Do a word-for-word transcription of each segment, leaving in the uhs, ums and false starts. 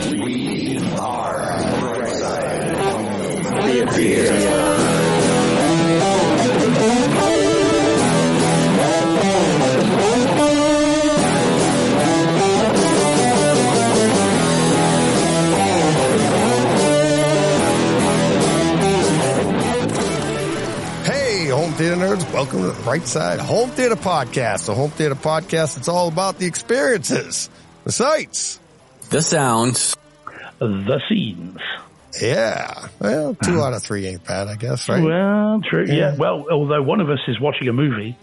We are Brightside. Home Theater Nerds, welcome to the Brightside Home Theater Podcast. The Home Theater Podcast, it's all about the experiences, the sights, the sounds, the scenes. Yeah. Well, two out of three ain't bad, I guess, right? Well, true. Yeah. Yeah. Well, although one of us is watching a movie.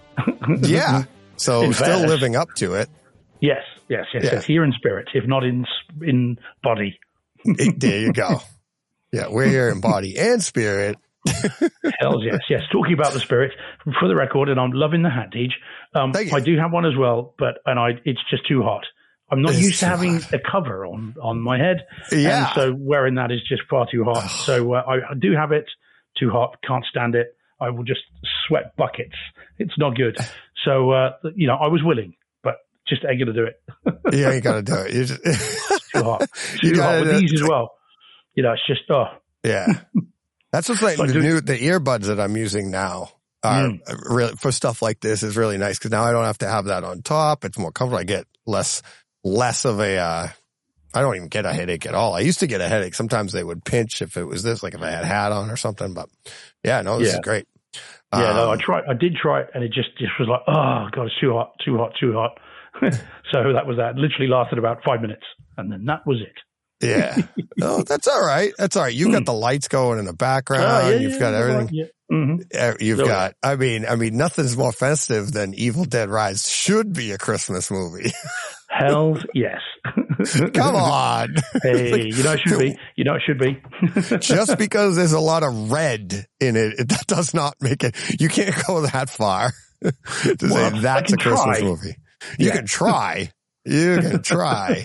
Yeah. So In still fairness. living up to it. Yes, yes, yes, Yeah. yes. Here in spirit, if not in in body. It- there you go. Yeah, we're here in body and spirit. Hells yes, yes. Talking about the spirit, for the record, and I'm loving the hat, Deej. Um, Thank you. I do have one as well, but and I it's just too hot. I'm not It's used to too having hot. a cover on on my head, Yeah. and so wearing that is just far too hot. So uh, I, I do have it. Too hot, can't stand it. I will just sweat buckets. It's not good. So uh, you know, I was willing, but just ain't gonna do it. You ain't got to do it. You just, Too hot. You Too hot gotta with do- these as well. You know, it's just oh. yeah. That's what's like, Like the do- new, the earbuds that I'm using now are Mm. really, for stuff like this is really nice because now I don't have to have that on top. It's more comfortable. I get less, less of a, uh, I don't even get a headache at all. I used to get a headache. Sometimes they would pinch if it was this, like if I had a hat on or something, but yeah, no, this Yeah. is great. Yeah, no, I Um, tried. I did try it, and it just just was like, oh god, it's too hot, too hot, too hot. So that was that. Literally lasted about five minutes, and then that was it. Yeah. No, that's all right. That's all right. You've got the lights going in the background. Oh, yeah, You've yeah, got yeah, everything. Yeah. Mhm. Uh, You've So- got, I mean, I mean, nothing's more festive than Evil Dead Rise should be a Christmas movie. Hells yes. Come on. Hey, you know it should be. You know it should be. Just because there's a lot of red in it, it that does not make it. You can't go that far to Well, say I that's can a Christmas try. movie. You Yeah. can try. You can try.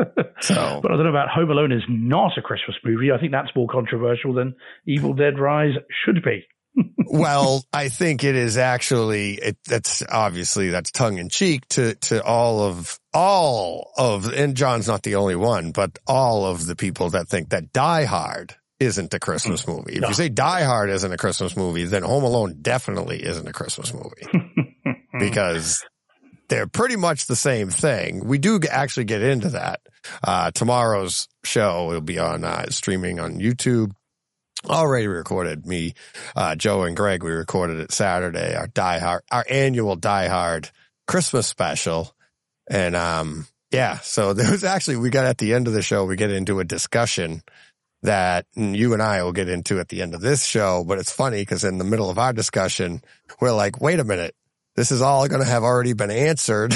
So, But I don't know about Home Alone is not a Christmas movie. I think that's more controversial than Evil Dead Rise should be. well, I think it is actually, it, that's obviously, that's tongue in cheek to, to all of, all of, and John's not the only one, but all of the people that think that Die Hard isn't a Christmas movie. If No. you say Die Hard isn't a Christmas movie, then Home Alone definitely isn't a Christmas movie because they're pretty much the same thing. We do actually get into that. Uh, tomorrow's show will be on, uh, streaming on YouTube. Already recorded. Me, uh, Joe and Greg, we recorded it Saturday, our Die Hard, our annual Die Hard Christmas special. And, um, yeah, so there was actually, we got at the end of the show, we get into a discussion that you and I will get into at the end of this show. But it's funny because in the middle of our discussion, we're like, wait a minute. This is all going to have already been answered,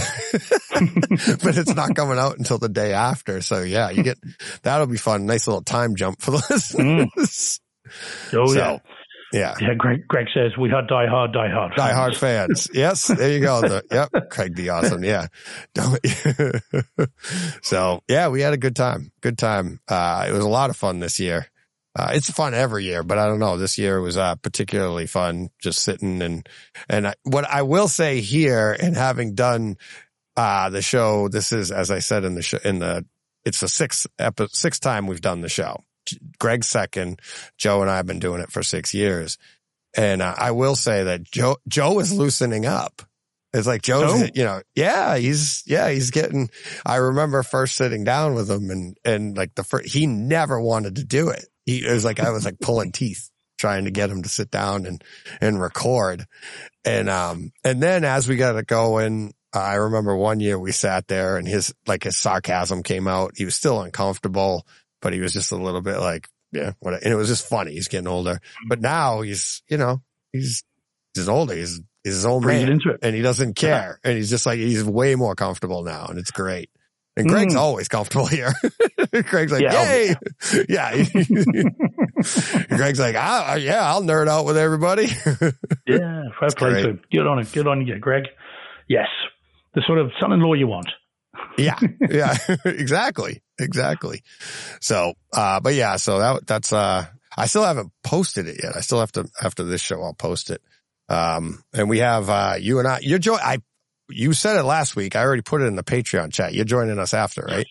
but it's not coming out until the day after. So yeah, you get, that'll be fun. Nice little time jump for the listeners. Oh So, yeah. Yeah. Yeah, Greg, Greg says we are die hard, die hard. Die Hard fans. Yes. There you go. The, yep. Craig be awesome. Yeah. So yeah, we had a good time. Good time. Uh, it was a lot of fun this year. Uh, it's fun every year, but I don't know. This year was, uh, particularly fun just sitting and, and I, what I will say here and having done, uh, the show, this is, as I said in the show, in the, it's the sixth episode, sixth time we've done the show. Greg's second. Joe and I have been doing it for six years. And uh, I will say that Joe, Joe is loosening up. It's like Joe's, Oh. you know, yeah, he's, yeah, he's getting, I remember first sitting down with him and, and like the first, he never wanted to do it. He, it was like, I was like pulling teeth trying to get him to sit down and, and record. And, um, and then as we got it going, I remember one year we sat there and his, like his sarcasm came out. He was still uncomfortable, but he was just a little bit like, yeah, what, and it was just funny. He's getting older, but now he's, you know, he's, he's older. He's, he's his own Breathe man into it. and he doesn't care. And he's just like, he's way more comfortable now and it's great. And Greg's Mm. always comfortable here. Greg's like, Yeah, yay. Yeah. Greg's like, ah, yeah, I'll nerd out with everybody. Yeah, fair It's play great. to him. Good on him. Good on you, Greg. Yes, the sort of son-in-law you want. Yeah. Yeah. Exactly. Exactly. So, uh, but yeah, so that, that's, uh, I still haven't posted it yet. I still have to, after this show, I'll post it. Um, and we have, uh, you and I, you're joining, I, you said it last week. I already put it in the Patreon chat. You're joining us after, right?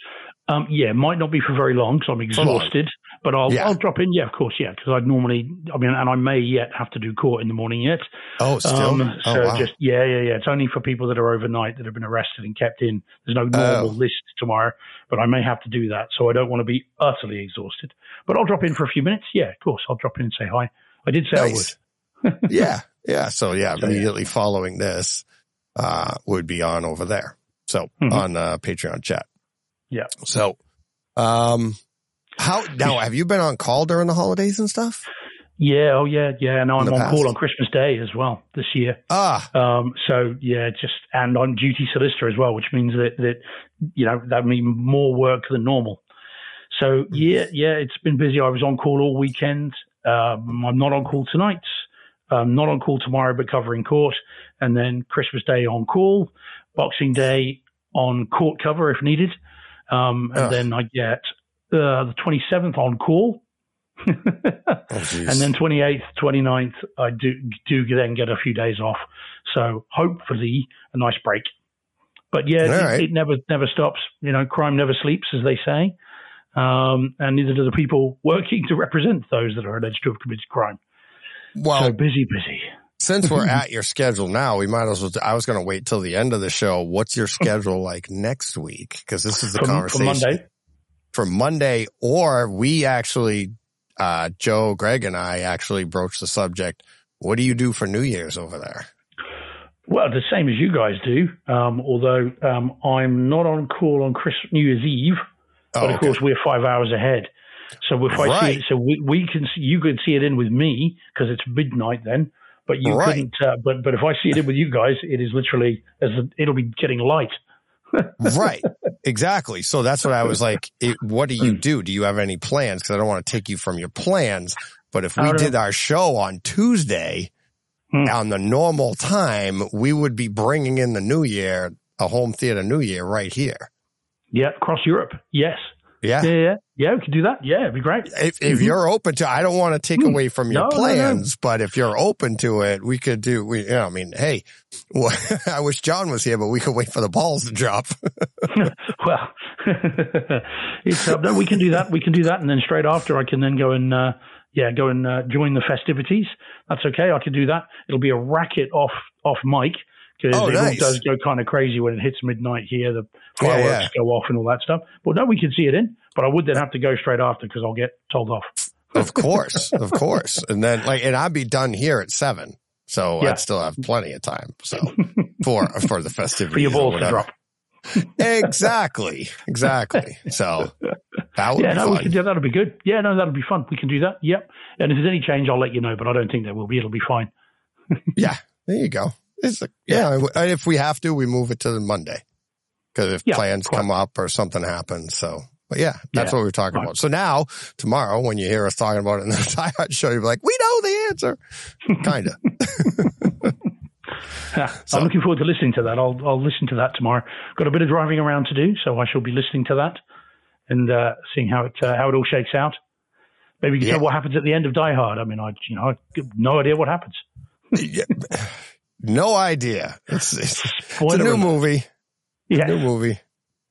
Um, yeah, might not be for very long because I'm exhausted, but I'll Yeah. I'll drop in. Yeah, of course, yeah, because I'd normally, I mean, and I may yet have to do court in the morning yet. Oh, still? Um, oh, so wow. just yeah, yeah, yeah. It's only for people that are overnight that have been arrested and kept in. There's no normal Oh. list tomorrow, but I may have to do that. So I don't want to be utterly exhausted. But I'll drop in for a few minutes. Yeah, of course, I'll drop in and say hi. I did say Nice. I would. yeah. Yeah. So yeah, So, immediately following this, uh, would be on over there. So Mhm. on uh Patreon chat. Yeah. So, um, how now have you been on call during the holidays and stuff? Yeah, oh yeah, yeah. No, In I'm the on past? call on Christmas Day as well this year. Ah, Um, so yeah, just and I'm duty solicitor as well, which means that that you know that means more work than normal. So yeah, yeah, it's been busy. I was on call all weekend. Um, I'm not on call tonight. Um, not on call tomorrow, but covering court, and then Christmas Day on call, Boxing Day on court cover if needed, um, and Ugh. then I get uh, the twenty-seventh on call. oh, geez. And then twenty-eighth, twenty-ninth, I do do then get a few days off. So hopefully a nice break. But yeah, All it, right. it never never stops. You know, crime never sleeps, as they say. Um, and neither do the people working to represent those that are alleged to have committed crime. well, So busy, busy. since we're at your schedule now, we might as well. I was going to wait till the end of the show. What's your schedule like next week? Because this is the For, for conversation Monday. for Monday, or we actually, uh, Joe, Greg, and I actually broached the subject. What do you do for New Year's over there? Well, the same as you guys do. Um, although um, I'm not on call on Christmas, New Year's Eve. Oh, But of okay. course, we're five hours ahead. So if I Right. see it, so we, we can see, you could see it in with me because it's midnight then. But you Right. couldn't. Uh, but but if I see it in with you guys, it is literally as a, it'll be getting light. Right. Exactly. So that's what I was like. It, what do you do? Do you have any plans? Because I don't want to take you from your plans. But if I we don't did know. our show on Tuesday Hmm. on the normal time, we would be bringing in the New Year, a home theater New Year right here. Yeah, across Europe. Yes. Yeah. Yeah, yeah, yeah. We could do that. Yeah, it'd be great. If, if you're open to, I don't want to take away from your No, no, no. plans, but if you're open to it, we could do, we, you know, I mean, hey, well, I wish John was here, but we could wait for the balls to drop. Well, it's uh, no, we can do that. We can do that, and then straight after, I can then go and uh, yeah, go and uh, join the festivities. That's okay. I can do that. It'll be a racket off off mic because Oh, it all nice. does go kind of crazy when it hits midnight here. The Yeah, fireworks yeah. go off and all that stuff. But no, we can see it in. But I would then have to go straight after because I'll get told off. Of course, of course. And then like, and I'd be done here at seven. So Yeah. I'd still have plenty of time. So for, for the festivities. For your or balls to whatever. drop. Exactly. Exactly. So that would Yeah, be no, we fun. can do that'll be good. Yeah, no, that'll be fun. We can do that. Yep. And if there's any change, I'll let you know. But I don't think there will be. It'll be fine. Yeah. There you go. It's like, yeah. And if we have to, we move it to the Monday. Because if Yeah, plans quite. come up or something happens. So, but yeah, that's Yeah, what we're talking right. about. So now, tomorrow, when you hear us talking about it in the Die Hard show, you'll be like, we know the answer. Kind of. Yeah, So- I'm looking forward to listening to that. I'll I'll listen to that tomorrow. Got a bit of driving around to do, so I shall be listening to that and uh, seeing how it uh, how it all shakes out. Maybe you can Yeah. tell what happens at the end of Die Hard. I mean, I you know I have no idea what happens. Yeah. No idea. It's, it's, it's a Spoiler new alert. movie. Yeah, New movie.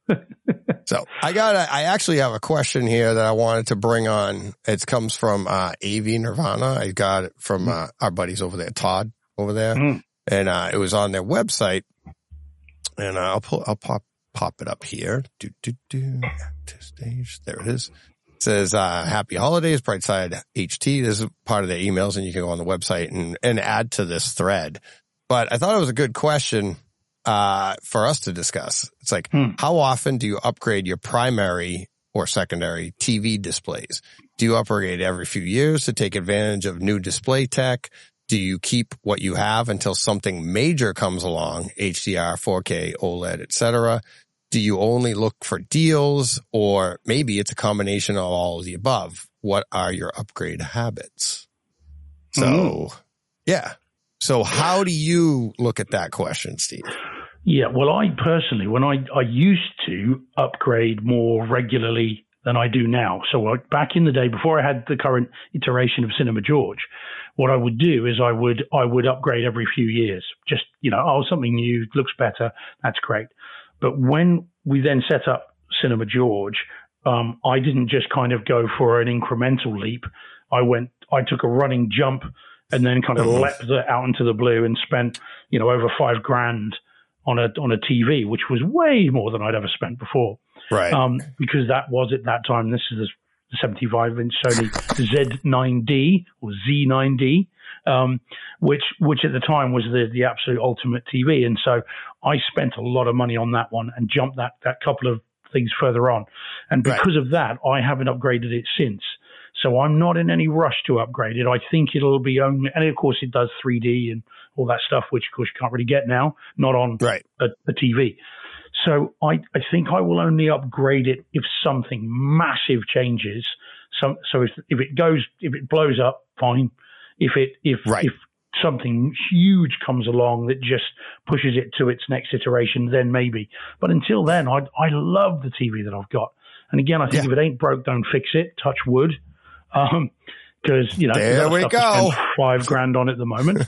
So I got, a, I actually have a question here that I wanted to bring on. It comes from, uh, A V Nirvana. I got it from, uh, our buddies over there, Todd over there. Mm. And, uh, it was on their website and uh, I'll pull, I'll pop, pop it up here. Do, do, do. Active stage. There it is. It says, uh, happy holidays, Brightside H T. This is part of their emails and you can go on the website and, and add to this thread. But I thought it was a good question, uh, for us to discuss. It's like, Hmm. how often do you upgrade your primary or secondary T V displays? Do you upgrade every few years to take advantage of new display tech? Do you keep what you have until something major comes along, H D R, four K, OLED, et cetera? Do you only look for deals, or maybe it's a combination of all of the above? What are your upgrade habits? So, Mm. yeah. So how do you look at that question, Steve? Yeah, well, I personally, when I, I used to upgrade more regularly than I do now. So I, back in the day, before I had the current iteration of Cinema George, what I would do is I would I would upgrade every few years. Just, you know, oh, something new, looks better, that's great. But when we then set up Cinema George, um, I didn't just kind of go for an incremental leap. I went, I took a running jump and then kind of mm-hmm. leapt out into the blue and spent, you know, over five grand on a on a T V, which was way more than I'd ever spent before. Right. Um, because that was at that time. This is the seventy-five inch Sony Z nine D or Z nine D, um, which which at the time was the the absolute ultimate T V. And so I spent a lot of money on that one and jumped that that couple of things further on. And because right. of that, I haven't upgraded it since. So I'm not in any rush to upgrade it. I think it'll be only, and of course it does three D and all that stuff, which of course you can't really get now, not on right. a, a T V. So I, I think I will only upgrade it if something massive changes. So, so if, if it goes, if it blows up, fine. If it, if, right. if something huge comes along that just pushes it to its next iteration, then maybe. But until then, I, I love the T V that I've got. And again, I think yeah. if it ain't broke, don't fix it. Touch wood. Um, Because, you know, there we go. Five grand on it at the moment.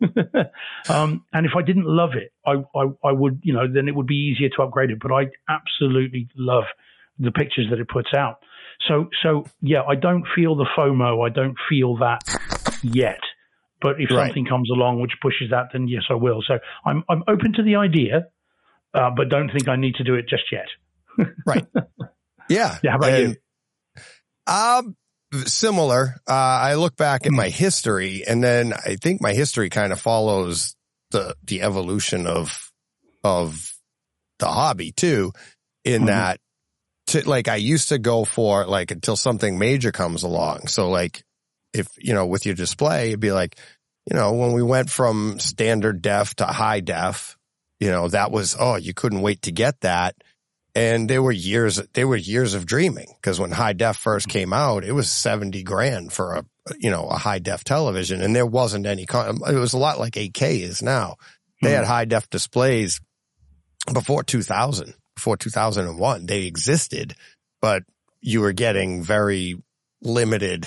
um, and if I didn't love it, I, I, I would, you know, then it would be easier to upgrade it. But I absolutely love the pictures that it puts out. So, so yeah, I don't feel the FOMO. I don't feel that yet. But if right. something comes along which pushes that, then yes, I will. So I'm, I'm open to the idea, uh, but don't think I need to do it just yet. Right. Yeah. Yeah. How about and, you? Um, Similar. Uh, I look back at my history, and then I think my history kind of follows the the evolution of of the hobby too. In mm-hmm. that, to, like I used to go for like until something major comes along. So like, if you know, with your display, it'd be like, you know, when we went from standard def to high def, you know, that was oh, you couldn't wait to get that. And there were years, there were years of dreaming because when high def first came out, it was seventy grand for a, you know, a high def television. And there wasn't any, it was a lot like eight K is now. They had high def displays before two thousand, before two thousand one. They existed, but you were getting very limited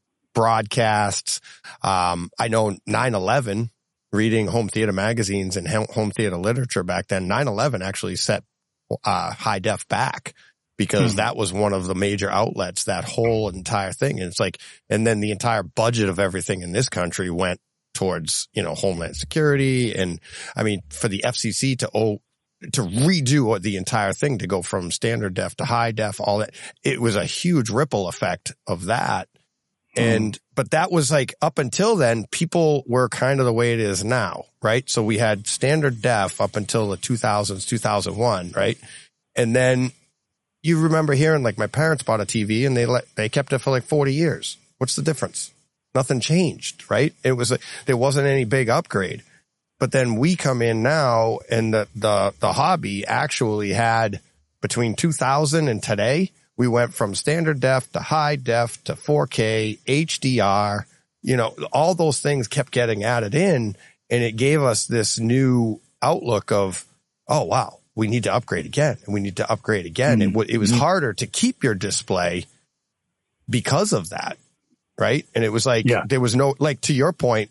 broadcasts. Um, I know nine eleven, reading home theater magazines and home theater literature back then, nine eleven actually set Uh, high def back because hmm. that was one of the major outlets, that whole entire thing. And it's like, and then the entire budget of everything in this country went towards, you know, Homeland Security. And I mean, for the F C C to, oh, to redo the entire thing, to go from standard def to high def, all that, it was a huge ripple effect of that. Hmm. And, but that was like up until then, people were kind of the way it is now, right? So we had standard def up until the two thousands, two thousand one, right? And then you remember hearing like my parents bought a T V and they let, they kept it for like forty years. What's the difference? Nothing changed, right? It was, a, there wasn't any big upgrade. But then we come in now and the, the, the hobby actually had between two thousand and today, we went from standard def to high def to four K, H D R, you know, all those things kept getting added in, and it gave us this new outlook of, oh, wow, we need to upgrade again, and we need to upgrade again. Mm-hmm. And it was harder to keep your display because of that, right? And it was like, yeah. there was no, like to your point,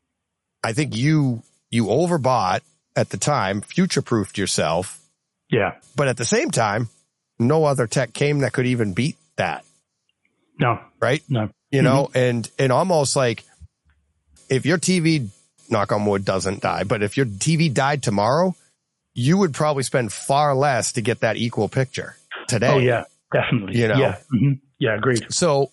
I think you, you overbought at the time, future-proofed yourself. Yeah. But at the same time, no other tech came that could even beat that. No. Right? No. You know, mm-hmm. and, and almost like if your T V, knock on wood, doesn't die, but if your T V died tomorrow, you would probably spend far less to get that equal picture today. Oh, yeah, definitely. You know? Yeah. Mm-hmm. Yeah, agreed. So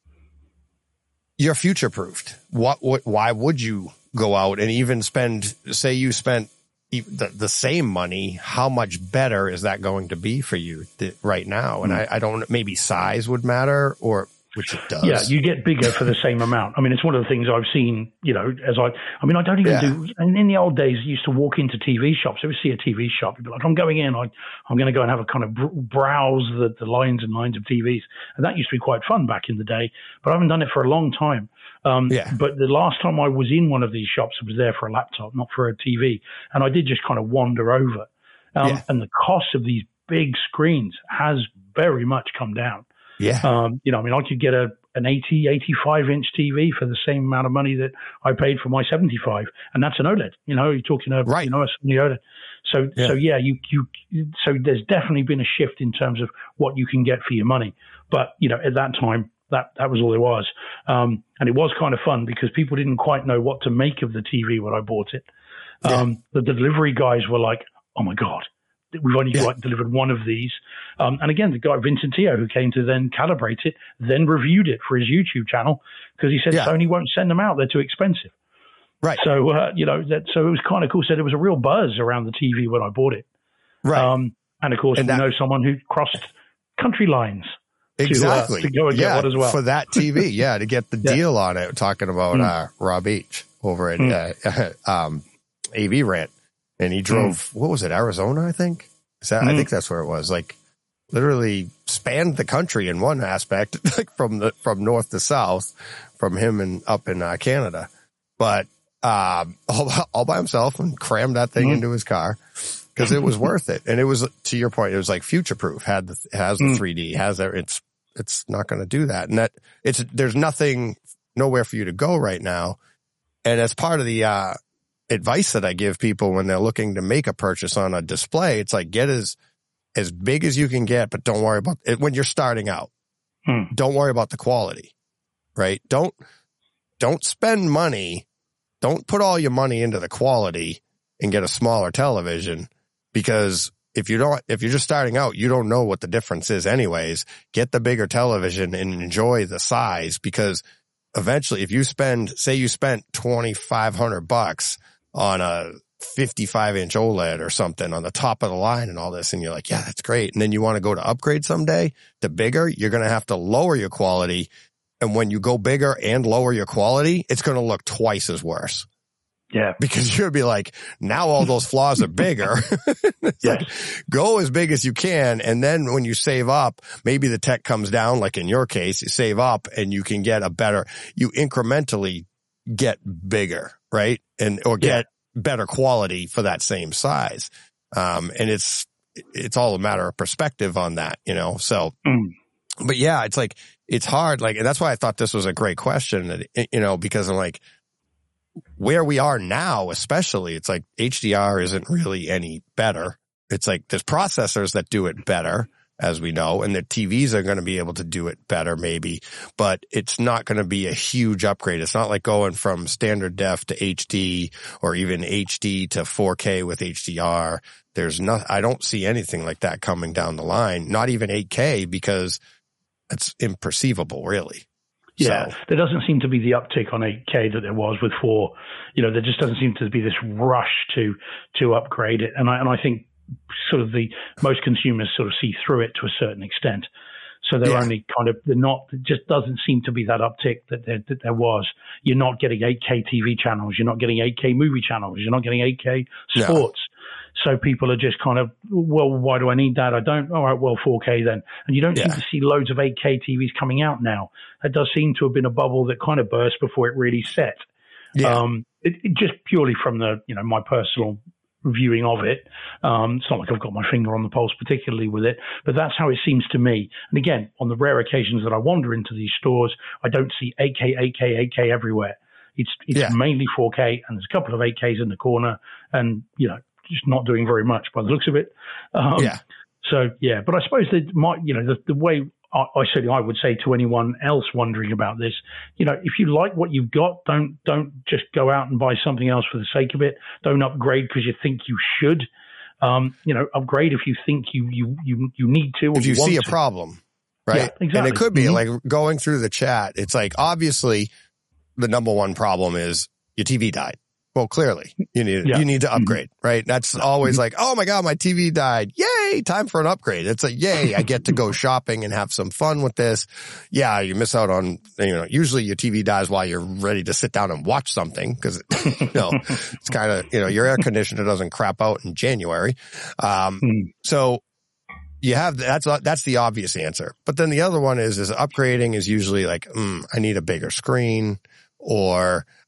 you're future proofed. What, what, why would you go out and even spend, say you spent The, the same money, how much better is that going to be for you th- right now? And mm. I, I don't, maybe size would matter, or which it does. Yeah, you get bigger for the same amount. I mean, it's one of the things I've seen, you know, as I, I mean, I don't even yeah. do, and in the old days, I used to walk into T V shops. I would see a T V shop. You'd be like, I'm going in, I, I'm going to go and have a kind of browse the, the lines and lines of T Vs. And that used to be quite fun back in the day, but I haven't done it for a long time. Um, yeah. But the last time I was in one of these shops, I was there for a laptop, not for a T V. And I did just kind of wander over. Um, yeah. And the cost of these big screens has very much come down. Yeah. Um, you know, I mean, I could get a, an eighty, eighty-five inch T V for the same amount of money that I paid for my seventy-five, and that's an OLED. You know, you're talking a right. you know a Sony OLED. So yeah. so yeah, you you so there's definitely been a shift in terms of what you can get for your money. But you know, at that time, that that was all there was, um, and it was kind of fun because people didn't quite know what to make of the T V when I bought it. Yeah. Um, the delivery guys were like, "Oh my god, we've only yeah. like delivered one of these." Um, and again, the guy Vincent Tio, who came to then calibrate it, then reviewed it for his YouTube channel because he said yeah. Sony won't send them out; they're too expensive. Right. So uh, you know that. So it was kind of cool. So there was a real buzz around the T V when I bought it. Right. Um, and of course, and we that, know someone who crossed country lines. Exactly. To, uh, to go and yeah, get one as well. For that T V, yeah, to get the yeah. deal on it. Talking about mm. uh, Rob H over at mm. uh, um, A V Rant, and he drove. Mm. What was it? Arizona, I think. Is that? Mm. I think that's where it was. Like, literally spanned the country in one aspect, like from the from north to south, from him and up in uh, Canada, but um, all, all by himself and crammed that thing mm. into his car. Because it was worth it, and it was, to your point, it was like future proof. Had the has the mm. three D, has there. It's it's not going to do that, and that it's there's nothing, nowhere for you to go right now. And as part of the uh, advice that I give people when they're looking to make a purchase on a display, it's like get as as big as you can get, but don't worry about it when you're starting out. Mm. Don't worry about the quality, right? Don't don't spend money. Don't put all your money into the quality and get a smaller television. Because if you don't, if you're just starting out, you don't know what the difference is anyways. Get the bigger television and enjoy the size, because eventually if you spend, say you spent twenty-five hundred bucks on a fifty-five inch OLED or something on the top of the line and all this, and you're like, yeah, that's great. And then you want to go to upgrade someday to bigger, you're going to have to lower your quality. And when you go bigger and lower your quality, it's going to look twice as worse. Yeah. Because you'll be like, now all those flaws are bigger. Yeah. Like, go as big as you can. And then when you save up, maybe the tech comes down, like in your case, you save up and you can get a better, you incrementally get bigger, right? And, or get yeah. better quality for that same size. Um, and it's, it's all a matter of perspective on that, you know? So, mm. but yeah, it's like, it's hard. Like, and that's why I thought this was a great question, you know, because I'm like, where we are now, especially, it's like H D R isn't really any better. It's like there's processors that do it better, as we know, and the T Vs are going to be able to do it better maybe, but it's not going to be a huge upgrade. It's not like going from standard def to H D or even H D to four K with H D R. There's not, I don't see anything like that coming down the line, not even eight K, because it's imperceivable, really. Yeah, so. There doesn't seem to be the uptick on eight K that there was with four. You know, there just doesn't seem to be this rush to to upgrade it. And I and I think sort of the most consumers sort of see through it to a certain extent. So they're yeah. only kind of they're not. It just doesn't seem to be that uptick that there, that there was. You're not getting eight K T V channels. You're not getting eight K movie channels. You're not getting eight K sports. No. So people are just kind of, well, why do I need that? I don't. All right, well, four K then. And you don't yeah. seem to see loads of eight K T Vs coming out now. That does seem to have been a bubble that kind of burst before it really set. Yeah. Um, it, it just purely from the, you know, my personal viewing of it. Um, it's not like I've got my finger on the pulse particularly with it, but that's how it seems to me. And again, on the rare occasions that I wander into these stores, I don't see eight K, eight K, eight K everywhere. It's, it's yeah. mainly four K, and there's a couple of eight Ks in the corner, and, you know, just not doing very much by the looks of it. Um, yeah. So, yeah, but I suppose that my, you know, the, the way I, I certainly I would say to anyone else wondering about this, you know, if you like what you've got, don't, don't just go out and buy something else for the sake of it. Don't upgrade because you think you should. Um, you know, upgrade if you think you, you, you, you need to. Or if you, you see a to. problem, right? Yeah, exactly. And it could be mm-hmm. like going through the chat. It's like, obviously the number one problem is your T V died. Well, clearly you need, yeah. you need to upgrade, mm-hmm. right? That's always like, oh my God, my T V died. Yay. Time for an upgrade. It's like, yay. I get to go shopping and have some fun with this. Yeah. You miss out on, you know, usually your T V dies while you're ready to sit down and watch something. Cause you know, it's kind of, you know, your air conditioner doesn't crap out in January. Um, mm. so you have, that's, that's the obvious answer. But then the other one is, is upgrading is usually like, mm, I need a bigger screen, or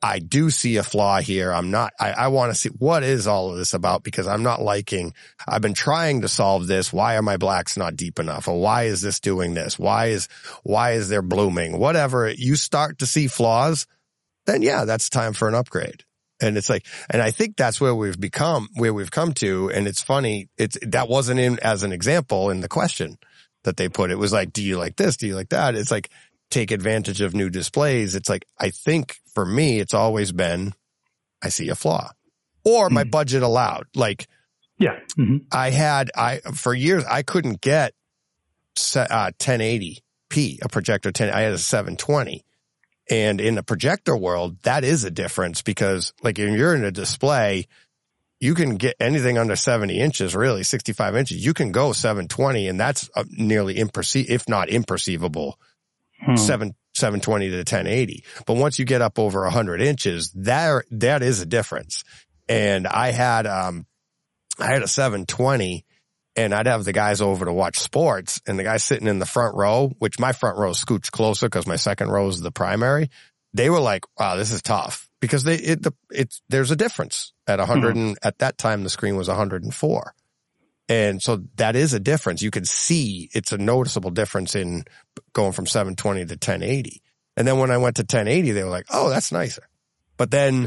I do see a flaw here. I'm not, I, I want to see what is all of this about, because I'm not liking, I've been trying to solve this. Why are my blacks not deep enough? Or why is this doing this? Why is, why is there blooming? Whatever. You start to see flaws, then yeah, that's time for an upgrade. And it's like, and I think that's where we've become, where we've come to. And it's funny. It's, that wasn't in as an example in the question that they put. It was like, do you like this? Do you like that? It's like, take advantage of new displays. It's like, I think for me, it's always been, I see a flaw, or my mm-hmm. budget allowed. Like, yeah, mm-hmm. I had, I, for years, I couldn't get uh, ten eighty p, a projector ten, I had a seven twenty. And in the projector world, that is a difference, because like if you're in a display, you can get anything under seventy inches, really sixty-five inches. You can go seven twenty, and that's nearly imperce- if not imperceivable. Hmm. Seven, seven twenty to ten eighty. But once you get up over a hundred inches, that, that is a difference. And I had, um, I had a seven twenty, and I'd have the guys over to watch sports, and the guy sitting in the front row, which my front row scoots closer because my second row is the primary. They were like, wow, this is tough, because they, it, the, it's, there's a difference at a hundred, hmm. and at that time the screen was one hundred four. And so that is a difference. You can see it's a noticeable difference in going from seven twenty to ten eighty. And then when I went to ten eighty, they were like, oh, that's nicer. But then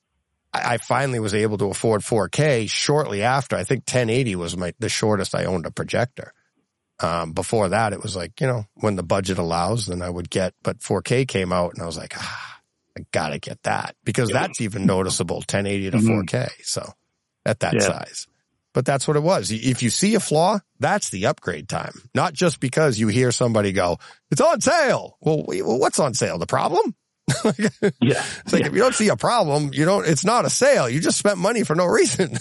I finally was able to afford four K shortly after. I think ten eighty was my, the shortest I owned a projector. Um, before that, it was like, you know, when the budget allows, then I would get, but four K came out and I was like, ah, I gotta get that, because that's even noticeable, ten eighty to mm-hmm. four K. So at that yeah. size. But that's what it was. If you see a flaw, that's the upgrade time. Not just because you hear somebody go, it's on sale. Well, what's on sale? The problem? Yeah. It's like, yeah. if you don't see a problem, you don't, it's not a sale. You just spent money for no reason.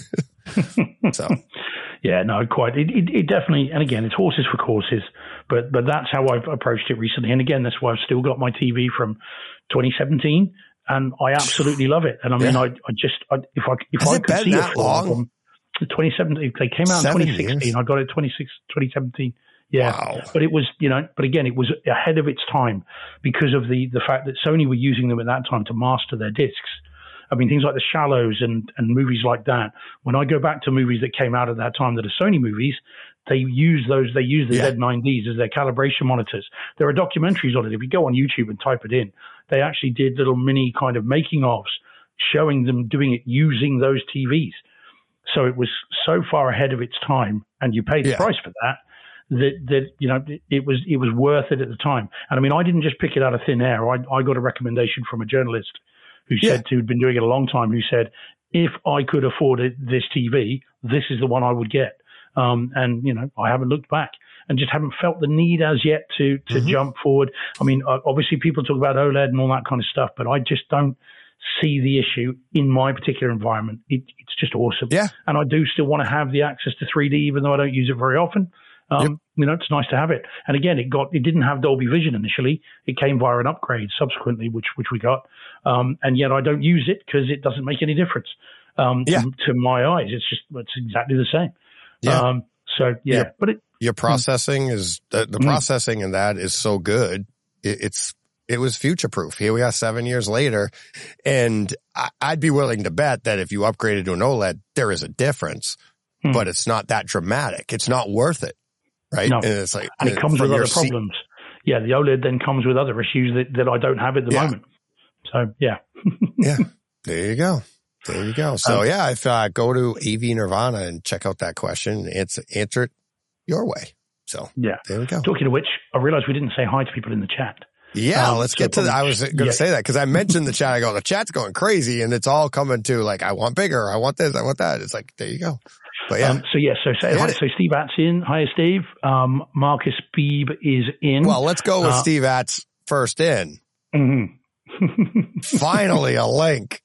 So. Yeah, no, quite. It, it, it definitely, and again, it's horses for courses, but, but that's how I've approached it recently. And again, that's why I've still got my T V from twenty seventeen, and I absolutely love it. And I mean, yeah. I, I just, I, if I, if Has I it could been see that a flaw, long? um, twenty seventeen, they came out in twenty sixteen. Years. I got it twenty seventeen. Yeah. Wow. But it was, you know, but again, it was ahead of its time because of the, the fact that Sony were using them at that time to master their discs. I mean, things like The Shallows and, and movies like that. When I go back to movies that came out at that time that are Sony movies, they use those, they use the yeah. Z nine Ds as their calibration monitors. There are documentaries on it. If you go on YouTube and type it in, they actually did little mini kind of making ofs showing them doing it using those T Vs. So it was so far ahead of its time, and you paid the yeah. price for that, that, that, you know, it was, it was worth it at the time. And I mean, I didn't just pick it out of thin air. I, I got a recommendation from a journalist who yeah. said, who'd been doing it a long time, who said, if I could afford it, this T V, this is the one I would get. Um, and, you know, I haven't looked back and just haven't felt the need as yet to, to mm-hmm. jump forward. I mean, obviously people talk about OLED and all that kind of stuff, but I just don't see the issue in my particular environment. It, it's just awesome. Yeah. And I do still want to have the access to three D, even though I don't use it very often. Um, yep. You know, it's nice to have it. And again, it got, it didn't have Dolby Vision initially. It came via an upgrade subsequently, which, which we got. Um, and yet I don't use it because it doesn't make any difference, um, yeah. to, to my eyes. It's just, it's exactly the same. Yeah. Um, so yeah, your, but it, your processing mm. is, the, the mm. processing in that is so good. It, it's, It was future proof. Here we are seven years later. And I, I'd be willing to bet that if you upgraded to an OLED, there is a difference, hmm. but it's not that dramatic. It's not worth it. Right. No. And it's like, and it comes with other problems. C- yeah. The OLED then comes with other issues that, that I don't have at the yeah. moment. So yeah. Yeah. There you go. There you go. So um, yeah, if I uh, go to A V Nirvana and check out that question, it's answer it your way. So yeah, there we go. Talking of which, I realized we didn't say hi to people in the chat. Yeah, um, let's so get to that. I was going to yeah. say that because I mentioned the chat. I go, the chat's going crazy and it's all coming to like, I want bigger. I want this. I want that. It's like, there you go. But yeah. Um, so yeah, so say hi. So Steve Atts in. Hi, Steve. Um, Marcus Beebe is in. Well, let's go with uh, Steve Atts first in. Mm-hmm. Finally a link.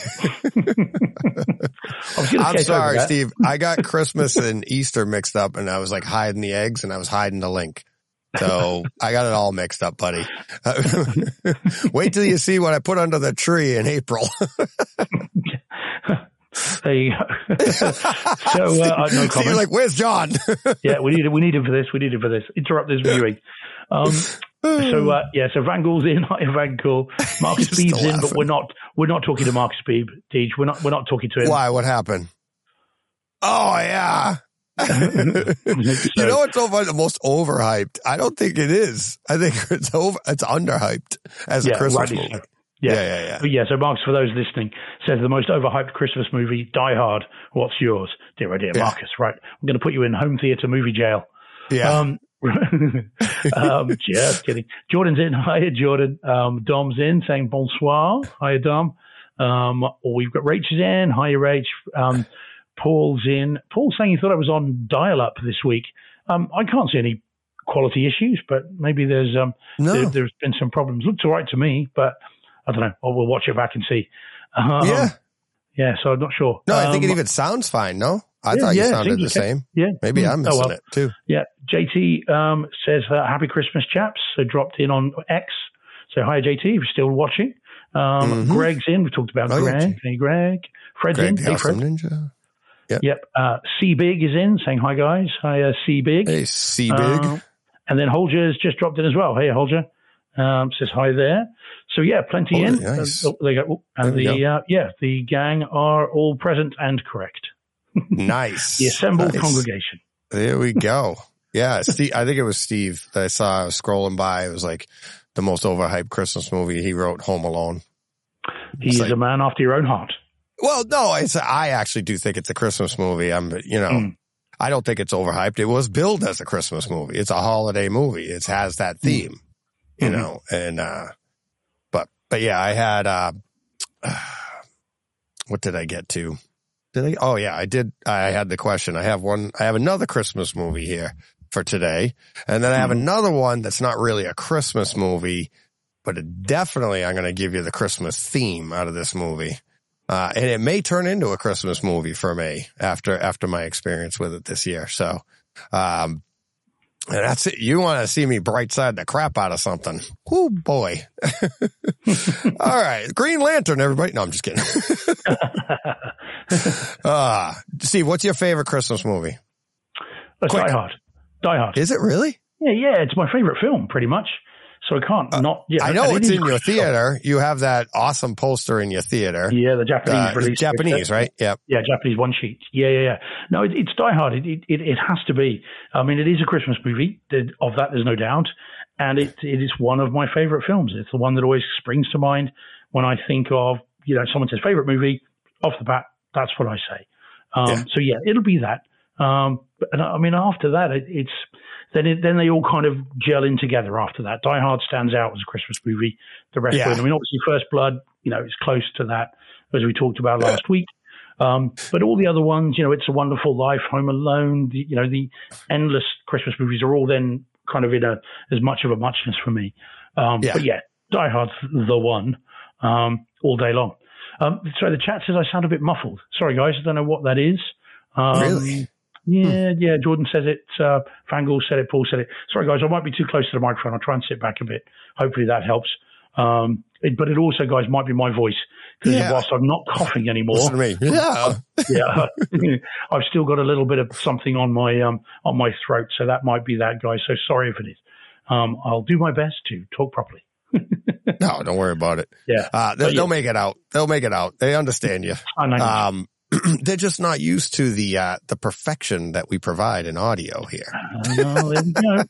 I'm sorry, Steve. I got Christmas and Easter mixed up and I was like hiding the eggs and I was hiding the link. So I got it all mixed up, buddy. Uh, wait till you see what I put under the tree in April. There you go. So, uh, no comment. So you're like, where's John? Yeah, we need we need him for this. We need him for this. Interrupt this viewing. Um, So uh, yeah, so Van Gool's in. Hi, Van Gool. Marcus Beebe's in, but we're not. We're not talking to Marcus Beebe. Deej. We're not. We're not talking to him. Why? What happened? Oh yeah. so, you know what's over the most overhyped? I don't think it is. I think it's over. It's underhyped as yeah, a Christmas rightly movie. so. Yeah. yeah, yeah, yeah. But yeah, so Marcus, for those listening, says the most overhyped Christmas movie, Die Hard. What's yours? Dear, oh dear, Yeah. Marcus, right. I'm going to put you in home theater movie jail. Yeah. Um, um, just kidding. Jordan's in. Hiya, Jordan. Um, Dom's in saying bonsoir. Hiya, Dom. Um, we've got Rach is in. Hiya, Rach. Um, Paul's in. Paul's saying he thought I was on dial-up this week. Um, I can't see any quality issues, but maybe there's um, No. there, there's been some problems. Looks all right to me, but I don't know. Well, we'll watch it back and see. Um, yeah. Yeah, so I'm not sure. No, I think Um, it even sounds fine. No, I yeah, thought you yeah, sounded seems the okay. same. Yeah. Maybe I'm Oh, missing well. it too. Yeah, J T um, says uh, happy Christmas, chaps. So dropped in on X. So hi, J T, if you're still watching. Um, Mhm. Greg's in. We talked about Oh, yeah. Greg. Hey, Greg. Fred's Greg in. the Hey, Fred. Awesome Ninja. Yep. Uh, C Big is in, saying hi, guys. Hi, uh, C Big. Hey, C Big. Uh, and then Holger's just dropped in as well. Hey, Holger. Um, says hi there. So yeah, plenty Oh, in. nice. Uh, oh, there you go. And There we the uh, yeah, the gang are all present and correct. Nice. The assembled Nice. congregation. There we go. Yeah, Steve, I think it was Steve that I saw scrolling by. It was like the most overhyped Christmas movie. He wrote Home Alone. He It's is like- a man after your own heart. Well, no, it's I actually do think it's a Christmas movie. I'm, you know, Mm. I don't think it's overhyped. It was billed as a Christmas movie. It's a holiday movie. It has that theme, you Mhm. know, and, uh, but, but yeah, I had, uh, what did I get to? Did I? Oh yeah, I did. I had the question. I have one, I have another Christmas movie here for today. And then I have Mhm. another one that's not really a Christmas movie, but it definitely I'm going to give you the Christmas theme out of this movie. Uh, and it may turn into a Christmas movie for me after, after my experience with it this year. So, um, and that's it. You want to see me bright side the crap out of something. Whoo, boy. All right. Green Lantern, everybody. No, I'm just kidding. uh, Steve, what's your favorite Christmas movie? That's Quick. Die Hard. Die Hard. Is it really? Yeah, yeah, it's my favorite film, pretty much. So I can't not. Yeah, I know and it it's is in a your great film. theater. You have that awesome poster in your theater. Yeah, the Japanese Uh, release. Japanese, right? Yep. Yeah, Japanese one sheet. Yeah, yeah, yeah. No, it, it's Die Hard. It, it it it has to be. I mean, it is a Christmas movie. There- Of that, there's no doubt. And it it is one of my favorite films. It's the one that always springs to mind when I think of, you know, someone says favorite movie. Off the bat, that's what I say. Um, Yeah. So yeah, it'll be that. Um, but, and I mean, after that, it, it's then it, then they all kind of gel in together. After that, Die Hard stands out as a Christmas movie. The rest, Yeah. of it, I mean, obviously, First Blood, you know, is close to that as we talked about last week. Um, but all the other ones, you know, It's a Wonderful Life, Home Alone, the, you know, the endless Christmas movies are all then kind of in a as much of a muchness for me. Um, Yeah. But yeah, Die Hard's the one um, all day long. Um, sorry, the chat says I sound a bit muffled. Sorry, guys, I don't know what that is. Um, Really? Yeah, yeah. Jordan says it. Uh, Fangal said it. Paul said it. Sorry, guys, I might be too close to the microphone. I'll try and sit back a bit. Hopefully that helps. Um, it, but it also, guys, might be my voice because Yeah. whilst I'm not coughing anymore, Listen to me. Yeah. yeah, I've still got a little bit of something on my um on my throat, so that might be that, guys. So sorry if it is. Um, I'll do my best to talk properly. No, don't worry about it. Yeah, Uh, they, But yeah. they'll make it out. They'll make it out. They understand you. I know. Um, they're just not used to the, uh, the perfection that we provide in audio here. I know, there we go.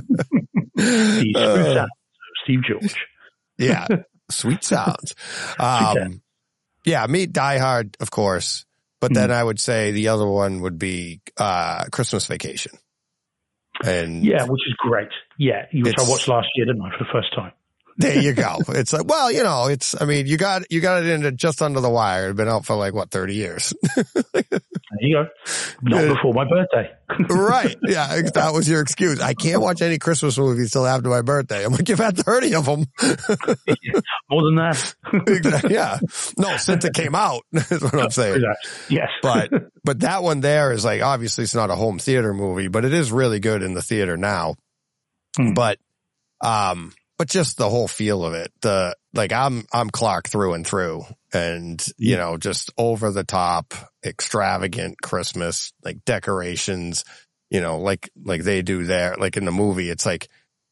The Uh, smooth sound of Steve George. Yeah. Sweet sounds. sounds. Um, yeah, me, Die Hard, of course. But then I would say the other one would be, uh, Christmas Vacation. And Yeah, which is great. Yeah, which I It's- watched last year, didn't I, for the first time? there you go. It's like, well, you know, it's, I mean, you got, you got it into just under the wire. It'd been out for like, what, thirty years? There you go. Not before my birthday. Right. Yeah. That was your excuse. I can't watch any Christmas movies till after my birthday. I'm like, you've had thirty of them. More than that. Exactly. Yeah. No, since it came out, is what I'm saying. Yes. But, but that one there is like, obviously it's not a home theater movie, but it is really good in the theater now. Hmm. But, um, but just the whole feel of it, the, like I'm, I'm Clark through and through and, you know, just over the top, extravagant Christmas, like decorations, you know, like, like they do there, like in the movie, it's like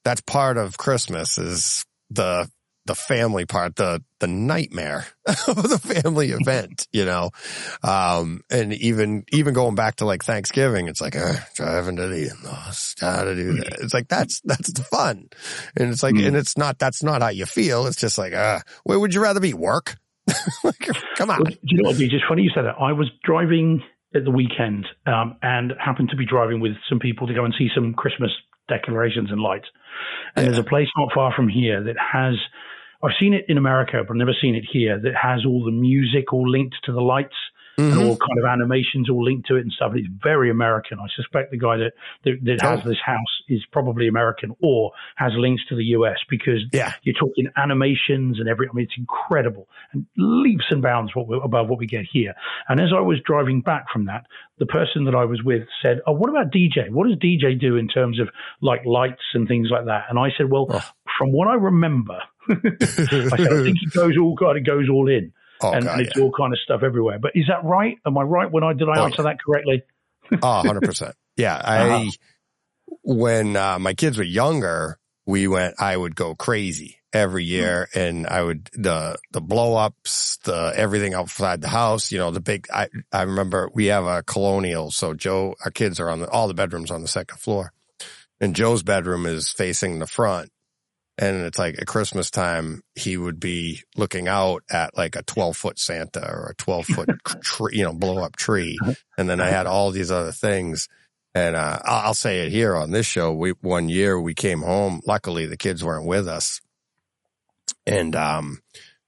that's part of Christmas is the, the family part, the, the nightmare of the family event, you know? Um, and even, even going back to like Thanksgiving, it's like, uh, driving to the in-laws, gotta do that. It's like, that's, that's the fun. And it's like, mm. and it's not, that's not how you feel. It's just like, uh, where would you rather be? Work? Like, come on. Well, do you know what, D J? It's funny you said that. I was driving at the weekend, um, and happened to be driving with some people to go and see some Christmas decorations and lights. And yeah. there's a place not far from here that has, I've seen it in America, but I've never seen it here, that has all the music all linked to the lights mm-hmm. and all kind of animations all linked to it and stuff. It's very American. I suspect the guy that, that, that has this house is probably American or has links to the U S because yeah. you're talking animations and every, I mean, it's incredible and leaps and bounds what we, above what we get here. And as I was driving back from that, the person that I was with said, oh, what about D J? What does D J do in terms of like lights and things like that? And I said, well, oh. from what I remember, I said, I think he goes all kind of goes all in. Oh, and, God, and it's yeah. all kind of stuff everywhere. But is that right? Am I right when I did I oh, answer that correctly? Oh, one hundred percent. Yeah. I, uh-huh. when uh, my kids were younger, we went, I would go crazy every year mm-hmm. and I would, the, the blow ups, the everything outside the house, you know, the big, I, I remember we have a colonial. So Joe, our kids are on the, all the bedrooms on the second floor and Joe's bedroom is facing the front. And it's like at Christmas time, he would be looking out at like a twelve foot Santa or a twelve foot tree, you know, blow up tree. And then I had all these other things. And, uh, I'll say it here on this show. We, one year we came home. Luckily the kids weren't with us. And, um,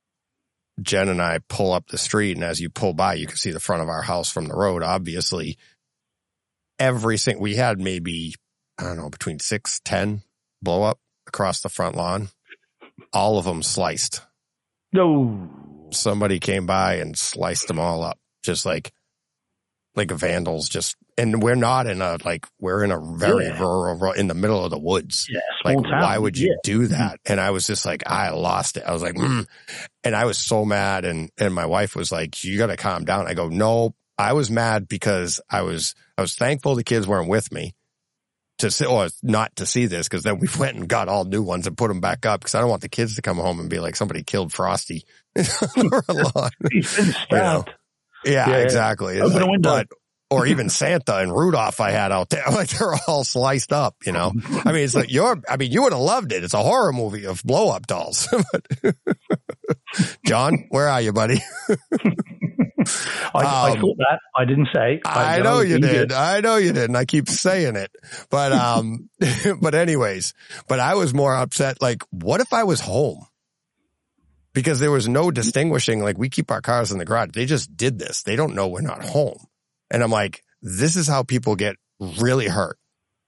Jen and I pull up the street. And as you pull by, you can see the front of our house from the road. Obviously, every single, we had maybe, I don't know, between six, ten blow up across the front lawn, all of them sliced. No, somebody came by and sliced them all up, just like, like vandals. Just, and we're not in a like we're in a very yeah. rural, in the middle of the woods. Yeah, like, town. Why would you yeah. do that? And I was just like, I lost it. I was like, mm. and I was so mad. And and my wife was like, you got to calm down. I go, no, I was mad because I was I was thankful the kids weren't with me. To see, or not to see this, because then we went and got all new ones and put them back up because I don't want the kids to come home and be like somebody killed Frosty on our lawn. He's been stabbed. You know? yeah, yeah, exactly. Open like, a window. But, or even Santa and Rudolph I had out there, like they're all sliced up. You know, I mean, it's like you're. I mean, you would have loved it. It's a horror movie of blow up dolls. John, where are you, buddy? I, um, I thought that. I didn't say. I, I know you did. It. I know you did. And I keep saying it. But, um, but anyways, but I was more upset. Like, what if I was home? Because there was no distinguishing. Like, we keep our cars in the garage. They just did this. They don't know we're not home. And I'm like, this is how people get really hurt.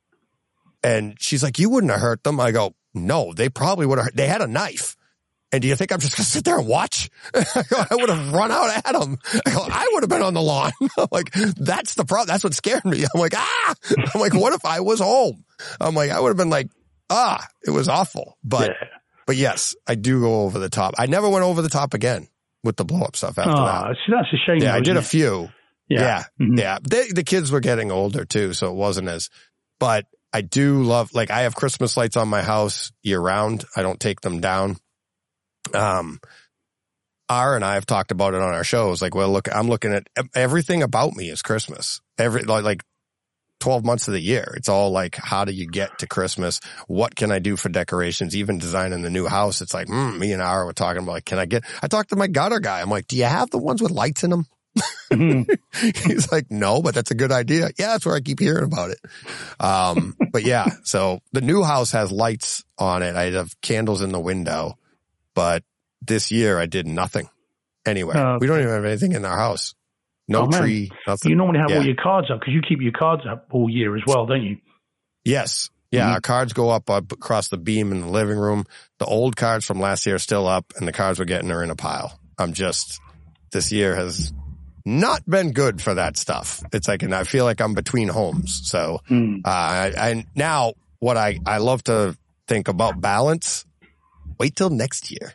And she's like, you wouldn't have hurt them. I go, no, they probably would have. They had a knife. And do you think I'm just going to sit there and watch? I, go, I would have run out at him. I go, I would have been on the lawn. I'm like, that's the problem. That's what scared me. I'm like, ah, I'm like, what if I was home? I'm like, I would have been like, ah, it was awful. But, yeah. but yes, I do go over the top. I never went over the top again with the blow up stuff after oh, that. See, that's a shame. Yeah, I did it? a few. Yeah. Yeah. Mm-hmm. yeah. They, the kids were getting older too. So it wasn't as, but I do love, like I have Christmas lights on my house year round. I don't take them down. Um, R and I have talked about it on our shows. Like, well, look, I'm looking at everything about me is Christmas. Every, like, like twelve months of the year. It's all like, how do you get to Christmas? What can I do for decorations? Even designing the new house. It's like, mm, me and R were talking about, like, can I get, I talked to my gutter guy. I'm like, do you have the ones with lights in them? Mm-hmm. He's like, no, but that's a good idea. Yeah, that's where I keep hearing about it. Um, but yeah, so the new house has lights on it. I have candles in the window. But this year I did nothing anywhere. Uh, we don't even have anything in our house. No oh, tree, nothing. You normally have yeah. all your cards up because you keep your cards up all year as well, don't you? Yes. Yeah, mm-hmm. Our cards go up, up across the beam in the living room. The old cards from last year are still up, and the cards we're getting are in a pile. I'm just, this year has not been good for that stuff. It's like, and I feel like I'm between homes. So, mm. uh, I, I, now what I, I love to think about balance. Wait till next year.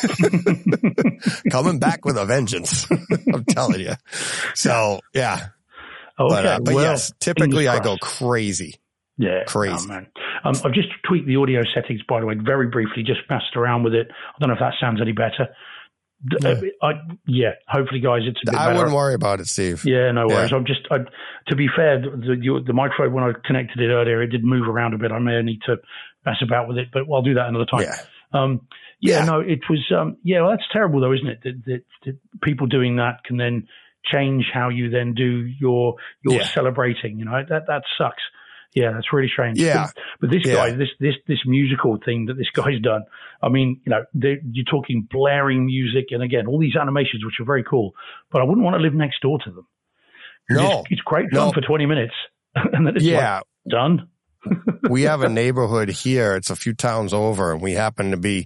Coming back with a vengeance. I'm telling you. So, yeah. Okay. But, uh, but well, yes, typically I go crazy. Yeah. Crazy. Oh, man. Um, I've just tweaked the audio settings, by the way, very briefly, just messed around with it. I don't know if that sounds any better. Yeah, uh, I, yeah hopefully, guys, it's a bit I better. wouldn't worry about it, Steve. Yeah, no worries. Yeah. I'm just, I, to be fair, the, the, the microphone, when I connected it earlier, it did move around a bit. I may need to mess about with it, but I'll do that another time. Yeah. Um, yeah, yeah, no, it was, um, yeah, well, that's terrible though, isn't it? That, that, that people doing that can then change how you then do your, your yeah. celebrating, you know, that, that sucks. Yeah, that's really strange. Yeah. But, but this yeah. guy, this, this, this musical thing that this guy's done, I mean, you know, you're talking blaring music and again, all these animations, which are very cool, but I wouldn't want to live next door to them. No. It's, it's great fun no. for twenty minutes. And then it's yeah. like, done. We have a neighborhood here. It's a few towns over, and we happen to be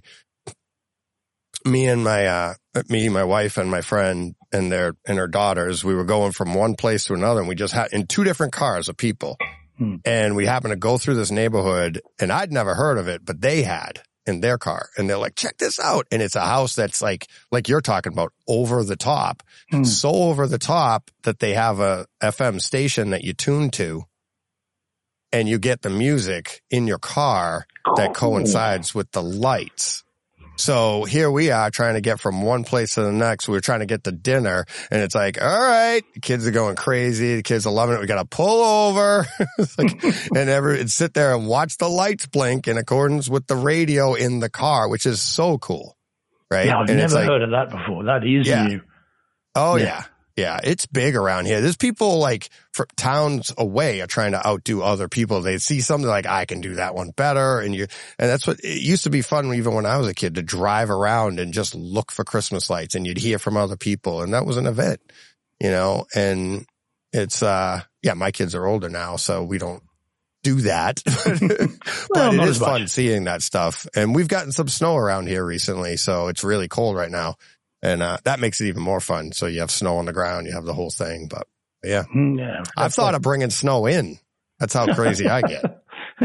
me and my uh me, my wife, and my friend and their and her daughters. We were going from one place to another, and we just had in two different cars of people, hmm. and we happened to go through this neighborhood, and I'd never heard of it, but they had in their car, and they're like, "Check this out!" And it's a house that's like like you're talking about, over the top, hmm. so over the top that they have a F M station that you tune to. And you get the music in your car that coincides with the lights. So here we are trying to get from one place to the next. We were trying to get to dinner, and it's like, all right, the kids are going crazy. The kids are loving it. We got to pull over it's like, and every, and sit there and watch the lights blink in accordance with the radio in the car, which is so cool. Right. Yeah, I've and never like, heard of that before. That is yeah. new. Oh, yeah. yeah. Yeah, it's big around here. There's people like for towns away are trying to outdo other people. They see something like, I can do that one better. And you, and that's what it used to be fun even when I was a kid to drive around and just look for Christmas lights, and you'd hear from other people. And that was an event, you know, and it's, uh, yeah, my kids are older now, so we don't do that, but well, it is fun seeing that stuff. And we've gotten some snow around here recently, so it's really cold right now. And uh, that makes it even more fun. So you have snow on the ground, you have the whole thing. But yeah, yeah I've thought of bringing snow in. That's how crazy I get.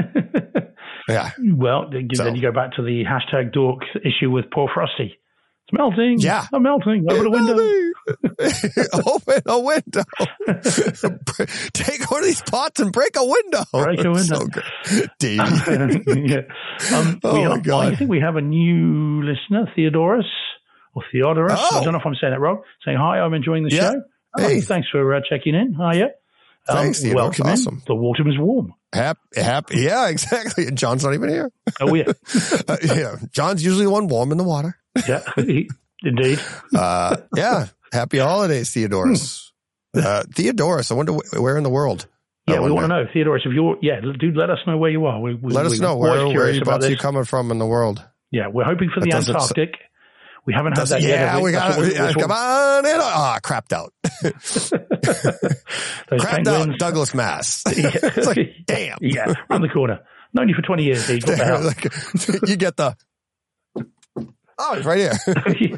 Yeah. Well, then so. you go back to the hashtag dork issue with poor Frosty. It's melting. Yeah. I'm melting. Open a window. Open a window. Take one of these pots and break a window. Break a window. So good. Davey. yeah. um, oh, we my have, God. I think we have a new listener, Theodorus. Or Theodorus, oh. I don't know if I'm saying that wrong. Saying, hi, I'm enjoying the yeah. show. Oh, hey. Thanks for uh, checking in. Hiya. Um, Thanks, Steve. welcome in. Awesome. The water is warm. Happy, happy. Yeah, exactly. And John's not even here. Oh, yeah. uh, yeah. John's usually the one warm in the water. Yeah, indeed. Uh, yeah. Happy holidays, Theodorus. Uh, Theodorus, I wonder where in the world. Yeah, we want to know, Theodorus, if you're, yeah, dude, let us know where you are. We, we, let us know where, where are you coming from in the world. Yeah, we're hoping for that the Antarctic. We haven't had that yeah, yet. Yeah, we, we got it. Yeah, come on in. Ah, oh, crapped out. crapped out Douglas, Mass. It's like, damn. Yeah, around the corner. Known you for twenty years, Steve. What the hell? Like, you get the, oh, it's right here.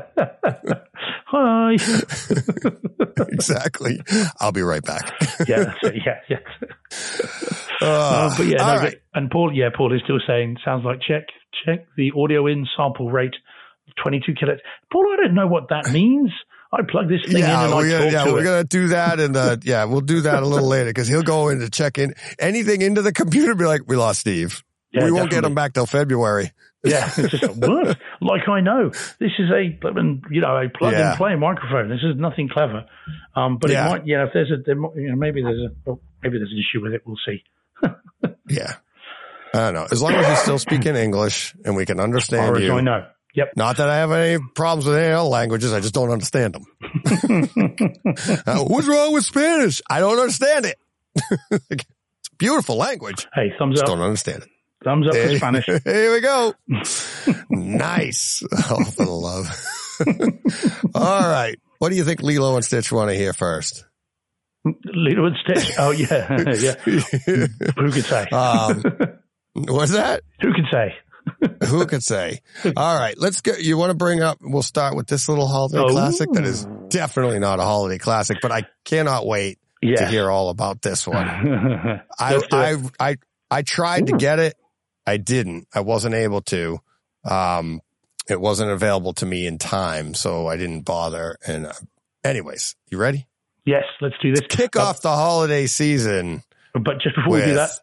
Hi. Exactly. I'll be right back. Yeah, that's it. Yeah, yeah. Uh, uh, but yeah, no, right. but, and Paul, yeah, Paul is still saying, sounds like check, check the audio in sample rate. twenty-two kilohertz. Paul, I don't know what that means. I plug this thing yeah, in and I gonna, talk yeah, to we're it. going to do that. And uh, yeah, we'll do that a little later because he'll go in to check in anything into the computer and be like, we lost Steve. Yeah, we won't definitely. get him back till February. Yeah, it's just like, what? Like I know. This is a, you know, a plug yeah. and play microphone. This is nothing clever. Um, but yeah. it might, you know, if there's a, there might, you know, maybe there's a, well, maybe there's an issue with it. We'll see. Yeah. I don't know. As long as you still speak in English and we can understand as far you. as I know. Yep. Not that I have any problems with any other languages. I just don't understand them. uh, what's wrong with Spanish? I don't understand it. It's a beautiful language. Hey, thumbs just up. don't understand it. Thumbs up there, for Spanish. Here we go. Nice. Oh, for the love. All right. What do you think Lilo and Stitch want to hear first? Lilo and Stitch? Oh, yeah. Yeah. Who could say? Um, what's that? Who can say? Who could say? All right, let's get, you want to bring up, we'll start with this little holiday oh. classic that is definitely not a holiday classic, but I cannot wait yeah. to hear all about this one. I, I, I, I tried to get it. I didn't. I wasn't able to. Um, it wasn't available to me in time, so I didn't bother. And uh, anyways, you ready? Yes, let's do this. Kick uh, off the holiday season. But just before we do that,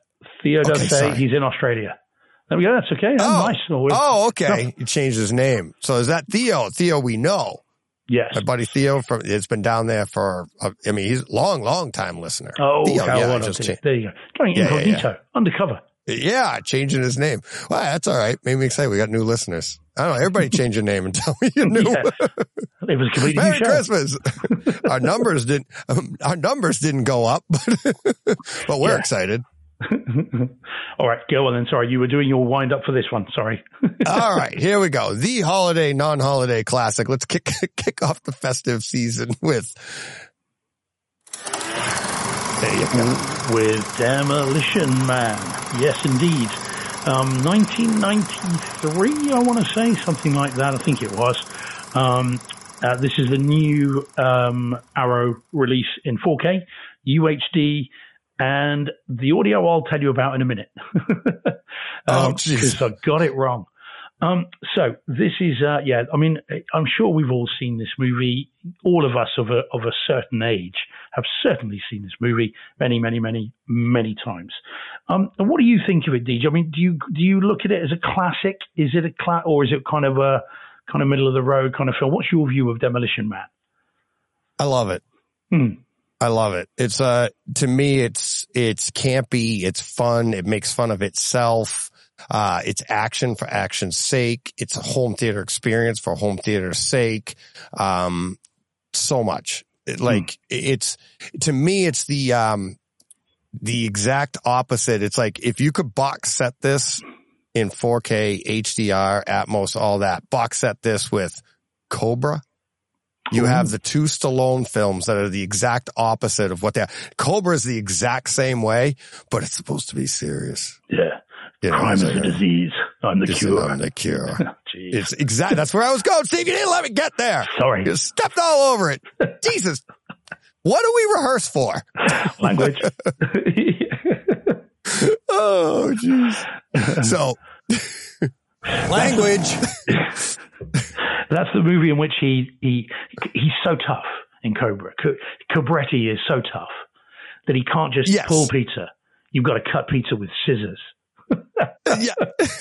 Theo does Okay, say sorry. he's in Australia. There we go. That's okay. Oh, Oh, nice. Oh, oh, okay. He changed his name. So is that Theo? Theo we know. yes. My buddy Theo from it's been down there for. Uh, I mean, he's a long, long time listener. Oh, Theo, okay. yeah, Well, I just okay. changed. There you go. Going Yeah, yeah, incognito, yeah. undercover. Yeah, changing his name. Well, that's all right. Made me excited. We got new listeners. I don't know. Everybody change your name and tell me you're new. Yes. It was a completely new Merry show. Christmas. Our numbers didn't. Um, our numbers didn't go up, but, but we're Yeah. excited. All right, go on then. Sorry, you were doing your wind up for this one. Sorry. All right, here we go. The holiday, non-holiday classic. Let's kick kick off the festive season with. There you go. With Demolition Man. Yes, indeed. Um, nineteen ninety-three, I want to say, something like that. I think it was. Um, uh, this is the new um, Arrow release in four K, U H D, and the audio I'll tell you about in a minute. Oh, um, jeez. because I got it wrong. Um, so this is, uh, yeah, I mean, I'm sure we've all seen this movie. All of us of a, of a certain age have certainly seen this movie many, many, many, many times. Um, and what do you think of it, Deej? I mean, do you, do you look at it as a classic? Is it a cla- or is it kind of a kind of middle of the road kind of film? What's your view of Demolition Man? I love it. Hmm. I love it. It's uh to me it's it's campy, it's fun, it makes fun of itself. Uh it's action for action's sake. It's a home theater experience for home theater's sake. Um so much. It, like mm. it's to me it's the um the exact opposite. It's like if you could box set this in four K, H D R, Atmos, all that, box set this with Cobra. You have the two Stallone films that are the exact opposite of what they are. Cobra is the exact same way, but it's supposed to be serious. Yeah. You know, Crime is like a disease. I'm the cure. I'm the cure. Jeez. It's exact. That's where I was going, Steve. You didn't let me get there. Sorry. You stepped all over it. Jesus. What do we rehearse for? Language. Oh, jeez. So, language. That's the movie in which he he he's so tough in Cobra. Co- Cobretti is so tough that he can't just Yes. pull pizza. You've got to cut pizza with scissors. Yeah.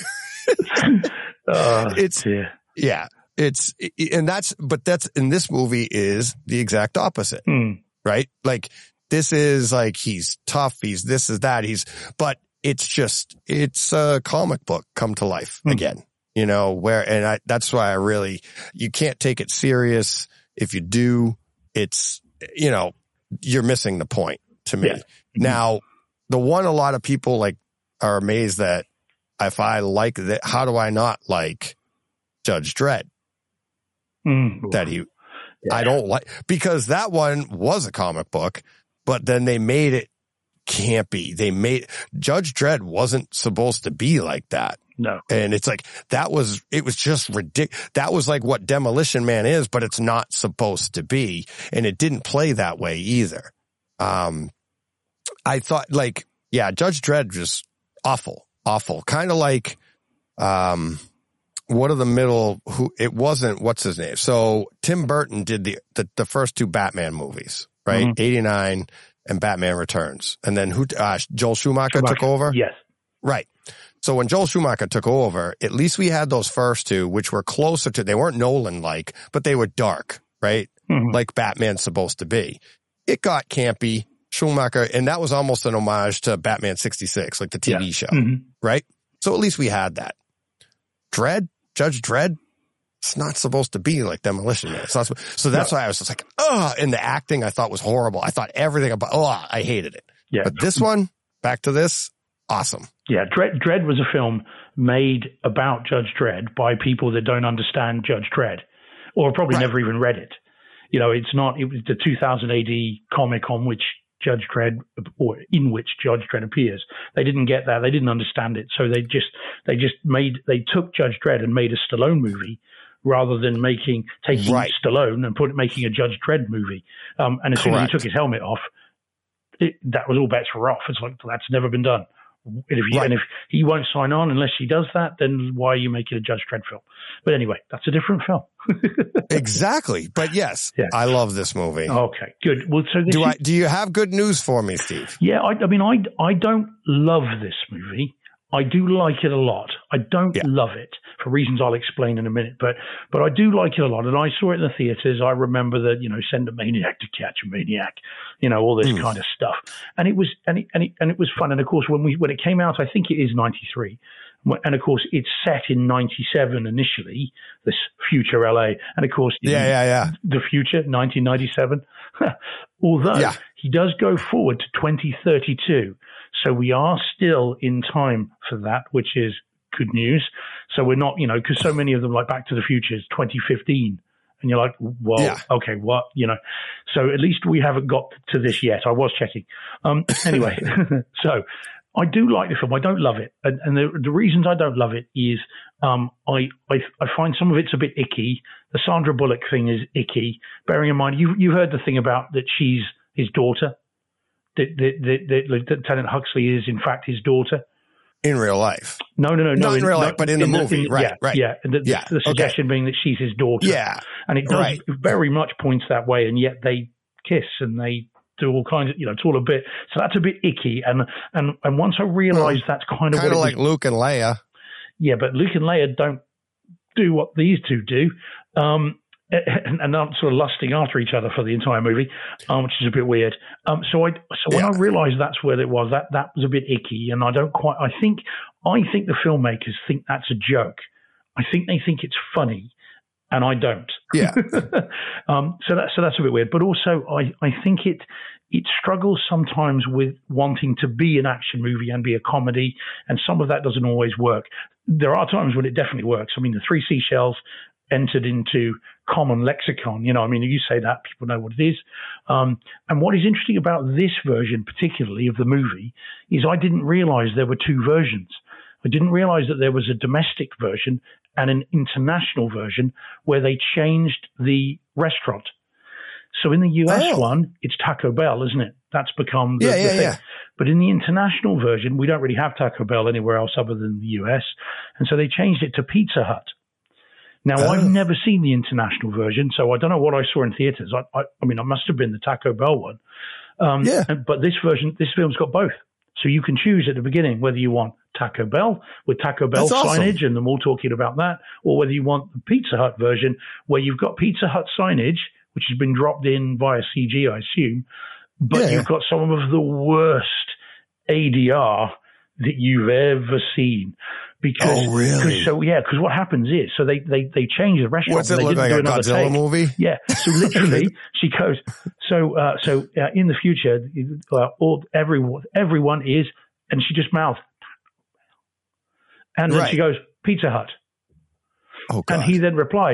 Oh, It's dear. yeah. It's and that's but that's in this movie is the exact opposite. Hmm. Right? Like this is like he's tough, he's this is that, he's but it's just it's a comic book come to life Hmm. again. You know, where and I that's why I really you can't take it serious. If you do, it's you know, you're missing the point to me. Yeah. Now, the one a lot of people like are amazed that if I like that, how do I not like Judge Dredd? Hmm. That he Yeah. I don't like because that one was a comic book, but then they made it campy. They made Judge Dredd wasn't supposed to be like that. No. And it's like, that was, it was just ridiculous. That was like what Demolition Man is, but it's not supposed to be. And it didn't play that way either. Um, I thought like, yeah, Judge Dredd just awful, awful. Kind of like, um, what are the middle who it wasn't, what's his name? So Tim Burton did the, the, the first two Batman movies, right? Mm-hmm. eighty-nine and Batman Returns. And then who, uh, Joel Schumacher, Schumacher. took over? Yes. Right. So when Joel Schumacher took over, at least we had those first two, which were closer to, they weren't Nolan-like, but they were dark, right? Mm-hmm. Like Batman's supposed to be. It got campy, Schumacher, and that was almost an homage to Batman sixty-six, like the T V Yeah. show, Mm-hmm. right? So at least we had that. Dredd, Judge Dredd, it's not supposed to be like Demolition Man. It's not supposed, so that's No. why I was just like, ugh, and the acting I thought was horrible. I thought everything about, oh, I hated it. Yeah. But this one, back to this, awesome. Yeah, Dredd, Dredd was a film made about Judge Dredd by people that don't understand Judge Dredd, or probably Right. never even read it. You know, it's not. It was the two thousand A D comic on which Judge Dredd, or in which Judge Dredd appears. They didn't get that. They didn't understand it. So they just they just made they took Judge Dredd and made a Stallone movie rather than making taking Right. Stallone and put making a Judge Dredd movie. Um, and as soon as he Correct. took his helmet off, it, that was all bets were off. It's like that's never been done. And if, you, Right. and if he won't sign on unless she does that, then why are you making a Judge Dredd film? But anyway, that's a different film. Exactly. But yes, Yeah. I love this movie. Okay, good. Well, so this Do is, I? Do you have good news for me, Steve? yeah, I, I mean, I, I don't love this movie. I do like it a lot. I don't Yeah. love it for reasons I'll explain in a minute, but but I do like it a lot. And I saw it in the theaters. I remember that, you know, send a maniac to catch a maniac, you know, all this Mm. kind of stuff. And it was and it, and it, and it was fun. And of course, when we when it came out, I think it is ninety-three. And of course, it's set in ninety-seven initially, this future L A. And of course, Yeah, yeah, yeah. the future, nineteen ninety-seven. Although Yeah. he does go forward to twenty thirty-two. So we are still in time for that, which is good news. So we're not, you know, because so many of them, like Back to the Future, is twenty fifteen. And you're like, well, Yeah. okay, what, you know. So at least we haven't got to this yet. I was checking. Um, anyway, so I do like the film. I don't love it. And, and the, the reasons I don't love it is um, I, I I find some of it's a bit icky. The Sandra Bullock thing is icky. Bearing in mind, you you heard the thing about that she's his daughter. That, that, that, that Lieutenant Huxley is, in fact, his daughter. In real life. No, no, no. Not no in real life, but in the movie. Right, yeah, right. Yeah, and the, Yeah, the, the suggestion being that she's his daughter. Yeah. And it does Right. very much points that way, and yet they kiss and they do all kinds of, you know, it's all a bit, so that's a bit icky. And and, and once I realized that's kind of Kind what of it like was, Luke and Leia. yeah, but Luke and Leia don't do what these two do. Um, and, and aren't sort of lusting after each other for the entire movie, um, which is a bit weird. Um, so I, so when Yeah. I realised that's where it was, that that was a bit icky, and I don't quite. I think, I think the filmmakers think that's a joke. I think they think it's funny, and I don't. Yeah. um, so that so that's a bit weird. But also, I I think it it struggles sometimes with wanting to be an action movie and be a comedy, and some of that doesn't always work. There are times when it definitely works. I mean, the Three Seashells entered into common lexicon. You know, I mean, if you say that, people know what it is. Um, and what is interesting about this version, particularly of the movie, is I didn't realize there were two versions. I didn't realize that there was a domestic version and an international version where they changed the restaurant. So in the U S Oh. one, it's Taco Bell, isn't it? That's become the, Yeah, the yeah, thing. yeah. But in the international version, we don't really have Taco Bell anywhere else other than the U S. And so they changed it to Pizza Hut. Now, Oh. I've never seen the international version, so I don't know what I saw in theaters. I, I, I mean, it must have been the Taco Bell one. Um, Yeah. and- But this version, this film's got both. So you can choose at the beginning whether you want Taco Bell with Taco Bell That's awesome. signage and them all talking about that, or whether you want the Pizza Hut version where you've got Pizza Hut signage, which has been dropped in via C G, I assume, but Yeah. you've got some of the worst A D R that you've ever seen. Because, Oh, really? Cause, so yeah, because what happens is, so they they they change the restaurant. What's it they look didn't like, do a another Godzilla take. movie? Yeah. So literally, she goes. So uh, so uh, in the future, uh, all everyone everyone is, and she just mouths, and then Right. she goes Pizza Hut, Oh, God. and he then replies,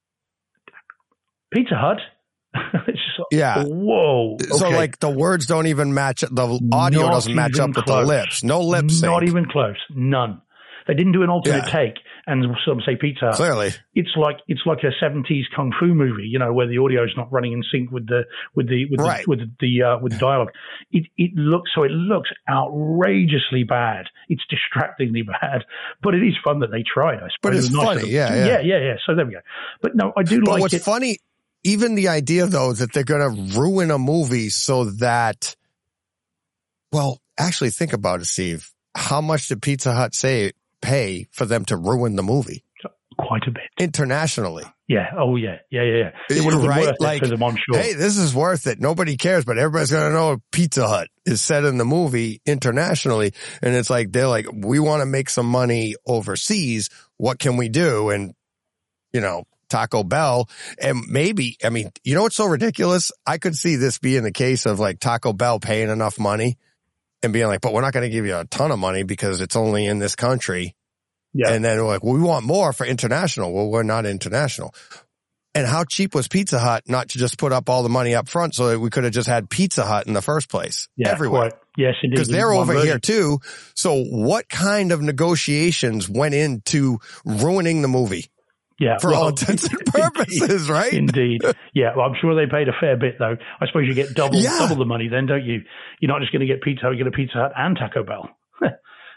Pizza Hut. It's just like, Yeah. Whoa. So, okay. like, the words don't even match, the audio Not doesn't match even up with close. the lips. No lip sync. Not even close. None. They didn't do an alternate Yeah. take and some say Pizza Hut. Clearly. It's like it's like a seventies kung fu movie, you know, where the audio is not running in sync with the with the with Right. the with the uh, with the dialogue. It it looks so it looks outrageously bad. It's distractingly bad, but it is fun that they tried. I suppose. But it's It was nice funny, of them. yeah, yeah. yeah, yeah, yeah. So there we go. But no, I do But like what's it. funny, even the idea, though, that they're going to ruin a movie so that, well, actually think about it, Steve. How much did Pizza Hut say pay for them to ruin the movie Quite a bit. internationally? Yeah. Oh yeah. Yeah. Yeah. Yeah. It would have been Right? worth Like, it for them, I'm sure. Hey, this is worth it. Nobody cares, but everybody's going to know Pizza Hut is set in the movie internationally. And it's like, they're like, we want to make some money overseas. What can we do? And, you know, Taco Bell, and maybe, I mean, you know what's so ridiculous? I could see this being the case of like Taco Bell paying enough money and being like, but we're not going to give you a ton of money because it's only in this country. Yeah. And then we're like, well, we want more for international. Well, we're not international. And how cheap was Pizza Hut not to just put up all the money up front so that we could have just had Pizza Hut in the first place? Yeah. Everywhere. Quite. Yes, indeed. Because they're One over version. here too. So what kind of negotiations went into ruining the movie? Yeah, For all intents and purposes, right? Indeed. Yeah, well, I'm sure they paid a fair bit, though. I suppose you get double Yeah. double the money then, don't you? You're not just going to get Pizza Hut, you get a Pizza Hut and Taco Bell.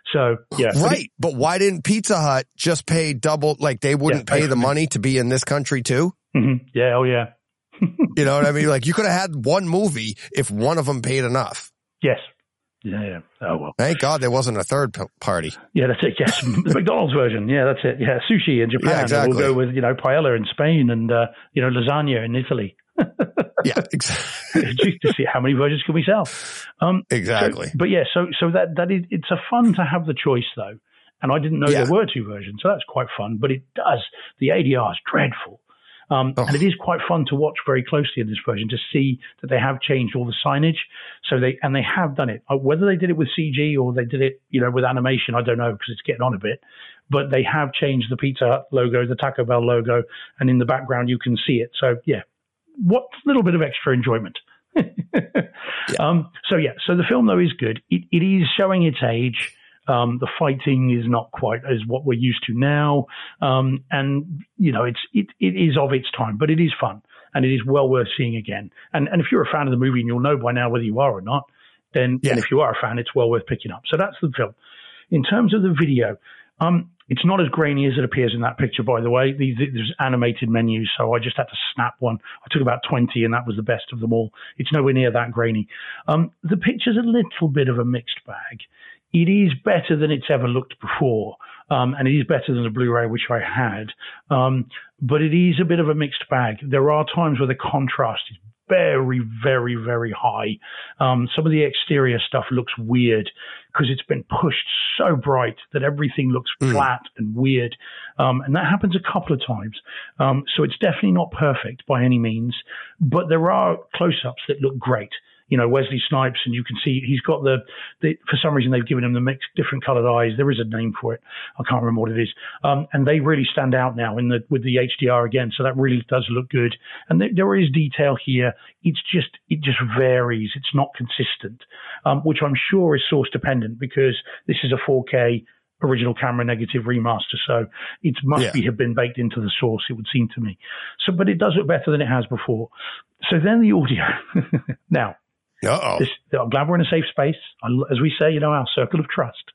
So, yeah. Right. But why didn't Pizza Hut just pay double? Like they wouldn't yeah, pay, pay the money to be in this country too? Mm-hmm. Yeah. Oh, yeah. You know what I mean? Like you could have had one movie if one of them paid enough. Yes. Yeah, yeah. Oh, well. Thank God there wasn't a third p- party. Yeah, that's it. Yes. The McDonald's version. Yeah, that's it. Yeah. Sushi in Japan. Yeah, exactly. We'll go with, you know, paella in Spain and, uh, you know, lasagna in Italy. Yeah, exactly. Just to see how many versions can we sell. Um, exactly. So, but yeah, so, so that, that is, it's a fun to have the choice though. And I didn't know yeah. there were two versions. So that's quite fun, but it does. The A D R is dreadful. Um, oh. And it is quite fun to watch very closely in this version to see that they have changed all the signage. So they, and they have done it. Uh, whether they did it with C G or they did it, you know, with animation, I don't know because it's getting on a bit. But they have changed the Pizza Hut logo, the Taco Bell logo, and in the background you can see it. So yeah, what little bit of extra enjoyment. yeah. Um, so yeah, so the film though is good. It, it is showing its age. Um, the fighting is not quite as what we're used to now. Um, and, you know, it's, it, it is of its time, but it is fun and it is well worth seeing again. And, and if you're a fan of the movie and you'll know by now whether you are or not, then, yeah. then if you are a fan, it's well worth picking up. So that's the film. In terms of the video, um, it's not as grainy as it appears in that picture, by the way. These, there's animated menus, so I just had to snap one. I took about twenty, and that was the best of them all. It's nowhere near that grainy. Um, the picture's a little bit of a mixed bag. It is better than it's ever looked before, um, and it is better than the Blu-ray, which I had. Um, but it is a bit of a mixed bag. There are times where the contrast is very, very, very high. Um, some of the exterior stuff looks weird because it's been pushed so bright that everything looks mm. flat and weird. Um, and that happens a couple of times. Um, so it's definitely not perfect by any means, but there are close-ups that look great. You know, Wesley Snipes, and you can see he's got the, the, for some reason they've given him the mixed different colored eyes. There is a name for it. I can't remember what it is. Um, and they really stand out now in the, with the H D R again. So that really does look good. And th- there is detail here. It's just, it just varies. It's not consistent, um, which I'm sure is source dependent because this is a four K original camera negative remaster. So it must yeah. be have been baked into the source, it would seem to me. So, but it does look better than it has before. So then the audio. Now, Uh-oh. This, I'm glad we're in a safe space. I, as we say, you know, our circle of trust.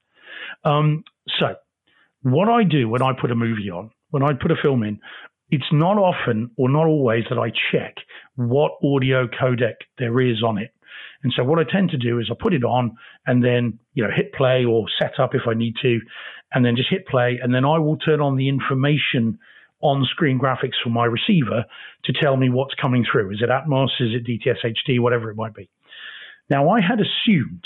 Um, so what I do when I put a movie on, when I put a film in, it's not often or not always that I check what audio codec there is on it. And so what I tend to do is I put it on and then, you know, hit play or set up if I need to, and then just hit play. And then I will turn on the information on-screen graphics from my receiver to tell me what's coming through. Is it Atmos? Is it D T S H D? Whatever it might be. Now, I had assumed,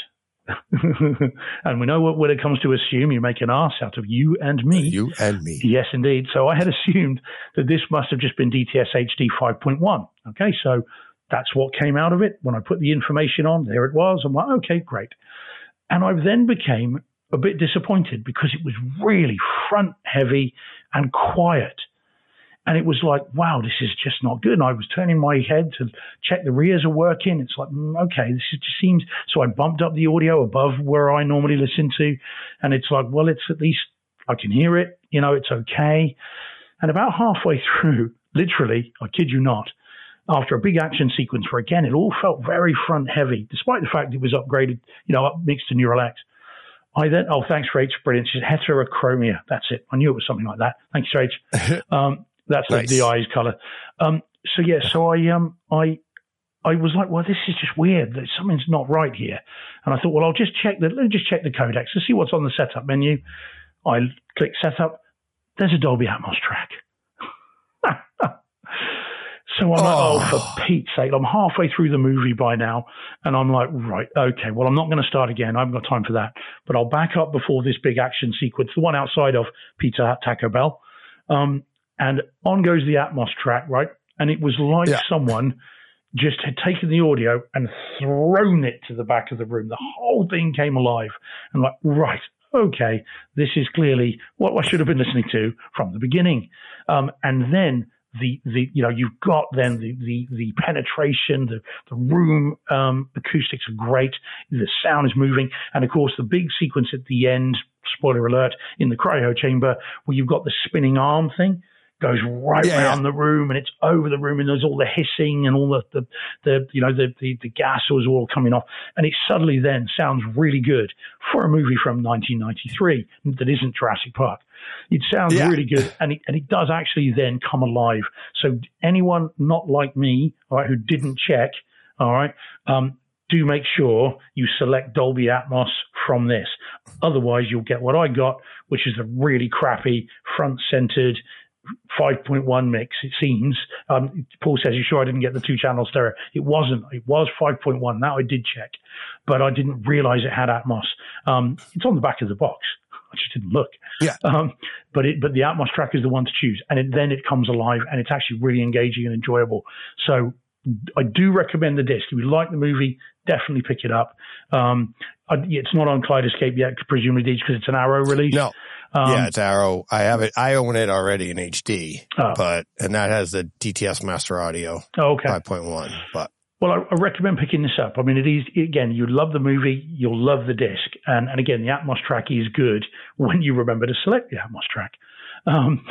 and we know what, when it comes to assume, you make an ass out of you and me. You and me. Yes, indeed. So I had assumed that this must have just been D T S H D five point one. Okay, so that's what came out of it. When I put the information on, there it was. I'm like, okay, great. And I then became a bit disappointed because it was really front heavy and quiet. And it was like, wow, this is just not good. And I was turning my head to check the rears are working. It's like, mm, okay, this is, just seems, so I bumped up the audio above where I normally listen to. And it's like, well, it's at least, I can hear it, you know, it's okay. And about halfway through, literally, I kid you not, after a big action sequence where again, it all felt very front heavy, despite the fact it was upgraded, you know, up mixed to Neural X. I then, oh, thanks, Rach, brilliant. She said heterochromia. That's it. I knew it was something like that. Thanks, Rach. Um, That's nice. the, the eyes color. Um, so yeah, so I, um, I, I was like, well, this is just weird. Something's not right here. And I thought, well, I'll just check the, let me just check the codecs to see what's on the setup menu. I click setup. There's a Dolby Atmos track. So I'm oh. like, oh, for Pete's sake, I'm halfway through the movie by now. And I'm like, right, okay, well, I'm not going to start again. I haven't got time for that. But I'll back up before this big action sequence, the one outside of Pizza Hut, Taco Bell. Um, And on goes the Atmos track, right? And it was like yeah. someone just had taken the audio and thrown it to the back of the room. The whole thing came alive. And like, right, okay, this is clearly what I should have been listening to from the beginning. Um, and then the, the, you know, you've got then the, the, the penetration, the, the room, um, acoustics are great. The sound is moving. And of course, the big sequence at the end, spoiler alert, in the cryo chamber where you've got the spinning arm thing. goes right Yeah, around yeah. the room, and it's over the room, and there's all the hissing and all the, the, the you know, the, the, the gas was all coming off. And it suddenly then sounds really good for a movie from nineteen ninety-three that isn't Jurassic Park. It sounds Yeah. really good, and it, and it does actually then come alive. So anyone not like me, all right, who didn't check, all right, um, do make sure you select Dolby Atmos from this. Otherwise, you'll get what I got, which is a really crappy, front-centered five point one mix, it seems. Um, Paul says, you sure I didn't get the two-channel stereo? It wasn't. It was five point one. That I did check. But I didn't realize it had Atmos. Um, it's on the back of the box. I just didn't look. Yeah. Um, but it, but the Atmos track is the one to choose. And it, then it comes alive, and it's actually really engaging and enjoyable. So I do recommend the disc. If you like the movie, definitely pick it up. Um, I, it's not on Kaleidoscape yet, presumably, because it's an Arrow release. No. Um, yeah, it's Arrow. I have it. I own it already in H D, Oh. but and that has the D T S Master Audio oh, okay. five point one. But Well, I, I recommend picking this up. I mean, it is, again, you love the movie, you'll love the disc. And, and again, the Atmos track is good when you remember to select the Atmos track. Um,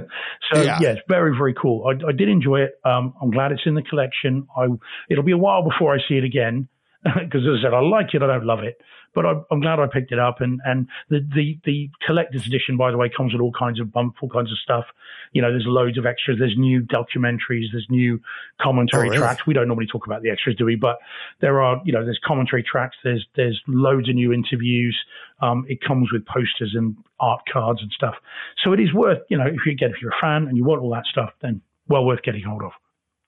so, Yeah. yeah, it's very, very cool. I, I did enjoy it. Um, I'm glad it's in the collection. I, it'll be a while before I see it again because, as I said, I like it, I don't love it. But I, I'm glad I picked it up. And, and the, the, the collector's edition, by the way, comes with all kinds of bump, all kinds of stuff. You know, there's loads of extras. There's new documentaries. There's new commentary Oh, really? tracks. We don't normally talk about the extras, do we? But there are, you know, there's commentary tracks. There's there's loads of new interviews. Um, it comes with posters and art cards and stuff. So it is worth, you know, if you get if you're a fan and you want all that stuff, then well worth getting hold of.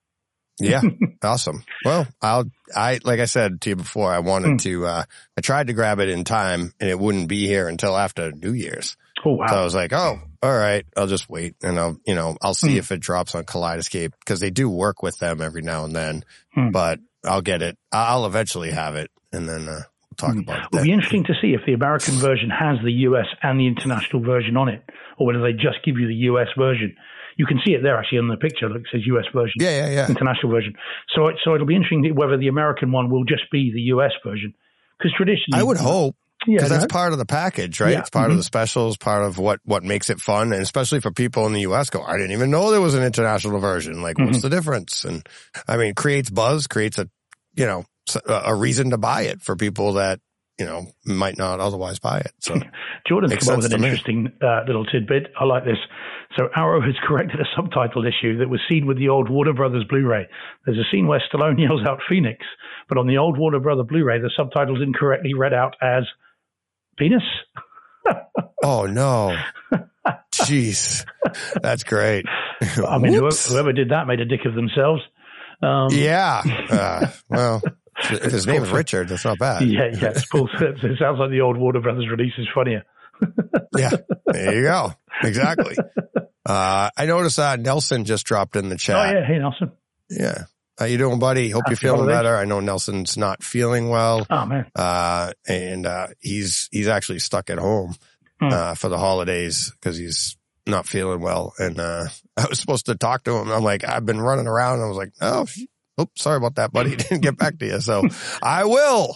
yeah, awesome. Well, I'll, I, like I said to you before, I wanted Mm. to, uh, I tried to grab it in time and it wouldn't be here until after New Year's. Oh wow! So I was like, oh, all right, I'll just wait and I'll, you know, I'll see Mm. if it drops on Kaleidoscape because they do work with them every now and then, Mm. but I'll get it. I'll eventually have it and then, uh, we'll talk Mm. about it It'll then. be interesting to see if the American version has the U S and the international version on it, or whether they just give you the U S version. You can see it there actually in the picture. It says U S version. Yeah, yeah, yeah. International version. So, it, so it'll be interesting whether the American one will just be the U S version, because traditionally, I would hope. yeah, Because that's no? part of the package, right? Yeah. It's part Mhm. of the specials, part of what, what makes it fun. And especially for people in the U S go, I didn't even know there was an international version. Like, what's Mhm. the difference? And I mean, creates buzz, creates a, you know, s- a reason to buy it for people that, you know, might not otherwise buy it. So Jordan's makes come up with sense an to me. interesting uh, little tidbit. I like this. So Arrow has corrected a subtitled issue that was seen with the old Warner Brothers Blu-ray. There's a scene where Stallone yells out Phoenix, but on the old Warner Brother Blu-ray, the subtitles incorrectly read out as penis. oh no. Jeez. That's great. I mean, whoever, Whoops. whoever did that made a dick of themselves. Um, Yeah. Uh, well, if his name is Richard, that's not bad. Yeah, yeah. It's Paul, it sounds like the old Warner Brothers release is funnier. Yeah, there you go. Exactly. Uh, I noticed uh, Nelson just dropped in the Oh, chat. yeah. Hey, Nelson. Yeah. How you doing, buddy? Hope Happy you're feeling holidays. better. I know Nelson's not feeling well. Oh, man. Uh, and, uh, he's, he's actually stuck at home, Hmm. uh, for the holidays because he's not feeling well. And, uh, I was supposed to talk to him. I'm like, I've been running around. And I was like, oh, sh- oops, sorry about that, buddy. Didn't get back to you. So I will.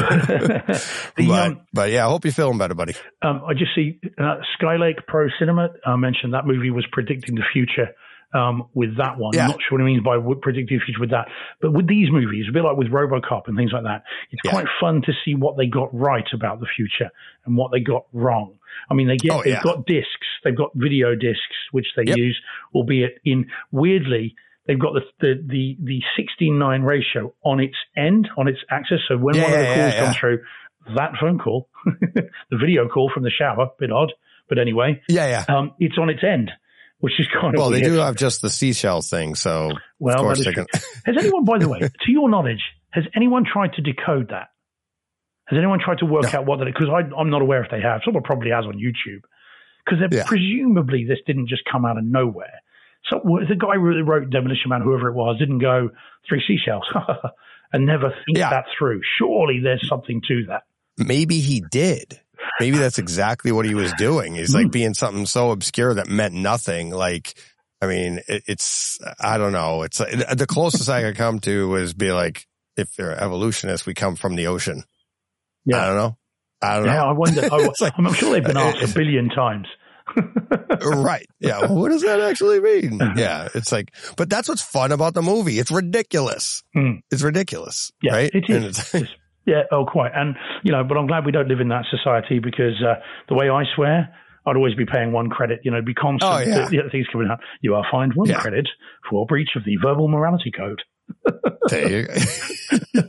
The, but, um, but yeah, I hope you're feeling better, buddy. Um, I just see uh, Skylake Pro Cinema uh, mentioned that movie was predicting the future um, with that one. Yeah. I'm not sure what he means by w- predicting the future with that. But with these movies, a bit like with RoboCop and things like that, it's Yeah. quite fun to see what they got right about the future and what they got wrong. I mean, they get, Oh, they've yeah. got discs, they've got video discs, which they Yep. use, albeit in weirdly, they've got the, the, the, the sixteen nine ratio on its end, on its axis. So when Yeah, one of the yeah, calls yeah, comes yeah. through, that phone call, the video call from the shower, bit odd, but anyway, Yeah, yeah. um, it's on its end, which is kind of Well, they weird. do have just the seashells thing. So Well, of course that is they true. can. Has anyone, by the way, to your knowledge, has anyone tried to decode that? Has anyone tried to work No. out what that? Because I'm not aware if they have. Someone probably has on YouTube. Because Yeah. presumably this didn't just come out of nowhere. So the guy who wrote Demolition Man, whoever it was, didn't go three seashells and never think Yeah. that through. Surely there's something to that. Maybe he did. Maybe that's exactly what he was doing. He's like being something so obscure that meant nothing. Like, I mean, it, it's, I don't know. It's uh, the closest I could come to was be like, if they're evolutionists, we come from the ocean. Yeah. I don't know. I don't Yeah, know. I wonder. I, It's like- I'm sure they've been asked a billion times. Right. Yeah. Well, what does that actually mean? Yeah. It's like, but that's what's fun about the movie. It's ridiculous. Mm. It's ridiculous. Yeah, right. It is. It's, it's, yeah. Oh, quite. And, you know, but I'm glad we don't live in that society because uh, the way I swear, I'd always be paying one credit, you know, be constant. Oh, yeah. The, the things coming out. You are fined one yeah. credit for breach of the verbal morality code. There you go.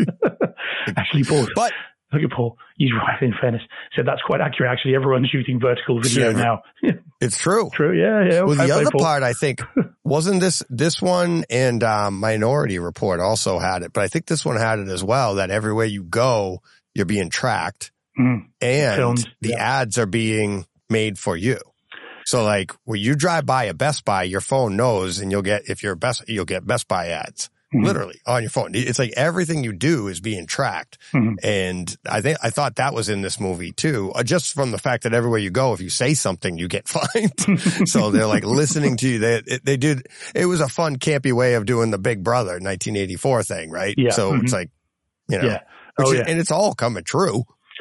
Actually, Paul. But, Look at Paul. He's right, in fairness. Said that's quite accurate. Actually, everyone's shooting vertical video sure. now. It's true. True, yeah, yeah. Well, the I other Paul. part, I think, wasn't this, this one and um, Minority Report also had it, but I think this one had it as well, that everywhere you go, you're being tracked mm. and Filmed, the yeah. ads are being made for you. So like when you drive by a Best Buy, your phone knows and you'll get, if you're Best, you'll get Best Buy ads. Mm-hmm. Literally on your phone. It's like everything you do is being tracked. Mm-hmm. And I think, I thought that was in this movie too, uh, just from the fact that everywhere you go, if you say something, you get fined. So they're like listening to you. They, they did, it was a fun, campy way of doing the Big Brother nineteen eighty-four thing, right? Yeah. So Mm-hmm. it's like, you know, yeah. Oh, which, yeah. and it's all coming true.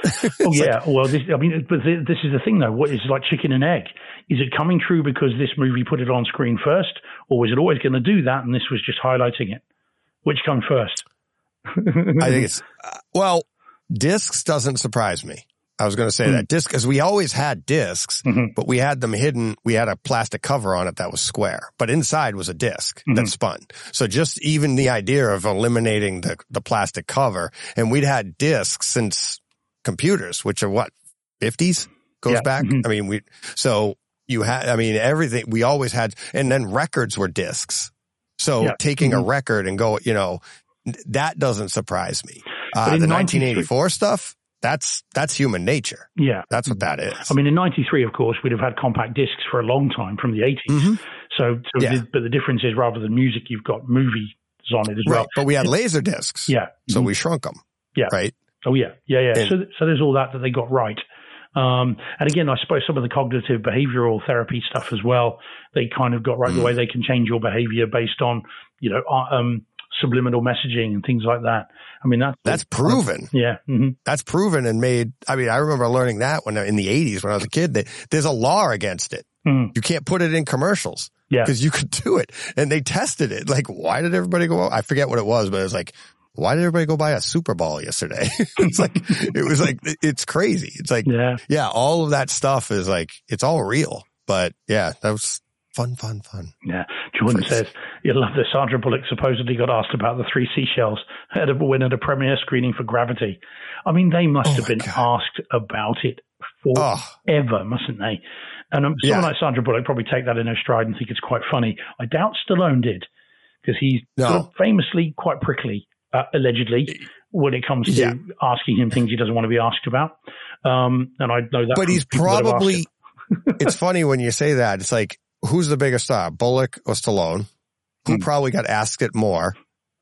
Oh yeah. Like, well, this, I mean, but this is the thing though. What is like chicken and egg? Is it coming true because this movie put it on screen first, or was it always going to do that and this was just highlighting it? Which comes first? I think it's, uh, well, discs doesn't surprise me. I was going to say mm. that disc, because we always had discs, mm-hmm. but we had them hidden. We had a plastic cover on it that was square, but inside was a disc mm-hmm. that spun. So just even the idea of eliminating the, the plastic cover, and we'd had discs since computers, which are what, fifties goes yeah. back. Mm-hmm. I mean, we, so you had, I mean, everything we always had, and then records were discs. So yeah. taking mm-hmm. a record and go, you know, that doesn't surprise me. Uh, the nineteen eighty-four stuff, that's, that's human nature. Yeah. That's what that is. I mean, in ninety-three, of course, we'd have had compact discs for a long time from the eighties. Mm-hmm. So, so yeah. the, but the difference is rather than music, you've got movies on it as right. well. But we had laser discs. Yeah. So mm-hmm. we shrunk them. Yeah. Right. Oh yeah. Yeah. Yeah. And, so, so there's all that that they got right. Um, and again, I suppose some of the cognitive behavioral therapy stuff as well, they kind of got right mm. the way they can change your behavior based on, you know, um, subliminal messaging and things like that. I mean, that's, that's proven. Uh, yeah. Mm-hmm. That's proven and made. I mean, I remember learning that when in the eighties, when I was a kid, that there's a law against it. Mm. You can't put it in commercials. Yeah. Cause you could do it, and they tested it. Like, why did everybody go, I forget what it was, but it was like, why did everybody go buy a Super Bowl yesterday? It's like, it was like, it's crazy. It's like, yeah. yeah, all of that stuff is like, it's all real. But yeah, that was fun, fun, fun. Yeah. Jordan says, you love this. Sandra Bullock supposedly got asked about the three seashells at a win at a premiere screening for Gravity. I mean, they must oh have been God. asked about it forever, oh. mustn't they? And um, someone yeah. like Sandra Bullock probably take that in her stride and think it's quite funny. I doubt Stallone did, because he's no. sort of famously quite prickly. Uh, allegedly, when it comes to yeah. asking him things he doesn't want to be asked about. Um, and I know that. But he's probably, it's funny when you say that. It's like, who's the bigger star, Bullock or Stallone? Who mm. probably got asked it more.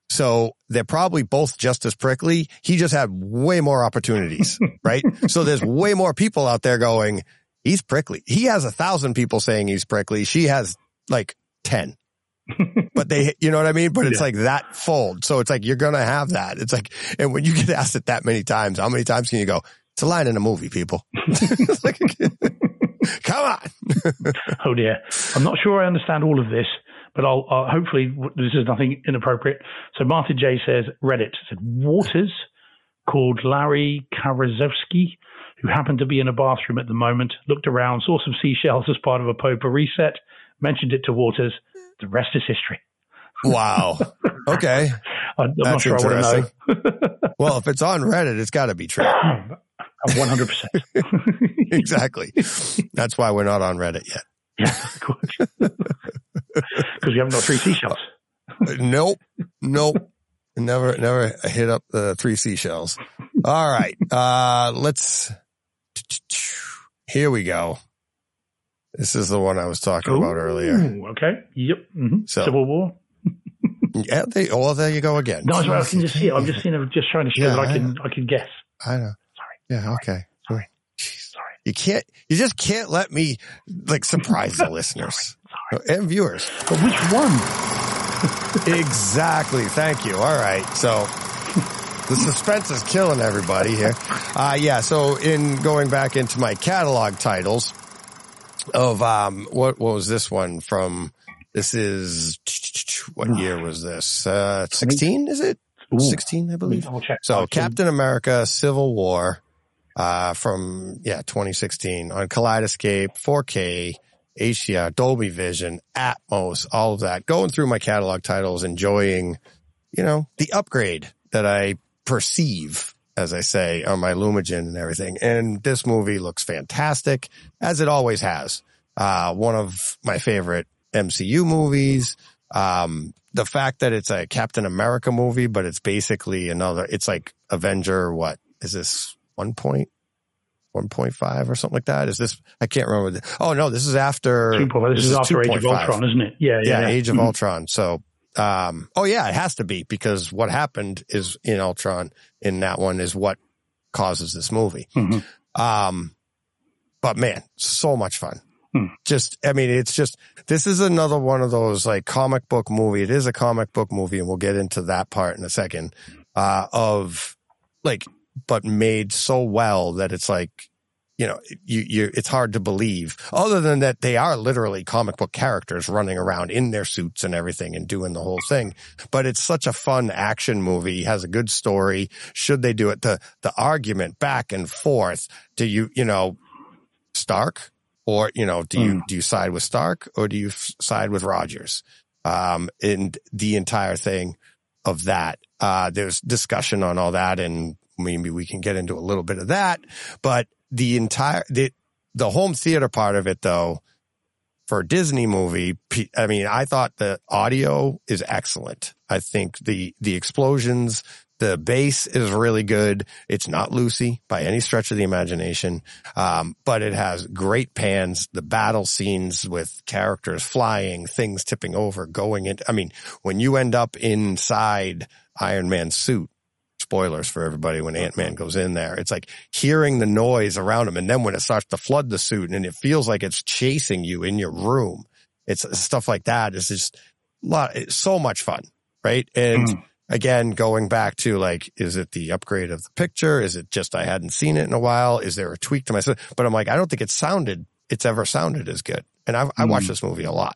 So they're probably both just as prickly. He just had way more opportunities, right? So there's way more people out there going, he's prickly. He has a thousand people saying he's prickly. She has like ten. But they, you know what I mean? But it's yeah. like that fold. So it's like, you're going to have that. It's like, and when you get asked it that many times, how many times can you go, it's a line in a movie, people. Like, come on. Oh dear. I'm not sure I understand all of this, but I'll, I'll hopefully this is nothing inappropriate. So Martin J says, Reddit said Waters called Larry Karaszewski, who happened to be in a bathroom at the moment, looked around, saw some seashells as part of a potpourri set, mentioned it to Waters. The rest is history. Wow. Okay. I'm That's not sure I want to know. Well, if it's on Reddit, it's got to be true. one hundred percent. Exactly. That's why we're not on Reddit yet. Yeah, of course. Because we haven't got three seashells. Nope. Nope. Never, never hit up the three seashells. All right. Uh, let's, here we go. This is the one I was talking Ooh, about earlier. Okay. Yep. Mm-hmm. So, Civil War. Yeah. They, well, there you go again. No, I can just see it. I'm just, you know, just trying to show yeah, that I can, I, I can guess. I know. Sorry. Yeah. Sorry. Okay. Sorry. Jeez. Sorry. You can't, you just can't let me like surprise the listeners Sorry. Sorry. and viewers. But which one? Exactly. Thank you. All right. So the suspense is killing everybody here. Uh, yeah. So in going back into my catalog titles, of, um, what, what was this one from? This is, what year was this? Uh, sixteen, is it? sixteen, I believe. So Captain America, Civil War, uh, from, yeah, twenty sixteen on Kaleidoscape, four K, H D R, Dolby Vision, Atmos, all of that. Going through my catalog titles, enjoying, you know, the upgrade that I perceive, as I say, on my Lumagen and everything. And this movie looks fantastic, as it always has. Uh, one of my favorite M C U movies. Um, the fact that it's a Captain America movie, but it's basically another, it's like Avenger, what is this? One point, one point five or something like that? Is this, I can't remember. The, oh no, this is after, this, this is, is after Age of Ultron, isn't it? Yeah. Yeah. yeah, yeah. Age of mm-hmm. Ultron. So, um, oh yeah, it has to be, because what happened is in Ultron in that one is what causes this movie. Mm-hmm. Um, but man, so much fun. Hmm. Just, I mean, it's just, this is another one of those like comic book movie. It is a comic book movie, and we'll get into that part in a second, uh, of like, but made so well that it's like, you know, you, you, it's hard to believe, other than that they are literally comic book characters running around in their suits and everything and doing the whole thing. But it's such a fun action movie, has a good story. Should they do it? The, the argument back and forth. Do you, you know, Stark? Or, you know, do you, mm. do you side with Stark or do you f- side with Rogers? Um, and the entire thing of that, uh, there's discussion on all that, and maybe we can get into a little bit of that, but the entire, the, the home theater part of it though, for a Disney movie, I mean, I thought the audio is excellent. I think the, the explosions, the bass is really good. It's not Lucy by any stretch of the imagination. Um, but it has great pans, the battle scenes with characters flying, things tipping over, going into, I mean, when you end up inside Iron Man's suit, spoilers for everybody when Ant-Man goes in there, it's like hearing the noise around him. And then when it starts to flood the suit and it feels like it's chasing you in your room, it's stuff like that. It's just a lot, it's so much fun. Right. And, mm. Again, going back to like, is it the upgrade of the picture? Is it just I hadn't seen it in a while? Is there a tweak to my, but I'm like, I don't think it sounded, it's ever sounded as good. And I've, I watched this movie a lot.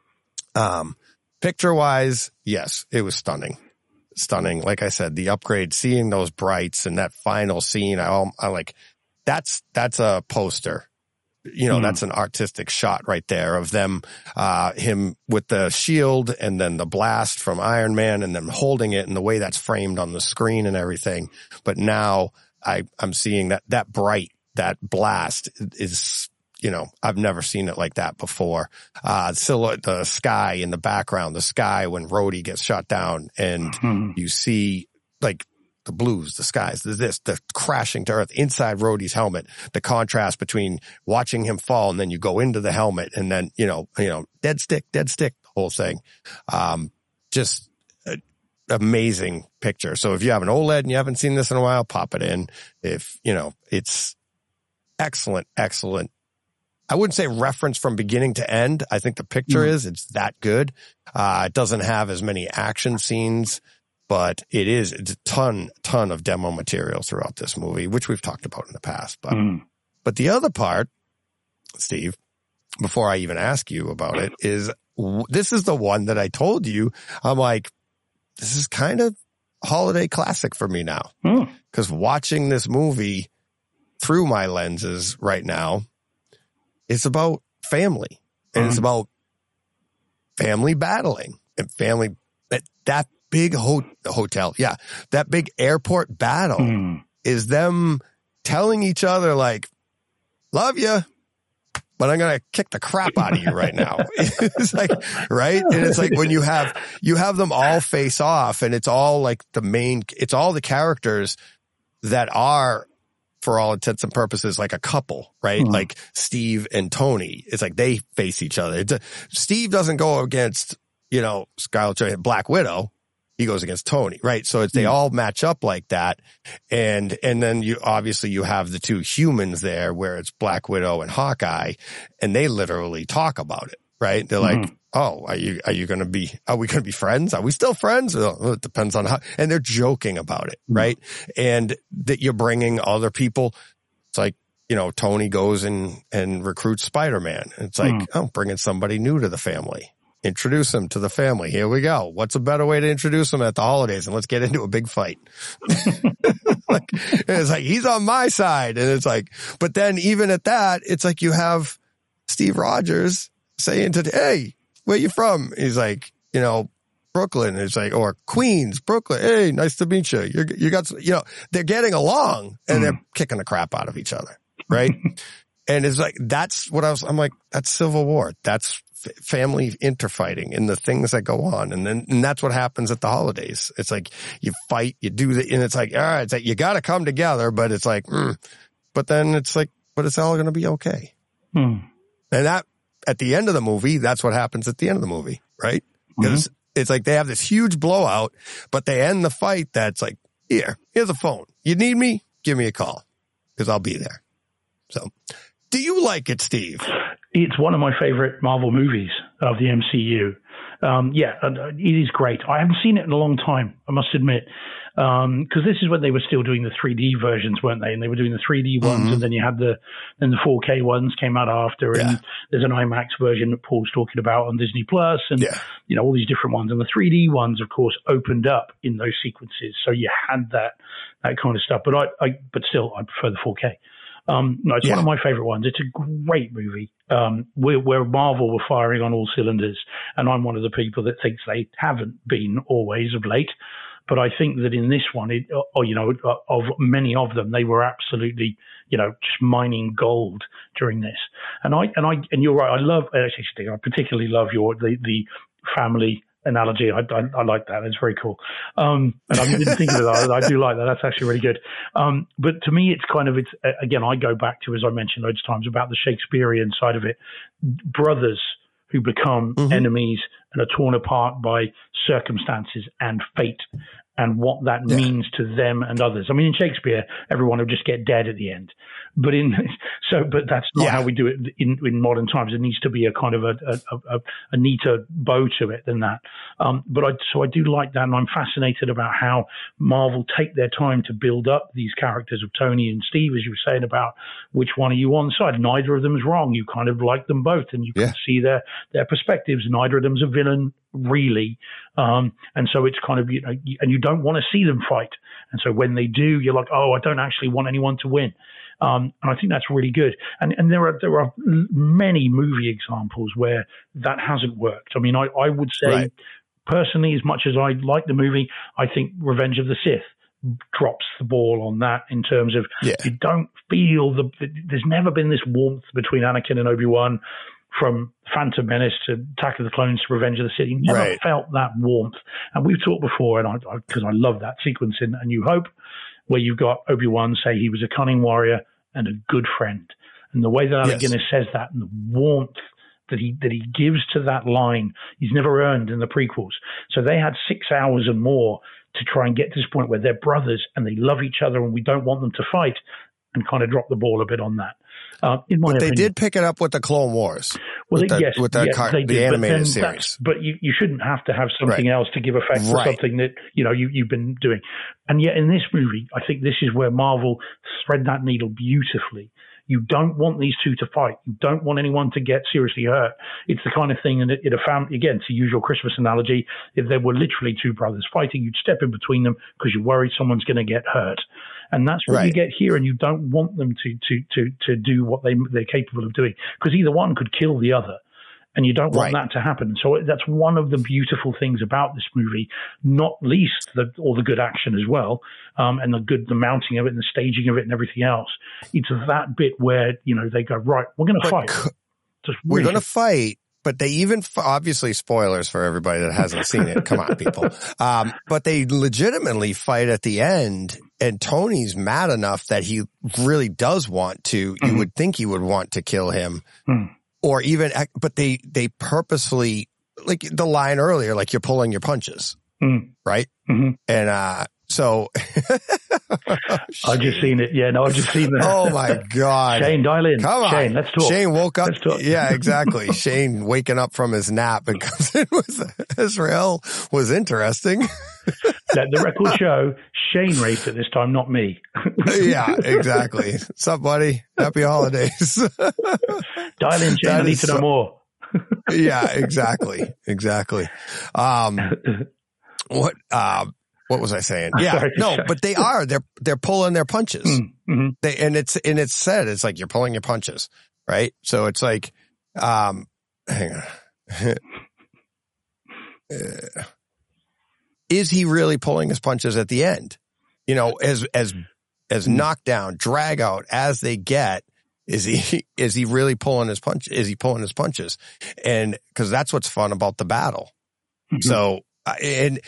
Um, picture wise, yes, it was stunning. Stunning. Like I said, the upgrade, seeing those brights and that final scene, I, I like, that's, that's a poster. You know, mm. that's an artistic shot right there of them, uh, him with the shield and then the blast from Iron Man and them holding it and the way that's framed on the screen and everything. But now I, I'm seeing that, that bright, that blast is, you know, I've never seen it like that before. Uh, silhouette, the sky in the background, the sky when Rhodey gets shot down and mm. you see like, the blues, the skies, the this, the crashing to earth inside Rhodey's helmet, the contrast between watching him fall and then you go into the helmet and then, you know, you know, dead stick, dead stick, the whole thing. Um, just an amazing picture. So if you have an OLED and you haven't seen this in a while, pop it in. If, you know, it's excellent, excellent. I wouldn't say reference from beginning to end. I think the picture mm. is, it's that good. Uh, it doesn't have as many action scenes, but it is it's a ton, ton of demo material throughout this movie, which we've talked about in the past. But, mm. but the other part, Steve, before I even ask you about it, is w- this is the one that I told you. I'm like, this is kind of holiday classic for me now. Because mm. watching this movie through my lenses right now, it's about family. And mm. it's about family battling and family, that, that big ho- hotel. Yeah. That big airport battle mm. is them telling each other like, love you, but I'm going to kick the crap out of you right now. It's like, right. And it's like when you have, you have them all face off and it's all like the main, it's all the characters that are, for all intents and purposes, like a couple, right? Mm. Like Steve and Tony. It's like they face each other. It's a, Steve doesn't go against, you know, Scarlett Johansson, Black Widow. He goes against Tony, right? So it's, they mm. all match up like that. And, and then you, obviously you have the two humans there where it's Black Widow and Hawkeye, and they literally talk about it, right? They're mm. like, oh, are you, are you going to be, are we going to be friends? Are we still friends? Well, it depends on how, and they're joking about it, right? Mm. And that you're bringing other people. It's like, you know, Tony goes and, and recruits Spider-Man. It's like, mm. oh, bringing somebody new to the family. Introduce him to the family. Here we go. What's a better way to introduce him at the holidays? And let's get into a big fight. Like, it's like, he's on my side. And it's like, but then even at that, it's like you have Steve Rogers saying to, hey, where you from? He's like, you know, Brooklyn. It's like, or Queens, Brooklyn. Hey, nice to meet you. You're, you got, you know, they're getting along and mm. they're kicking the crap out of each other. Right. And it's like, that's what I was, I'm like, that's Civil War. That's f- family interfighting and the things that go on. And then, and that's what happens at the holidays. It's like you fight, you do the, and it's like, all right, it's like, you got to come together, but it's like, mm. but then it's like, but it's all going to be okay. Mm. And that, at the end of the movie, that's what happens at the end of the movie, right? Because mm-hmm. it's like they have this huge blowout, but they end the fight that's like, here, here's a phone. You need me? Give me a call because I'll be there. So, do you like it, Steve? It's one of my favorite Marvel movies of the M C U. Um, yeah, it is great. I haven't seen it in a long time, I must admit, because um, this is when they were still doing the three D versions, weren't they? And they were doing the three D ones, mm-hmm. and then you had the then the four K ones came out after, and yeah. there's an IMAX version that Paul's talking about on Disney Plus, and yeah. you know all these different ones. And the three D ones, of course, opened up in those sequences, so you had that that kind of stuff. But I, I but still, I prefer the four K. Um, no, it's yeah. one of my favorite ones. It's a great movie. Um, where, where Marvel were firing on all cylinders, and I'm one of the people that thinks they haven't been always of late. But I think that in this one, it, or, you know, of many of them, they were absolutely, you know, just mining gold during this. And I, and I, and you're right. I love, actually, Steve, I particularly love your, the, the family analogy. I, I, I like that. It's very cool. Um, and I didn't think of it. I, I do like that. That's actually really good. Um, but to me, it's kind of, it's, again, I go back to, as I mentioned loads of times, about the Shakespearean side of it. Brothers who become mm-hmm. enemies and are torn apart by circumstances and fate and what that yeah. means to them and others. I mean, in Shakespeare, everyone would just get dead at the end. But in so, but that's not yeah. how we do it in, in modern times. It needs to be a kind of a a, a, a neater bow to it than that. Um, but I so I do like that, and I'm fascinated about how Marvel take their time to build up these characters of Tony and Steve, as you were saying about which one are you on side. Neither of them is wrong. You kind of like them both, and you yeah. can see their their perspectives. Neither of them's a villain, really. Um, and so it's kind of, you know, and you don't want to see them fight. And so when they do, you're like, oh, I don't actually want anyone to win. Um, and I think that's really good. And, and there are, there are many movie examples where that hasn't worked. I mean, I, I would say right. personally, as much as I like the movie, I think Revenge of the Sith drops the ball on that in terms of yeah. you don't feel the, there's never been this warmth between Anakin and Obi-Wan. From Phantom Menace to Attack of the Clones to Revenge of the Sith, you never right. felt that warmth. And we've talked before, and I, because I, I love that sequence in A New Hope, where you've got Obi-Wan say he was a cunning warrior and a good friend. And the way that Alec yes. Guinness says that, and the warmth that he that he gives to that line, he's never earned in the prequels. So they had six hours and more to try and get to this point where they're brothers and they love each other, and we don't want them to fight, and kind of drop the ball a bit on that. Uh, in my but they opinion. did pick it up with the Clone Wars. Well, with they, the, yes, with the, yes, car, they the did, animated but series. But you, you shouldn't have to have something right. else to give effect to right. something that, you know, you, you've been doing. And yet in this movie, I think this is where Marvel thread that needle beautifully. You don't want these two to fight. You don't want anyone to get seriously hurt. It's the kind of thing, and in a family, again, to use your Christmas analogy, if there were literally two brothers fighting, you'd step in between them because you're worried someone's going to get hurt. And that's what right. you get here, and you don't want them to to to to do what they they're capable of doing, because either one could kill the other, and you don't want right. that to happen. So that's one of the beautiful things about this movie, not least the all the good action as well, um, and the good the mounting of it and the staging of it and everything else. It's that bit where, you know, they go, right, we're going to fight. C- Just we're really going to fight. But they even, obviously spoilers for everybody that hasn't seen it. Come on, people. Um, but they legitimately fight at the end, and Tony's mad enough that he really does want to, mm-hmm. you would think he would want to kill him mm. or even, but they, they purposefully, like the line earlier, like you're pulling your punches, mm. right? Mm-hmm. And, uh, so I've just seen it. Yeah, no, I've just seen that. Oh my God. Shane, dial in. Come on. Shane, let's talk. Shane woke up. Let's talk. Yeah, exactly. Shane waking up from his nap and comes in with Israel was interesting. Let the record show Shane raped at this time, not me. Yeah, exactly. What's up, buddy? Happy holidays. Dial in, Shane. That I need is to know so- more. Yeah, exactly. Exactly. Um, what, um, what was I saying? Yeah, Sorry, no, sorry. but they are, they're, they're pulling their punches. Mm-hmm. They, and it's, and it's said, it's like you're pulling your punches, right? So it's like, um, hang on. Uh, is he really pulling his punches at the end? You know, as, as, as knockdown, drag out as they get, is he, is he really pulling his punch? Is he pulling his punches? And cause that's what's fun about the battle. Mm-hmm. So, and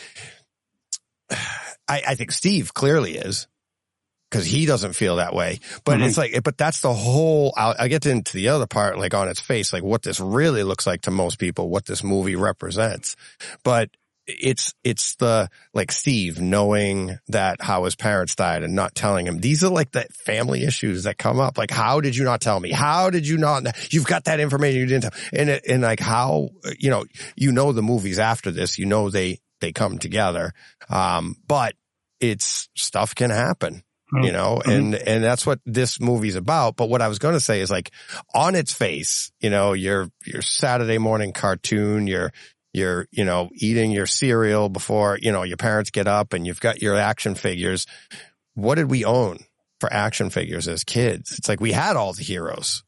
I, I think Steve clearly is, cause he doesn't feel that way, but Mm-hmm. it's like, but that's the whole, I'll, I get into the other part, like on its face, like what this really looks like to most people, what this movie represents. But it's, it's the, like Steve knowing that how his parents died and not telling him. These are like the family issues that come up. Like, how did you not tell me? How did you not? You've got that information you didn't tell. And, it, and like how, you know, you know, the movies after this, you know, they, they come together. Um, but it's stuff can happen. You know, Mm-hmm. and, and that's what this movie's about. But what I was going to say is like on its face, you know, your, your Saturday morning cartoon, your, your, you know, eating your cereal before, you know, your parents get up and you've got your action figures. What did we own for action figures as kids? It's like we had all the heroes,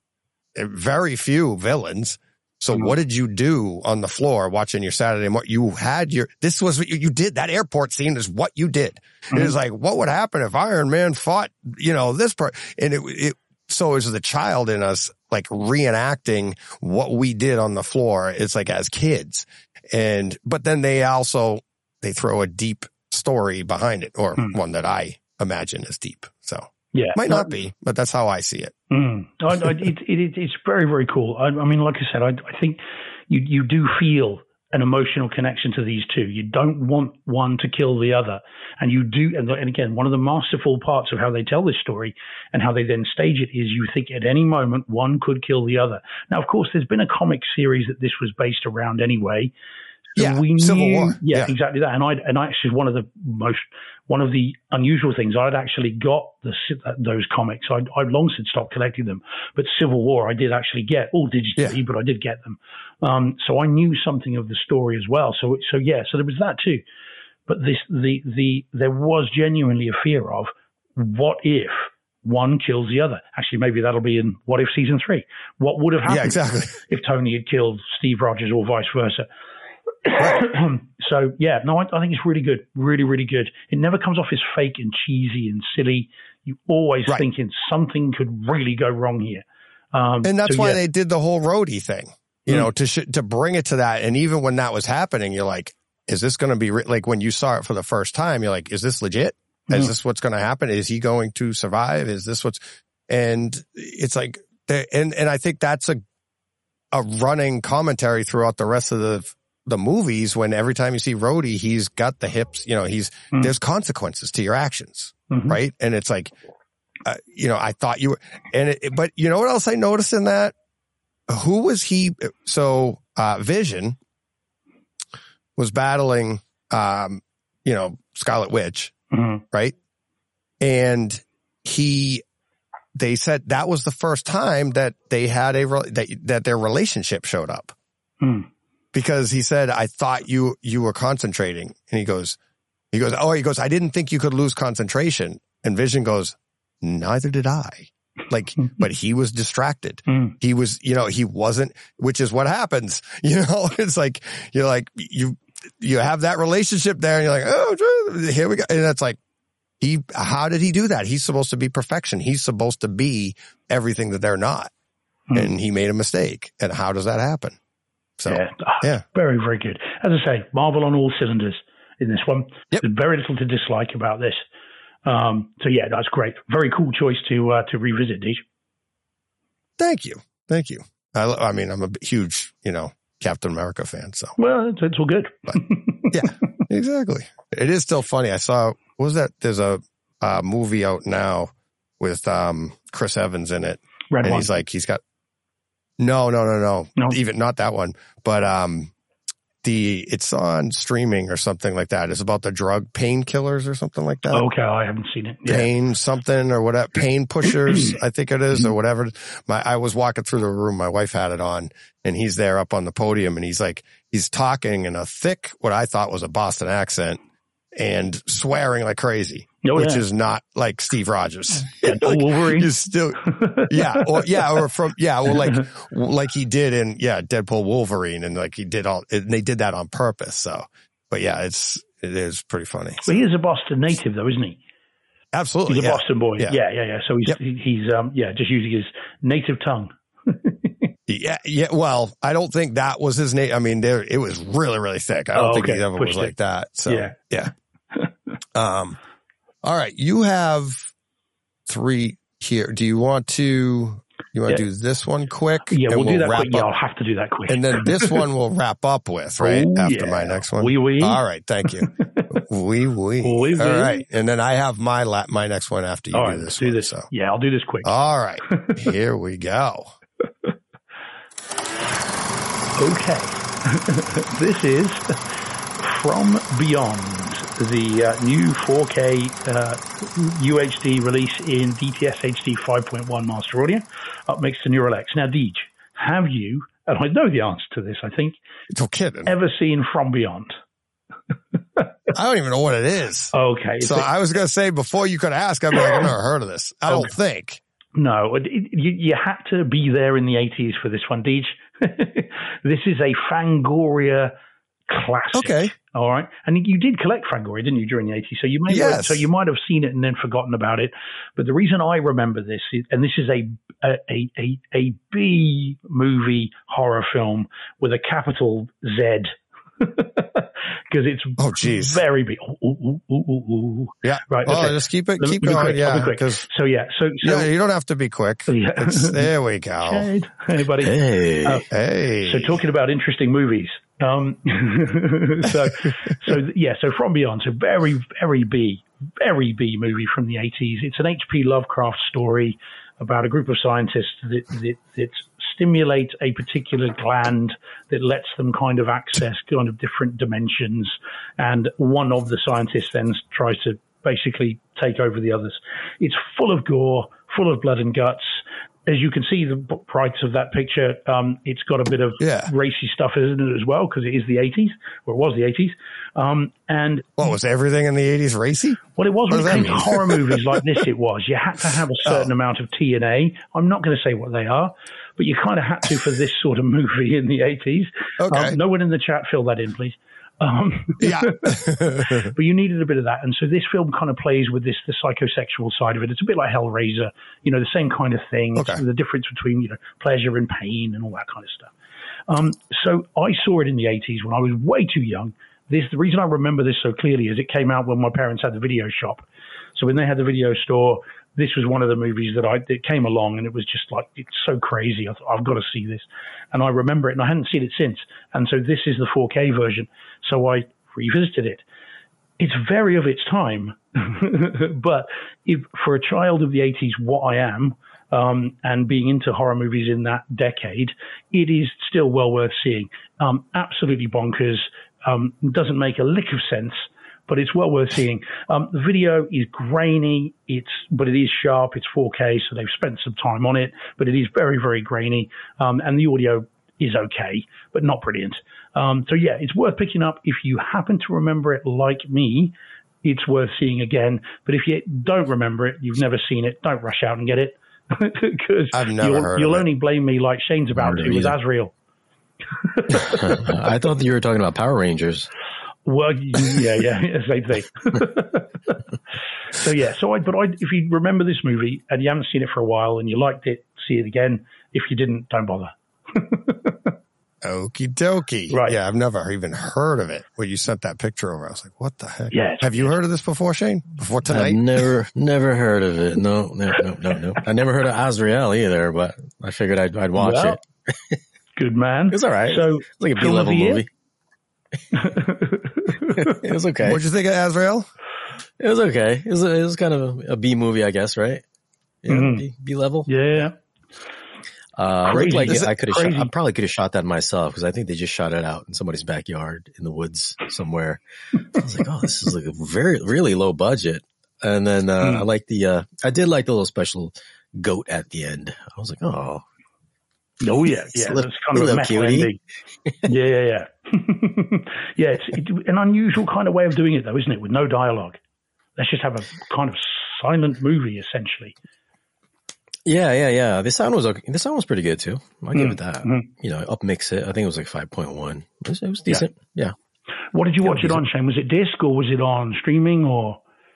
very few villains. So Mm-hmm. what did you do on the floor watching your Saturday morning? You had your, this was what you, you did. That airport scene is what you did. Mm-hmm. It was like, what would happen if Iron Man fought, you know, this part? And it, it, so it was the child in us like reenacting what we did on the floor. It's like as kids. And, but then they also, they throw a deep story behind it, or Mm. one that I imagine is deep. So Yeah. might not be, but that's how I see it. Mm. I, I, it, it, it's very, very cool. I, I mean, like I said, I, I think you, you do feel an emotional connection to these two. You don't want one to kill the other. And you do, and, and again, one of the masterful parts of how they tell this story and how they then stage it is you think at any moment one could kill the other. Now, of course, there's been a comic series that this was based around anyway. So Yeah, we Civil knew, War. Yeah, Yeah. exactly that. And I, and I actually, one of the most, one of the unusual things, I'd actually got the, those comics. I'd, I'd long since stopped collecting them, but Civil War I did actually get, all digitally, Yeah. but I did get them. Um, so I knew something of the story as well. So, so yeah, so there was that too. But this, the, the, there was genuinely a fear of what if one kills the other? Actually, maybe that'll be in What If season three. What would have happened Yeah, exactly. if Tony had killed Steve Rogers or vice versa? So yeah, no, I, I think it's really good, really, really good. It never comes off as fake and cheesy and silly. You always Right. thinking something could really go wrong here. Um, And that's so, why yeah. they did the whole roadie thing, you Mm. know, to sh- to bring it to that. And even when that was happening, you're like, is this going to be re-? Like when you saw it for the first time, you're like, is this legit? Is Mm. this what's going to happen? Is he going to survive? Is this what's? And it's like, the- and and I think that's a a running commentary throughout the rest of the the movies. When every time you see Rhodey, he's got the hips. You know, he's Mm. there's consequences to your actions, Mhm. right? And it's like, uh, you know, I thought you were, and it, but you know what else I noticed in that? Who was he? So, uh, Vision was battling, um, you know, Scarlet Witch, Mhm. right? And he, they said that was the first time that they had a, re- that, that their relationship showed up, Mm. because he said, I thought you, you were concentrating. And he goes, he goes, oh, he goes, I didn't think you could lose concentration. And Vision goes, neither did I. Like, but he was distracted. Mm. He was, you know, he wasn't, which is what happens. You know, it's like, you're like, you, you have that relationship there and you're like, oh, here we go. And that's like, he, how did he do that? He's supposed to be perfection. He's supposed to be everything that they're not. Mm. And he made a mistake. And how does that happen? So, Yeah. Ah, yeah. Very, very good. As I say, Marvel on all cylinders in this one. Yep. There's very little to dislike about this. Um, so yeah, that's great. Very cool choice to, uh, to revisit, Deej. Thank you. Thank you. I, lo- I mean, I'm a huge, you know, Captain America fan. So Well, it's, it's all good. yeah, exactly. It is still funny. I saw, what was that? There's a, uh movie out now with, um, Chris Evans in it. Red And one. he's like, he's got, no, no, no, no, No. even not that one. But, um, the, it's on streaming or something like that. It's about the drug painkillers or something like that. Okay, I haven't seen it. Yeah. Pain something or whatever, pain pushers, I think it is, or whatever. My, I was walking through the room. My wife had it on and he's there up on the podium and he's like, he's talking in a thick, what I thought was a Boston accent and swearing like crazy. Oh, which yeah. is not like Steve Rogers. Yeah, like, Wolverine. He's still, yeah, or yeah, or from yeah, well, like like he did in yeah, Deadpool, Wolverine, and like he did all, and they did that on purpose. So, but yeah, it's it is pretty funny. Well, he is a Boston native, though, isn't he? Absolutely, he's a yeah. Boston boy. Yeah, yeah, yeah. yeah. So he's yep. he's um yeah, just using his native tongue. Yeah, yeah. Well, I don't think that was his name. I mean, there it was really, really thick. I don't oh, think okay. he ever Pushed was it. like that. So yeah, yeah. um. All right, you have three here. Do you want to? You want to yeah. do this one quick? Yeah, we'll, we'll do that quick. Up. Yeah, I'll have to do that quick. And then this one we'll wrap up with, right? Oh, After yeah. my next one. Oui, oui. All right, thank you. oui, oui. Oui, oui. All right, and then I have my la- my next one after you All do right, this let's do one. this. So. Yeah, I'll do this quick. All right, here we go. Okay, this is From Beyond, the uh, new four K uh, U H D release in D T S H D five point one master audio, upmixed to Neural X. Now, Deej, have you, and I know the answer to this, I think, no kidding, ever seen From Beyond? I don't even know what it is. Okay. So a, I was going to say, before you could ask, I'd be like, I've never heard of this. I don't okay. think. No, it, it, you, you had to be there in the eighties for this one, Deej. This is a Fangoria classic. Okay. All right. And you did collect Fangoria, didn't you, during the eighties? So you may yes. so you might have seen it and then forgotten about it. But the reason I remember this is, and this is a a a a B movie horror film with a capital Z. Because it's oh, geez. very big. Ooh, ooh, ooh, ooh, ooh. Yeah. Right. Oh, okay. just keep it, Let keep me, going. quick, yeah. Because so yeah. So, so yeah, you don't have to be quick. Yeah. It's, there we go. Shade. Hey, buddy. Hey. Uh, hey. So talking about interesting movies. Um, so, so yeah. So From Beyond. So very, very B, very B movie from the eighties. It's an H P Lovecraft story about a group of scientists that, that, that stimulate a particular gland that lets them kind of access kind of different dimensions. And one of the scientists then tries to basically take over the others. It's full of gore, full of blood and guts. As you can see, the price of that picture, um, it's got a bit of yeah. racy stuff in it as well, because it is the eighties, or it was the eighties. Um, and what was everything in the eighties racy? Well, it was when it came to horror movies like this. It was you had to have a certain oh. amount of T N A. I'm not going to say what they are, but you kind of had to for this sort of movie in the eighties. Okay. Um, no one in the chat, fill that in, please. Um, yeah. But you needed a bit of that. And so this film kind of plays with this, the psychosexual side of it. It's a bit like Hellraiser, you know, the same kind of thing. Okay. The difference between, you know, pleasure and pain and all that kind of stuff. Um, so I saw it in the eighties when I was way too young. This, the reason I remember this so clearly is it came out when my parents had the video shop. So when they had the video store, this was one of the movies that I that came along, and it was just like, it's so crazy. I thought, I've got to see this. And I remember it, and I hadn't seen it since. And so this is the four K version. So I revisited it. It's very of its time. But if, for a child of the eighties, what I am, um, and being into horror movies in that decade, it is still well worth seeing. Um, absolutely bonkers. Um, doesn't make a lick of sense, but it's well worth seeing. Um, the video is grainy, it's but it is sharp. It's four K, so they've spent some time on it, but it is very, very grainy. Um, and the audio is okay, but not brilliant. Um, so yeah, it's worth picking up. If you happen to remember it like me, it's worth seeing again. But if you don't remember it, you've never seen it, don't rush out and get it. Because you'll, you'll only blame me like Shane's about to with Azrael. I thought you were talking about Power Rangers. Well, yeah, yeah, same thing. So yeah, so I, but I, if you remember this movie and you haven't seen it for a while and you liked it, see it again. If you didn't, don't bother. Okie dokie. Right. Yeah, I've never even heard of it. When you sent that picture over, I was like, what the heck? Yeah. Have you heard of this before, Shane? Before tonight? I've never, never heard of it. No, no, no, no, no. I never heard of Azrael either, but I figured I'd, I'd watch well, it. Good man. It's all right. So, it's like a B-level movie. It was okay. What'd you think of Azrael? It was okay. It was, a, it was kind of a, a B movie, I guess, right? Yeah, mm-hmm. B, B level. Yeah. Uh, it Crazy. looked like Is it, it I could have. crazy? I probably could have shot that myself because I think they just shot it out in somebody's backyard in the woods somewhere. I was like, oh, this is like a very really low budget. And then uh, Mm. I like the. Uh, I did like the little special goat at the end. I was like, oh, Oh yeah, It's yeah. a little- That's kind of a little metal cutie. ending. Yeah, yeah, yeah. Yeah, it's it, an unusual kind of way of doing it, though, isn't it? With no dialogue. Let's just have a kind of silent movie, essentially. yeah, yeah, yeah. The sound was okay. The sound was pretty good too. I give Mm. it that. Mhm. You know, up mix it. I think it was like five point one. It was, it was decent. Yeah. What did you Yeah, watch it was on, Shane? Was it disc or was it on streaming or?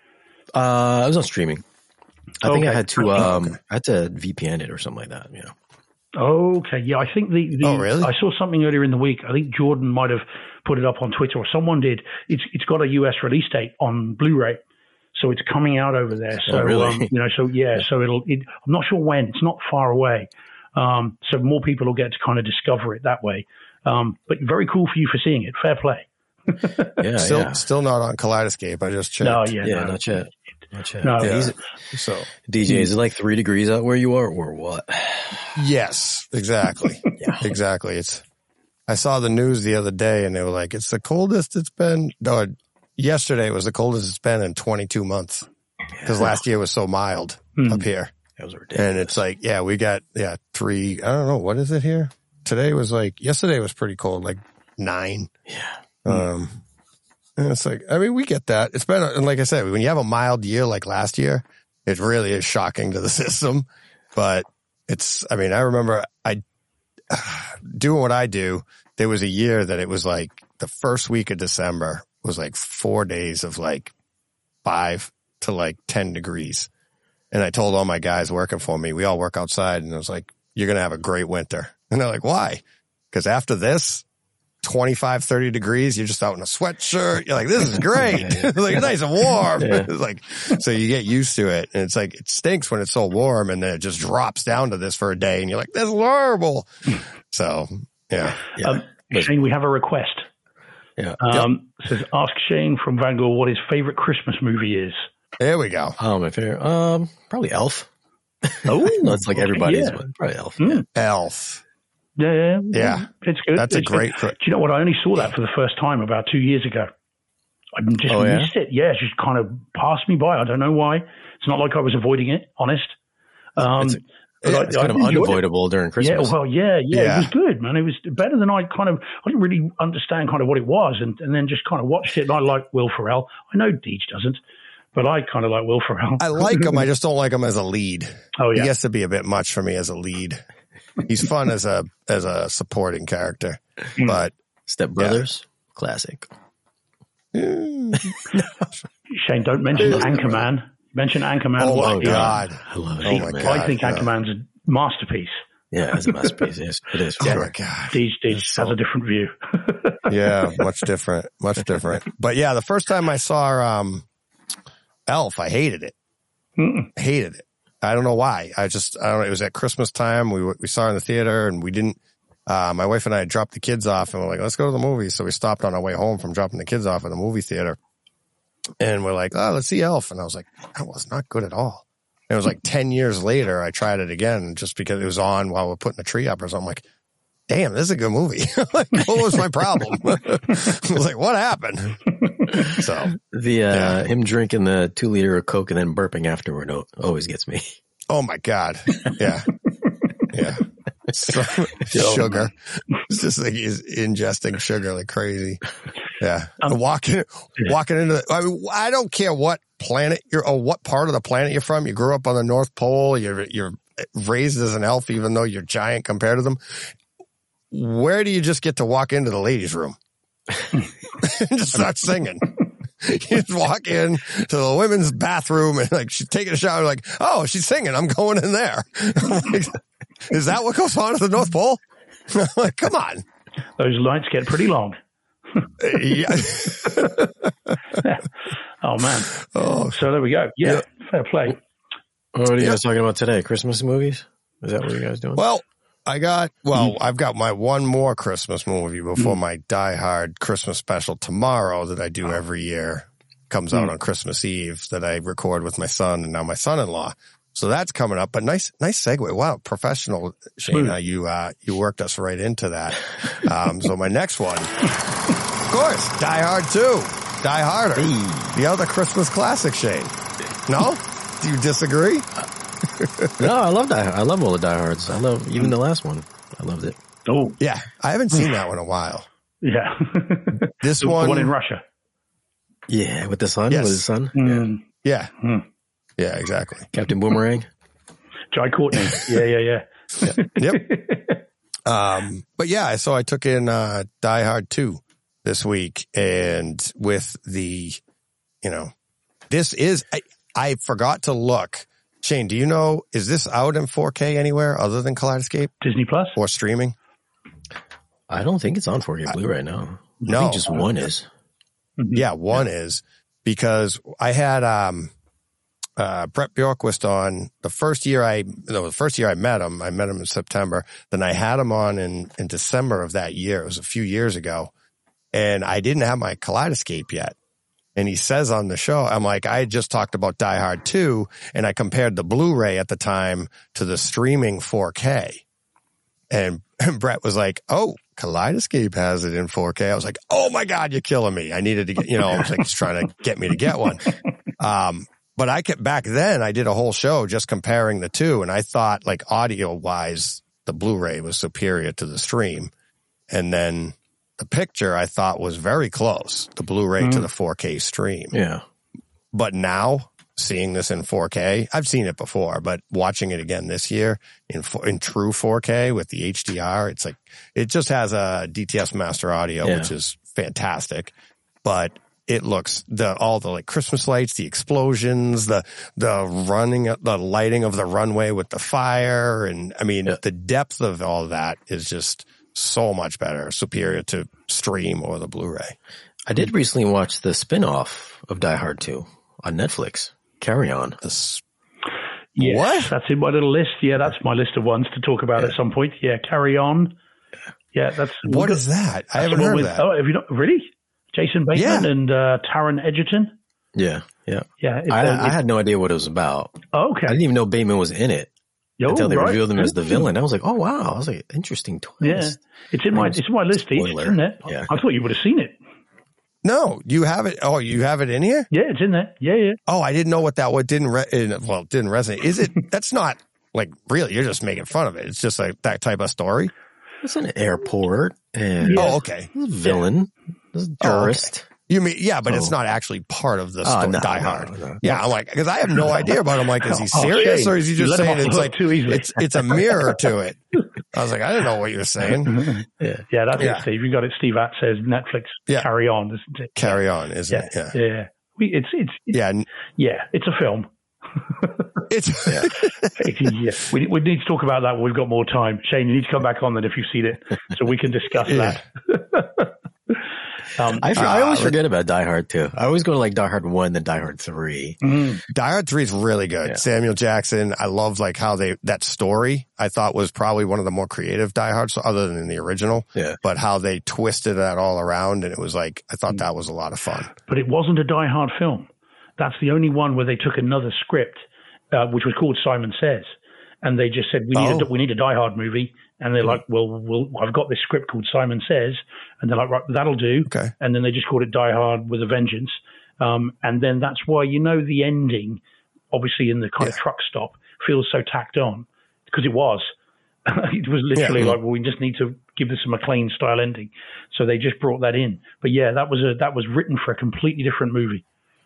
Uh, I was on streaming. I think I Okay. had to. Um, I had to V P N it or something like that. Yeah. Okay, yeah, I think the, the Oh, really? I saw something earlier in the week. I think Jordan might have put it up on Twitter or someone did. It's it's got a U S release date on Blu-ray, so it's coming out over there. So Oh, really? um, you know, so yeah, so it'll. It, I'm not sure when. It's not far away, um, so more people will get to kind of discover it that way. Um, but very cool for you for seeing it. Fair play. Yeah. Still, yeah. still not on Kaleidoscape. I just checked. No, yeah, Yeah. no. Not yet. Not yet. No, Yeah. Is it- So D J, is it like three degrees out where you are, or what? yes, exactly. Yeah. Exactly. It's, I saw the news the other day and they were like, it's the coldest it's been. No, yesterday was the coldest it's been in twenty-two months because last year was so mild Hmm. up here. That was ridiculous. And it's like, yeah, we got, yeah, three, I don't know. What is it here? Today was like, yesterday was pretty cold, like nine. yeah. Um, and it's like, I mean, we get that. It's been, and like I said, when you have a mild year like last year, it really is shocking to the system. But it's, I mean, I remember I, doing what I do, there was a year that it was like the first week of December was like four days of like five to like ten degrees. And I told all my guys working for me, we all work outside, and I was like, you're going to have a great winter. And they're like, why? Because after this, twenty-five, thirty degrees, you're just out in a sweatshirt. You're like, this is great. Like, nice and warm. Yeah. It's like, so you get used to it. And it's like, it stinks when it's so warm and then it just drops down to this for a day. And you're like, that's horrible. So, yeah. Yeah. Um, Shane, we have a request. Yeah. Um, it says, ask Shane from Vanguard what his favorite Christmas movie is. There we go. Oh, my favorite. Um, probably Elf. Oh, No, it's like everybody's, yeah. but probably Elf. Mm. Elf. Yeah, yeah, Yeah. It's good. That's a It's good. great, Do you know what? I only saw that for the first time about two years ago. I just Oh, yeah? missed it. Yeah, it just kind of passed me by. I don't know why. It's not like I was avoiding it, honest. Um, It's, but I- it's I kind of enjoyed it. unavoidable during Christmas. Yeah, well, yeah, yeah, Yeah. it was good, man. It was better than I kind of, I didn't really understand kind of what it was, and, and then just kind of watched it, and I like Will Ferrell. I know Deej doesn't, but I kind of like Will Ferrell. I like him. I just don't like him as a lead. Oh, He yeah. gets to be a bit much for me as a lead. He's fun as a, as a supporting character, Mm. but Step Brothers, classic. eh, Shane, don't mention Anchorman. Mention Anchorman. oh Watch my the- God. I love it. Oh my man. God. I think no. Anchorman's a masterpiece. Yeah, it's a masterpiece. Yes, it is. For Oh sure. my God. Deej, Deej It's so- has a different view. Yeah, much different, much different. But yeah, the first time I saw um, Elf, I hated it. Mm. Hated it. I don't know why. I just, I don't know. It was at Christmas time. We we saw it in the theater, and we didn't. Uh, my wife and I dropped the kids off, and we're like, let's go to the movies. So we stopped on our way home from dropping the kids off at the movie theater, and we're like, oh, let's see Elf. And I was like, that was not good at all. And it was like ten years later, I tried it again just because it was on while we're putting a tree up or something. I'm like, damn, this is a good movie. Like, what was my problem? I was like, what happened? So, The uh, Yeah. him drinking the two liter of Coke and then burping afterward o- always gets me. oh my God. Yeah. Yeah. So, sugar. It's just like he's ingesting sugar like crazy. Yeah. Um, walking, walking into the, I mean, I don't care what planet you're, or what part of the planet you're from. You grew up on the North Pole. You're, you're raised as an elf, even though you're giant compared to them. Where do you just get to walk into the ladies' room and just start singing? You just walk in to the women's bathroom and like she's taking a shower, like, oh, she's singing. I'm going in there. I'm like, is that what goes on at the North Pole? I'm like, come on. Those lights get pretty long. Yeah. Oh, man. Oh, So there we go. Yeah, Yeah. fair play. What are you Yeah. guys talking about today? Christmas movies? Is that what you guys doing? well, I got, well, I've got my one more Christmas movie before my Die Hard Christmas special tomorrow that I do every year. Comes out on Christmas Eve that I record with my son and now my son-in-law. So that's coming up, but nice, nice segue. Wow. Professional, Shane. You, uh, you worked us right into that. Um, so my next one, of course, Die Hard two, Die Harder, hey. The other Christmas classic, Shane. No? Do you disagree? No, I love Die Hard. I love all the Die Hards. I love even the last one. I loved it. Oh, yeah. I haven't seen that one in a while. Yeah. This the, one, the one in Russia. Yeah, with the son. Yes. With his son. Mm. Yeah. Yeah. Mm. Yeah, exactly. Captain Boomerang. Jai Courtney. Yeah, yeah, yeah. yeah. Yep. Um, but yeah, so I took in, uh, Die Hard two this week, and with the, you know, this is, I, I forgot to look. Shane, do you know, is this out in four K anywhere other than Kaleidoscape? Disney Plus? Or streaming? I don't think it's on four K Blu-ray now. No. I think just one is. Yeah, one yeah. is, because I had, um, Uh, Brett Bjorkquist on the first year I, no, the first year I met him, I met him in September. Then I had him on in, in December of that year. It was a few years ago. And I didn't have my Kaleidoscape yet. And he says on the show, I'm like, I had just talked about Die Hard two, and I compared the Blu-ray at the time to the streaming four K. And, and Brett was like, oh, Kaleidoscape has it in four K. I was like, oh my God, you're killing me. I needed to get, you know, I was like, he's trying to get me to get one. Um, But I kept back then, I did a whole show just comparing the two, and I thought, like, audio wise, the Blu-ray was superior to the stream. And then the picture I thought was very close, the Blu-ray mm-hmm. to the four K stream. Yeah. But now, seeing this in four K, I've seen it before, but watching it again this year in in true four K with the H D R, it's like, it just has a D T S Master Audio, yeah. which is fantastic. But it looks the all the like Christmas lights, the explosions, the the running, the lighting of the runway with the fire, and I mean yeah. the depth of all of that is just so much better, superior to stream or the Blu-ray. I did recently watch the spin-off of Die Hard two on Netflix. Carry On. This, yes, what? That's in my little list. Yeah, that's my list of ones to talk about yeah. at some point. Yeah, Carry On. Yeah, that's what is that? I haven't heard with, that. Oh, have you not really? Jason Bateman yeah. and uh, Taron Egerton. Yeah, yeah, yeah. I, uh, I had no idea what it was about. Oh, okay, I didn't even know Bateman was in it Yo, until they right. revealed him as the villain. I was like, oh wow, I was like, interesting twist. Yeah, it's in my it's in my list. It's in there. Yeah. I thought you would have seen it. No, you have it. Oh, you have it in here? Yeah, it's in there. Yeah, yeah. Oh, I didn't know what that what didn't re- well it didn't resonate. Is it? That's not like really. You're just making fun of it. It's just like that type of story. It's an airport and yeah. oh, okay, it's a villain, it's a tourist. Oh, okay. You mean, yeah, but oh. it's not actually part of the story, oh, no, Die Hard. No, no. Yeah, I'm like, because I have no idea about it. I'm like, is he serious oh, or is he just saying it's like, too easily. it's it's a mirror to it? I was like, I didn't know what you were saying. yeah, yeah, that's yeah. it, Steve. You got it. Steve Att says Netflix. Yeah. Carry On, isn't it? Carry On, isn't yeah. it? Yeah, yeah. We, it's, it's it's yeah, yeah. It's a film. It's yeah. yeah. We we need to talk about that when we've got more time. Shane, you need to come back on then if you've seen it, so we can discuss yeah. that. Um, I, I always uh, forget about Die Hard too. I always go to like Die Hard one, then Die Hard three. Mm-hmm. Die Hard three is really good. Yeah. Samuel Jackson. I love like how they, that story I thought was probably one of the more creative Die Hards other than the original. Yeah. But how they twisted that all around, and it was like, I thought that was a lot of fun. But it wasn't a Die Hard film. That's the only one where they took another script, uh, which was called Simon Says. And they just said, we need, oh. a, we need a Die Hard movie. And they're like, well, well, I've got this script called Simon Says. And they're like, right, that'll do. Okay. And then they just called it Die Hard with a Vengeance. Um, and then that's why, you know, the ending, obviously in the kind yeah. of truck stop, feels so tacked on. Because it was. It was literally yeah. like, well, we just need to give this a McClane style ending. So they just brought that in. But yeah, that was a, that was written for a completely different movie.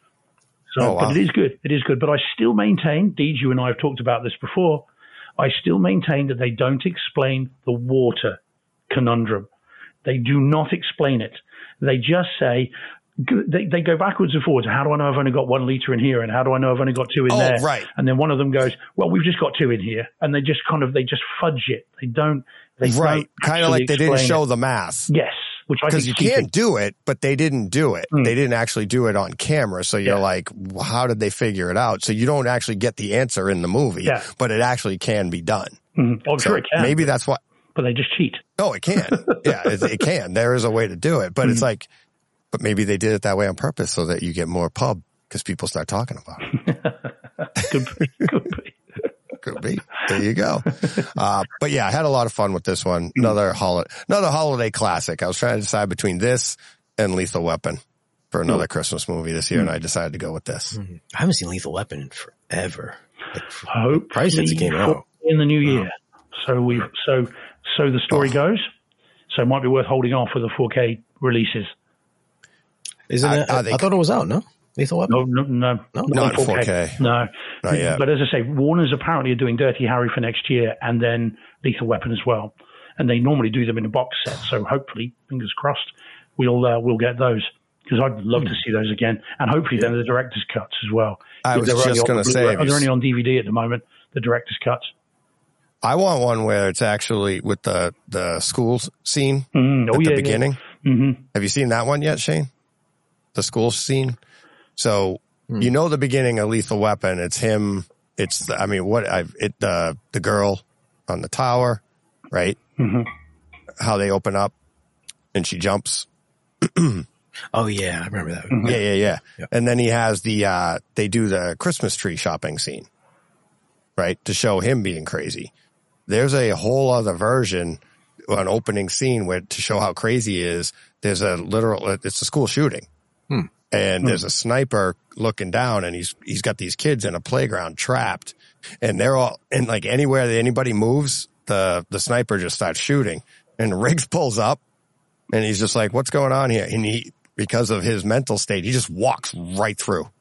So, oh, wow. But it is good. It is good. But I still maintain, Deej, you and I have talked about this before, I still maintain that they don't explain the water conundrum. They do not explain it. They just say, they, they go backwards and forwards. How do I know I've only got one liter in here? And how do I know I've only got two in oh, there? Right. And then one of them goes, well, we've just got two in here. And they just kind of, they just fudge it. They don't, they right. Kind of like they didn't show it. the math. Yes. Because you can't do it, but they didn't do it. Mm. They didn't actually do it on camera. So you're yeah. like, well, how did they figure it out? So you don't actually get the answer in the movie, yeah. but it actually can be done. Mm. Oh, I'm so sure it can. Maybe that's what. But they just cheat. Oh, it can. Yeah, it, it can. There is a way to do it. But mm. it's like, but maybe they did it that way on purpose so that you get more pub because people start talking about it. Could be. Could be. Could be. There you go. Uh, but yeah, I had a lot of fun with this one. Another holiday, another holiday classic. I was trying to decide between this and Lethal Weapon for another Christmas movie this year, and I decided to go with this. I haven't seen Lethal Weapon in forever. Like, Hopefully probably since it came out. in the new year. So we so so the story Oh. goes. So it might be worth holding off for the four K releases. Isn't I- it? I I, think- thought it was out. No, Lethal Weapon. No, no, no, No? Not in four K. No, Not yet. But as I say, Warner's apparently are doing Dirty Harry for next year, and then Lethal Weapon as well. And they normally do them in a box set. So hopefully, fingers crossed, we'll uh, we'll get those, because I'd love to see those again, and hopefully then the director's cuts as well. I was They're only just on going to the say, Blu-ray. They're only on D V D at the moment. The director's cuts. I want one where it's actually with the, the school scene Mm, oh at yeah, the beginning. Yeah. Mm-hmm. Have you seen that one yet, Shane? The school scene? So, you know, the beginning of Lethal Weapon, it's him. It's, the, I mean, what I, it, the, the girl on the tower, right? Mm-hmm. How they open up and she jumps. Oh yeah, I remember that. Yeah, yeah, yeah. Yeah. And then he has the, uh, they do the Christmas tree shopping scene, right? To show him being crazy. There's a whole other version, an opening scene where to show how crazy he is. There's a literal, it's a school shooting. Hmm. And there's a sniper looking down, and he's, he's got these kids in a playground trapped, and they're all, and like anywhere that anybody moves, the, the sniper just starts shooting, and Riggs pulls up and he's just like, what's going on here? And he, because of his mental state, he just walks right through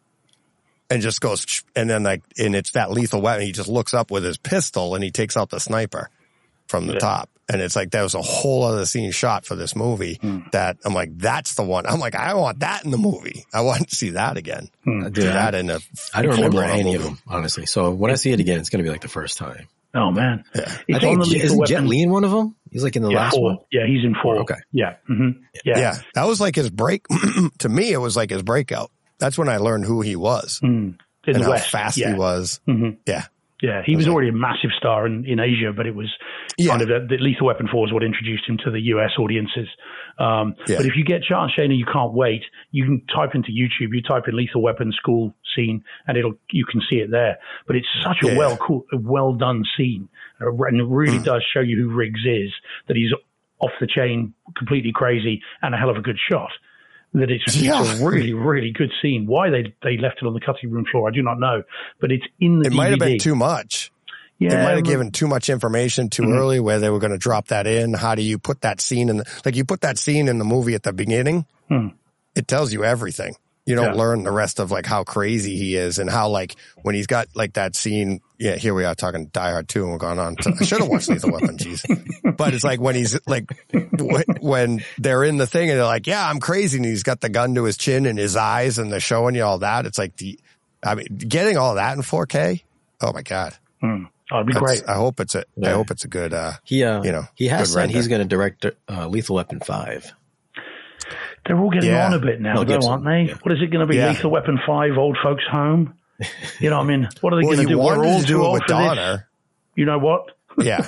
and just goes, and then like, and it's that Lethal Weapon. He just looks up with his pistol and he takes out the sniper from the Yeah. top. And it's like, there was a whole other scene shot for this movie Hmm. that I'm like, that's the one. I'm like, I want that in the movie. I want to see that again. Hmm. Dude, Do I, that in a, I don't remember full-blown any of movie. them, honestly. So when I see it again, it's going to be like the first time. Oh man, Yeah. it's I think on the Lethal isn't Jet Weapon. Li in one of them? He's like in the Yeah, last four. one. Yeah, he's in four. Okay. Yeah. Mm-hmm. Yeah. Yeah. That was like his break. To me, it was like his breakout. That's when I learned who he was Mm. In and the how West. fast yeah. he was. hmm Yeah. Yeah, he was already a massive star in, in Asia, but it was Yeah. kind of the, the Lethal Weapon four is what introduced him to the U S audiences. Um, Yeah. But if you get chance, Shana, you can't wait. You can type into YouTube, you type in Lethal Weapon school scene, and it'll you can see it there. But it's such a Yeah. well cool, a well done scene, uh, and it really Hmm. does show you who Riggs is. That he's off the chain, completely crazy, and a hell of a good shot. That it's, Yeah. it's a really, really good scene. Why they they left it on the cutting room floor, I do not know. But it's in the It D V D. might have been too much. Yeah, They might have but- given too much information too early where they were going to drop that in. How do you put that scene in the, like you put that scene in the movie at the beginning? Hmm. It tells you everything. You don't Yeah. learn the rest of like how crazy he is and how like when he's got like that scene. Yeah, here we are talking Die Hard two and we're going on. To, I should have watched Lethal Weapon, jeez. But it's like when he's like, wh- when they're in the thing and they're like, yeah, I'm crazy. And he's got the gun to his chin and his eyes and they're showing you all that. It's like, the, I mean, getting all that in four K. Oh my God. Hmm. Oh, it'd be That's- great. I hope it's a, I Yeah. hope it's a good, uh, He, uh, You know, he has good said render. he's going to direct uh, Lethal Weapon five. They're all getting Yeah. on a bit now, Mel though, Gibson, aren't they? yeah. What is it going to be? Yeah. Lethal Weapon five, Old Folks Home? You know what I mean? What are they well, going he to do? We're wanted all to too do it old with for this. Donner. You know what? Yeah.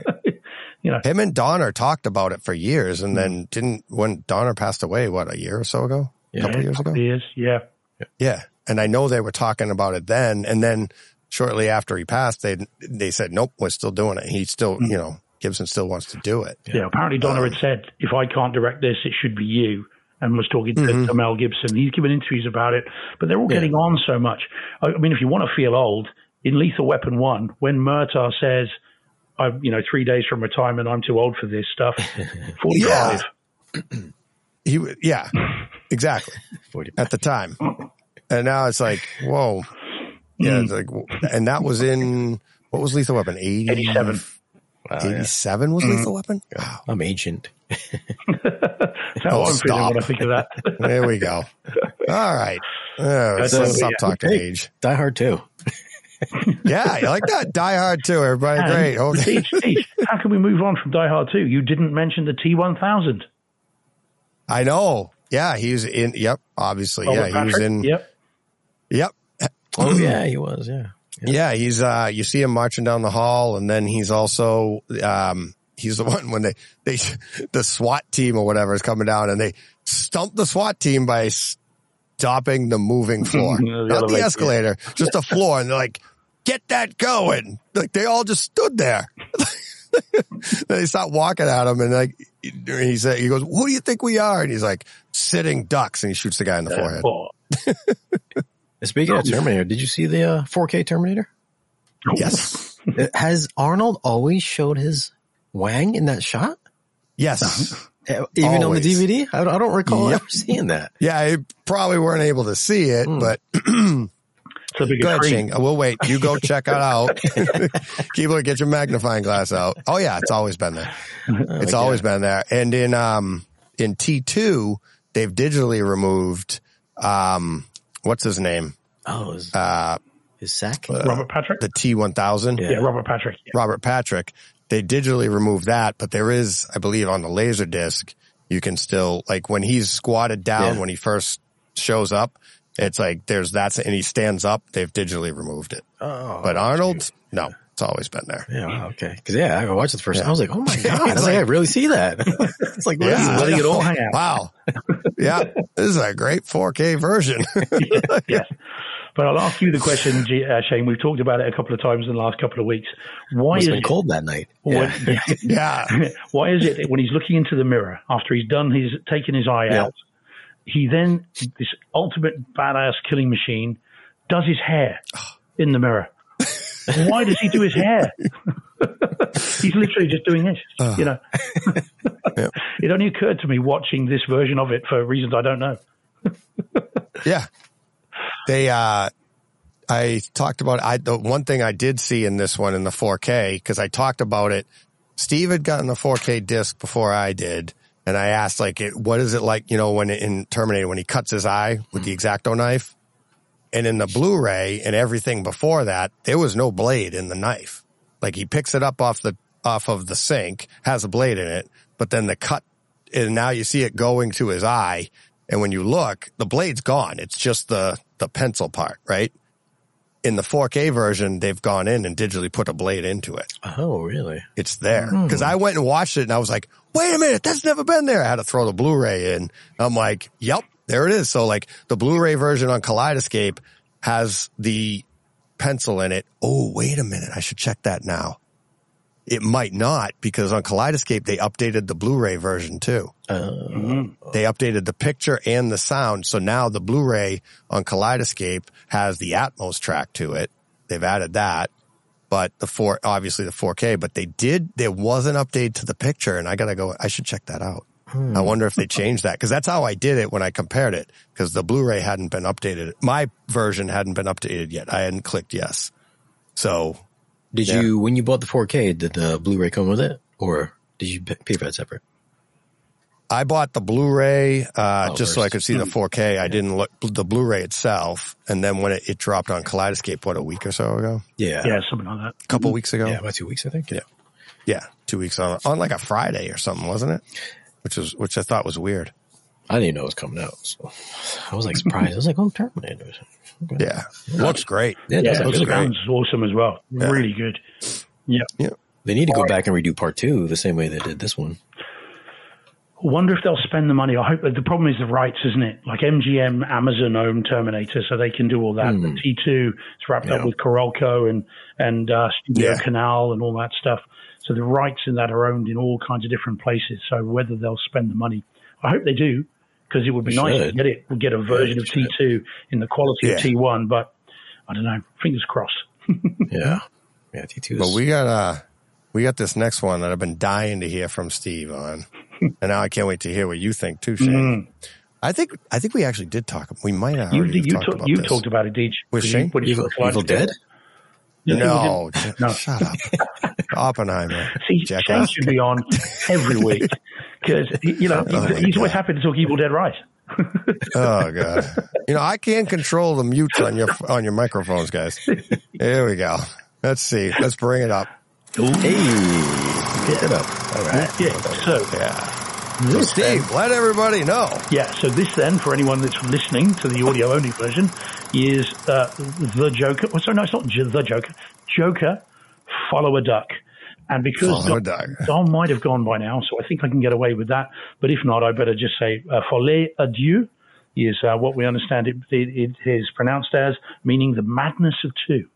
You know, Him and Donner talked about it for years and then didn't, when Donner passed away, what, a year or so ago? A Yeah. couple years ago? years, yeah. Yeah. And I know they were talking about it then. And then shortly after he passed, they, they said, nope, we're still doing it. He still, you know, Gibson still wants to do it. Yeah, apparently Donner had said, if I can't direct this, it should be you, and was talking to, to Mel Gibson. He's given interviews about it, but they're all getting on so much. I, I mean, if you want to feel old, in Lethal Weapon one, when Murtaugh says, I, you know, three days from retirement, I'm too old for this stuff, forty-five. He, w- yeah, exactly. forty At the time. And now it's like, whoa. Yeah. It's like, and that was in, what was Lethal Weapon? eighty, eighty-seven. Wow, yeah. eighty-seven was Lethal Weapon? Wow. I'm ancient. That's how Oh, I'm feeling stop. when I think of that. There we go. All right. Uh, let's So, stop yeah. talking Hey. age. Die Hard two. Yeah, I like that. Die Hard too. Everybody And great. Okay. Steve, Steve, how can we move on from Die Hard two? You didn't mention the T one thousand. I know. Yeah, he was in, yep, obviously. Robert yeah, he was Patrick? in, Yep. yep. Oh yeah, he was. Yeah. Yeah, he's, uh, you see him marching down the hall and then he's also, um, he's the one when they, they, the SWAT team or whatever is coming down and they stump the SWAT team by stopping the moving floor. The Not the elevator, escalator, just the floor. And they're like, get that going. Like they all just stood there. Then they start walking at him, and like he said, he goes, "Who do you think we are?" And he's like, "Sitting ducks," and he shoots the guy in the forehead. Oh, Speaking of Terminator, did you see the uh, four K Terminator? Yes, Has Arnold always showed his wang in that shot? yes. Uh, Even on the Always. D V D? I don't, I don't recall Yep. ever seeing that. Yeah, you probably weren't able to see it, Mm. but so big go a ahead, tree. Shing. We'll wait. You go check it out. Keep it. Get your magnifying glass out. Oh yeah, it's always been there. It's Oh, always yeah. been there. And in um in T two, they've digitally removed um what's his name? Oh, his, Uh, his sack? Robert Patrick. the T one thousand. Yeah. yeah, Robert Patrick. Yeah. Robert Patrick. They digitally removed that, but there is, I believe, on the laser disc, you can still, like when he's squatted down, Yeah. when he first shows up, it's like there's that's, and he stands up, they've digitally removed it. Oh, But Arnold, no, it's always been there. yeah, wow, okay. Because yeah, I watched it the first time. Yeah. I was like, oh my god, I was like, I really see that. It's like, Yeah. he's letting it all hang out. Wow. Yeah. This is a great four K version. Yes. But I'll ask you the question, G- uh, Shane. We've talked about it a couple of times in the last couple of weeks. Why Must is have been it, cold that night. what- Yeah. Yeah. why is it that when he's looking into the mirror after he's done his taken his eye Yeah. out, he then this ultimate badass killing machine does his hair in the mirror? Why does he do his hair? He's literally just doing this. Uh. You know, Yeah. it only occurred to me watching this version of it for reasons I don't know. Yeah. They, uh, I talked about, I, the one thing I did see in this one in the four K, cause I talked about it. Steve had gotten the four K disc before I did. And I asked like, it, what is it like, you know, when in Terminator, when he cuts his eye with the X-Acto knife, and in the Blu-ray and everything before that, there was no blade in the knife. Like he picks it up off the, off of the sink, has a blade in it, but then the cut, and now you see it going to his eye. And when you look, the blade's gone. It's just the, the pencil part, right? In the four K version, they've gone in and digitally put a blade into it. Oh, really? It's there. Cause I went and watched it and I was like, wait a minute, that's never been there. I had to throw the Blu-ray in. I'm like, yep, there it is. So like the Blu-ray version on Kaleidoscape has the pencil in it. Oh, wait a minute. I should check that now. It might not, because on Kaleidoscape, they updated the Blu-ray version too. Uh, They updated the picture and the sound. So now the Blu-ray on Kaleidoscape has the Atmos track to it. They've added that, but the four, obviously the four K, but they did, there was an update to the picture, and I gotta go, I should check that out. I wonder if they changed that, cause that's how I did it when I compared it, cause the Blu-ray hadn't been updated. My version hadn't been updated yet. I hadn't clicked yes. So did Yeah. you, when you bought the four K, did the Blu-ray come with it? Or did you p- pay for that separate? I bought the Blu-ray, uh, Oh, just so I first. could see the four K. I didn't look the Blu-ray itself. And then when it, it dropped on Kaleidoscape, what, a week or so ago? Yeah. Yeah, something like that. A couple weeks ago? Yeah, about two weeks, I think. Yeah. Yeah, two weeks on on like a Friday or something, wasn't it? Which was which I thought was weird. I didn't even know it was coming out. So I was like surprised. I was like, oh, Terminator. Okay. Yeah, looks great. Yeah, it Yeah, does it look really great. sounds awesome as well. Yeah. Really good. Yeah. Yeah, They need to go back and redo part two the same way they did this one. Wonder if they'll spend the money. I hope that the problem is the rights, isn't it? Like M G M, Amazon own Terminator, so they can do all that. Hmm. The T two is wrapped Yeah. up with Coralco and and uh, Studio Yeah. Canal and all that stuff. So the rights in that are owned in all kinds of different places. So whether they'll spend the money, I hope they do, because it would be They nice to should. get it. We'll get a version of T two in the quality Yeah. of T one, but I don't know. Fingers crossed. Yeah. Yeah, T two is. but we got uh we got this next one that I've been dying to hear from Steve on, and now I can't wait to hear what you think too, Shane. I think I think we actually did talk. We might have You already you, talked talk, about you this. talked about it, Deej. With You- Shane? what do you Evil, think? Evil Dead? Yeah, No, Evil No. shut up, Oppenheimer. See, Jackass. Shane should be on every week because you know Oh, he's, my he's always God. happy to talk Evil Dead right. Oh god, you know I can't control the mutes on your on your microphones, guys. Here we go. Let's see. Let's bring it up. Hey, pick it up. All right. Yeah. So Yeah. So Steve, let everybody know. yeah. So this then, for anyone that's listening to the audio only version, is uh, the Joker. Well, sorry, no, it's not J- the Joker. Joker, follow a duck. And because Follow a Dom, duck. Dom might have gone by now, so I think I can get away with that. But if not, I better just say uh, folie à Dieu is uh, what we understand it, it, it is pronounced as, meaning the madness of two.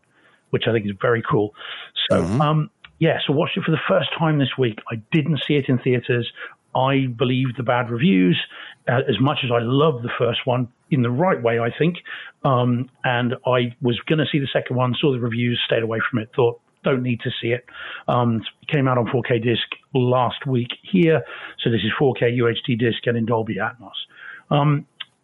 which I think is very cool. So, Mm-hmm. um, yeah, so watched it for the first time this week. I didn't see it in theaters. I believed the bad reviews uh, as much as I loved the first one in the right way, I think. Um, and I was going to see the second one, saw the reviews, stayed away from it, thought, don't need to see it. Um, it came out on four K disc last week here. So this is four K U H D disc and in Dolby Atmos. Um,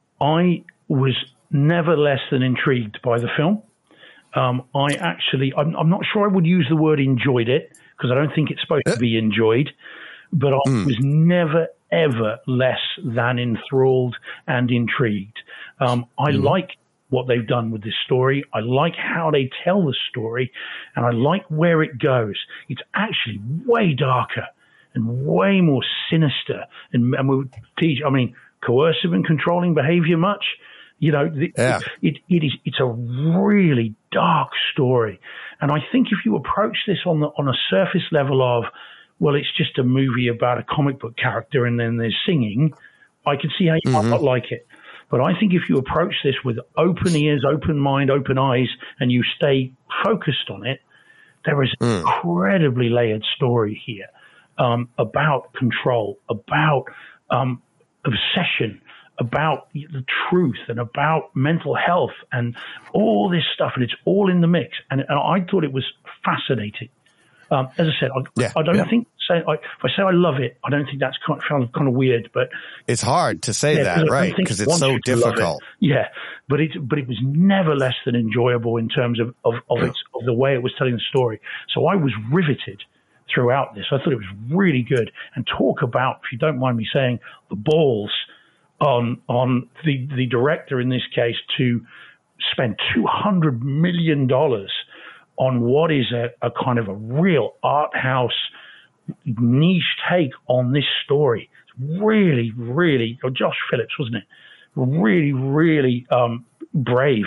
I was never less than intrigued by the film. Um, I actually, I'm, I'm not sure I would use the word enjoyed it because I don't think it's supposed to be enjoyed, but I mm. was never, ever less than enthralled and intrigued. Um, I mm. like what they've done with this story. I like how they tell the story, and I like where it goes. It's actually way darker and way more sinister, and, and we teach, I mean, coercive and controlling behavior much. You know, the, yeah. it, it is, it's a really dark story. And I think if you approach this on the, on a surface level of, well, it's just a movie about a comic book character and then there's singing, I can see how you mm-hmm. might not like it. But I think if you approach this with open ears, open mind, open eyes, and you stay focused on it, there is an mm. incredibly layered story here um, about control, about um, obsession, about the truth, and about mental health, and all this stuff, and it's all in the mix. And, and I thought it was fascinating. Um, as I said, I, yeah, I don't yeah. think say I, if I say I love it, I don't think that's kind of, kind of, kind of weird. But it's hard to say yeah, that, right? Because it's so difficult. It. Yeah, but it but it was never less than enjoyable in terms of of, of its of the way it was telling the story. So I was riveted throughout this. I thought it was really good. And talk about, if you don't mind me saying, the balls on on the the director in this case to spend two hundred million dollars on what is a, a kind of a real art house niche take on this story. It's really, really, oh, Josh Phillips, wasn't it? Really, really um, brave.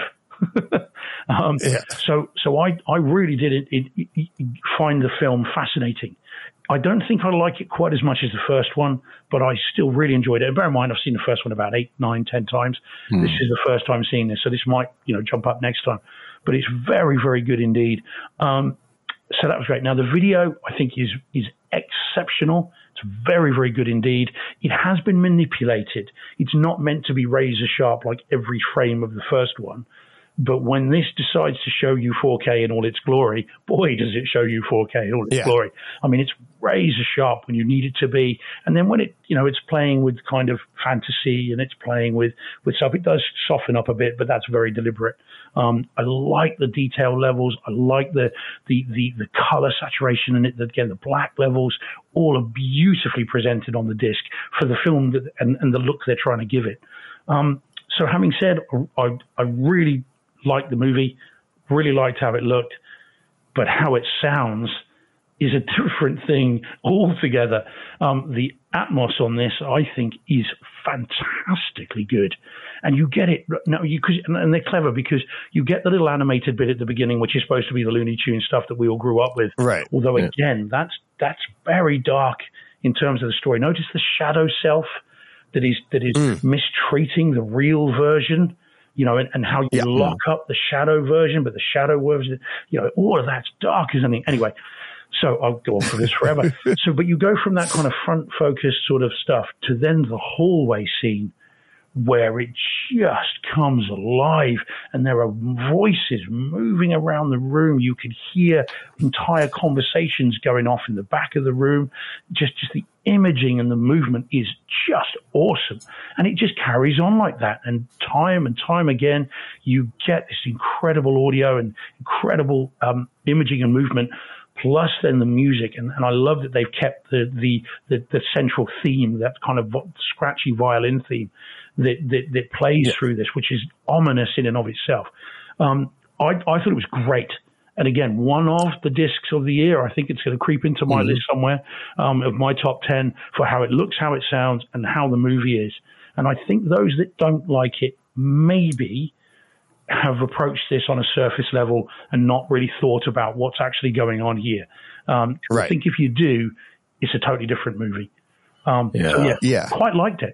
um, yeah. So, so I, I really did it, it, it, find the film fascinating. I don't think I like it quite as much as the first one, but I still really enjoyed it. And bear in mind, I've seen the first one about eight, nine, ten times. Mm. This is the first time seeing this, so this might, you know, jump up next time. But it's very, very good indeed. Um, so that was great. Now, the video, I think, is is exceptional. It's very, very good indeed. It has been manipulated. It's not meant to be razor sharp like every frame of the first one. But when this decides to show you four K in all its glory, boy, does it show you four K in all its yeah. glory. I mean, it's razor sharp when you need it to be. And then when it, you know, it's playing with kind of fantasy and it's playing with, with stuff, it does soften up a bit, but that's very deliberate. Um, I like the detail levels. I like the, the, the, the color saturation in it. Again, the black levels all are beautifully presented on the disc for the film that, and, and the look they're trying to give it. Um, so having said, I, I really liked the movie, really liked how it looked, but how it sounds is a different thing altogether. Um, the Atmos on this, I think, is fantastically good. And you get it, no, you, cause, and they're clever because you get the little animated bit at the beginning, which is supposed to be the Looney Tunes stuff that we all grew up with. Right. Although, yeah. again, that's that's very dark in terms of the story. Notice the shadow self that is, that is mm. mistreating the real version. You know, and, and how you yeah. lock up the shadow version, but the shadow version, you know, all of that's dark as anything. Anyway, so I'll go on for this forever. So, but you go from that kind of front focus sort of stuff to then the hallway scene where it just comes alive and there are voices moving around the room. You could hear entire conversations going off in the back of the room. Just, just the imaging and the movement is just awesome. And it just carries on like that. And time and time again, you get this incredible audio and incredible um, imaging and movement, plus then the music. And, and I love that they've kept the, the, the, the central theme, that kind of scratchy violin theme that, that, that plays yeah. through this, which is ominous in and of itself. Um, I, I thought it was great. And again, one of the discs of the year. I think it's going to creep into my mm-hmm. list somewhere um, of my top ten for how it looks, how it sounds, and how the movie is. And I think those that don't like it maybe have approached this on a surface level and not really thought about what's actually going on here. Um, right. I think if you do, it's a totally different movie. Um, yeah. So yeah, yeah, quite liked it.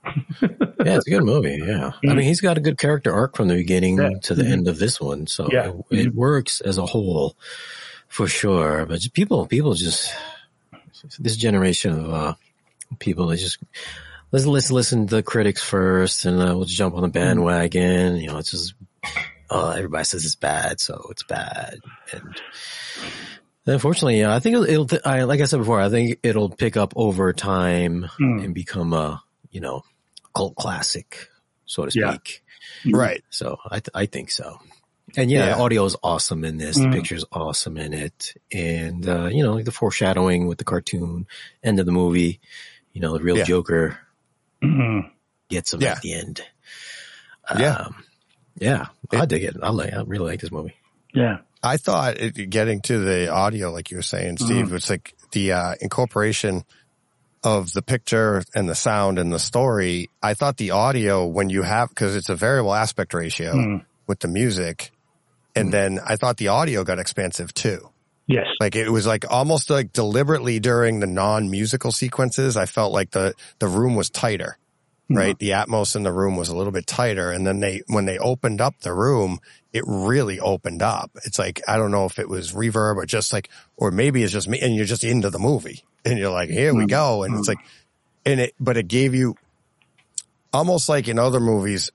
Yeah, it's a good movie. Yeah. I mean, he's got a good character arc from the beginning Yeah. to the Mhm. end of this one. So Yeah. it, it works as a whole for sure. But just people, people just, this generation of uh, people, they just, let's, let's listen to the critics first and uh, we'll just jump on the bandwagon. You know, it's just, oh, everybody says it's bad, so it's bad. And unfortunately, yeah, I think it'll, it'll I, like I said before, I think it'll pick up over time Mm. and become a, you know, cult classic, so to speak. Yeah. Right. So I, th- I think so. And yeah, Yeah. the audio is awesome in this. Mm. The picture's awesome in it. And, uh, you know, like the foreshadowing with the cartoon end of the movie, you know, the real Yeah. Joker Mhm. gets him Yeah. at the end. Yeah. Um, yeah, I dig it. I like, I really like this movie. Yeah. I thought it, getting to the audio, like you were saying, Steve, Mm. it's like the uh, incorporation of the picture and the sound and the story. I thought the audio, when you have, because it's a variable aspect ratio Mm. with the music, and then I thought the audio got expansive too. Yes. Like it was like almost like deliberately during the non-musical sequences, I felt like the, the room was tighter, right? The atmos in the room was a little bit tighter. And then they, when they opened up the room, it really opened up. It's like, I don't know if it was reverb or just like, or maybe it's just me and you're just into the movie and you're like, here we go. And it's like, and it, but it gave you almost like in other movies,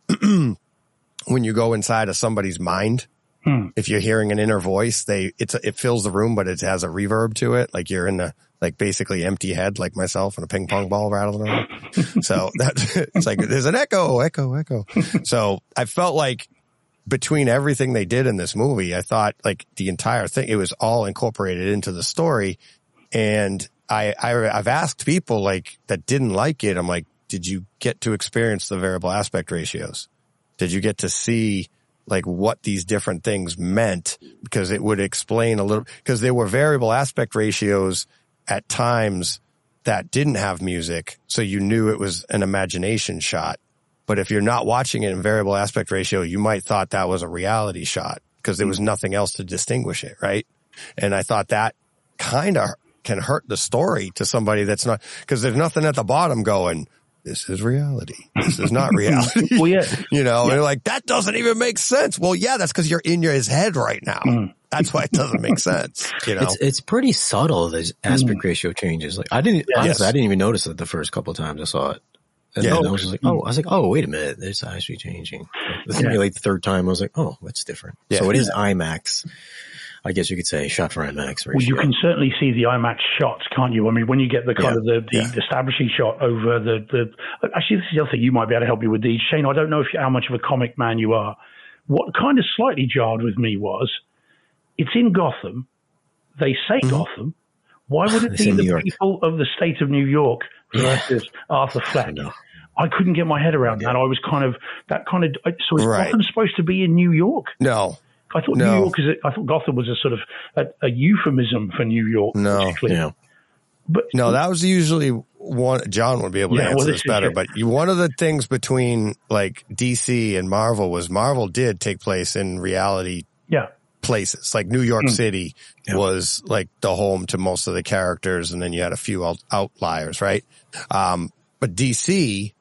when you go inside of somebody's mind, Hmm. if you're hearing an inner voice, they, it's, it fills the room, but it has a reverb to it. Like you're in the, like basically empty head, like myself and a ping pong ball rattling around. So that, it's like, there's an echo, echo, echo. So I felt like between everything they did in this movie, I thought like the entire thing, it was all incorporated into the story. And I, I, I've asked people like that didn't like it. I'm like, did you get to experience the variable aspect ratios? Did you get to see like what these different things meant? Because it would explain a little, because there were variable aspect ratios at times that didn't have music. So you knew it was an imagination shot. But if you're not watching it in variable aspect ratio, you might thought that was a reality shot because there was nothing else to distinguish it. Right. And I thought that kind of can hurt the story to somebody that's not, because there's nothing at the bottom going, this is reality. This is not reality. Well, yeah. You know, Yeah. and you're like, that doesn't even make sense. Well, yeah, that's because you're in your his head right now. Mm. That's why it doesn't make sense. You know, It's it's pretty subtle, those aspect ratio changes. Like I didn't Yeah. honestly, Yes. I didn't even notice it the first couple of times I saw it. And Yeah. then I was just like, oh, I was like, oh, wait a minute, it's actually changing. Like, Yeah. like the third time, I was like, oh, that's different. Yeah. So it is IMAX. I guess you could say shot for IMAX ratio. Well, you can certainly see the IMAX shots, can't you? I mean, when you get the kind Yeah. of the, the Yeah. establishing shot over the, the, actually, this is the other thing you might be able to help me with these. Shane, I don't know if you, how much of a comic man you are. What kind of slightly jarred with me was it's in Gotham. They say Mm-hmm. Gotham. Why would it They be say New the York. people of the state of New York Yeah. versus Arthur I Fleck? know. I couldn't get my head around that. I was kind of, that kind of, so is Right. Gotham supposed to be in New York? no, I thought No. New York is. A, I thought Gotham was a sort of a, a euphemism for New York. No. basically. Yeah. But no, that was usually one. John would be able to Yeah, answer well, this this is better, it. but you, one of the things between like D C and Marvel was Marvel did take place in reality yeah, places. Like New York Mm. City Yeah. was like the home to most of the characters, and then you had a few out- outliers, right? Um, but D C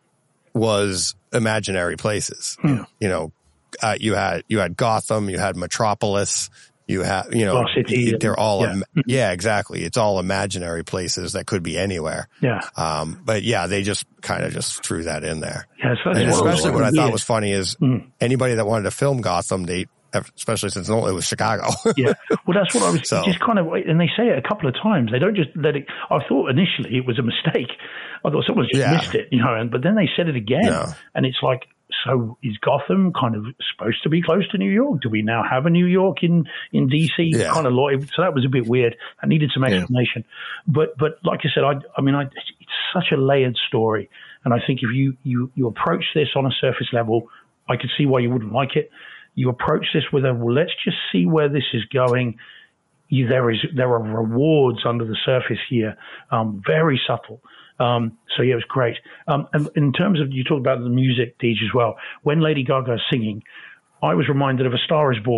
was imaginary places. Hmm. You know, uh, you had you had Gotham, you had Metropolis, you had you know, Lost City, they're all yeah. im- yeah, exactly. It's all imaginary places that could be anywhere. yeah, Um, but yeah, they just kind of just threw that in there. yeah. So that's And what especially what I thought weird. was funny is Mm. anybody that wanted to film Gotham, they, especially since it was Chicago. Yeah, well, that's what I was So- just kind of, and they say it a couple of times. They don't just let it. I thought initially it was a mistake. I thought someone just Yeah. missed it, you know. And but then they said it again, No. and it's like, so is Gotham kind of supposed to be close to New York? Do we now have a New York in in D C? Yeah. Kind of like, so that was a bit weird. I needed some explanation. But but like I said, I I mean, I, it's such a layered story, and I think if you you you approach this on a surface level, I could see why you wouldn't like it. You approach this with a, well, let's just see where this is going. You, there is there are rewards under the surface here, um, very subtle. Um, so yeah, it was great. Um, and in terms of, you talked about the music, Deej, as well. When Lady Gaga is singing, I was reminded of A Star Is Born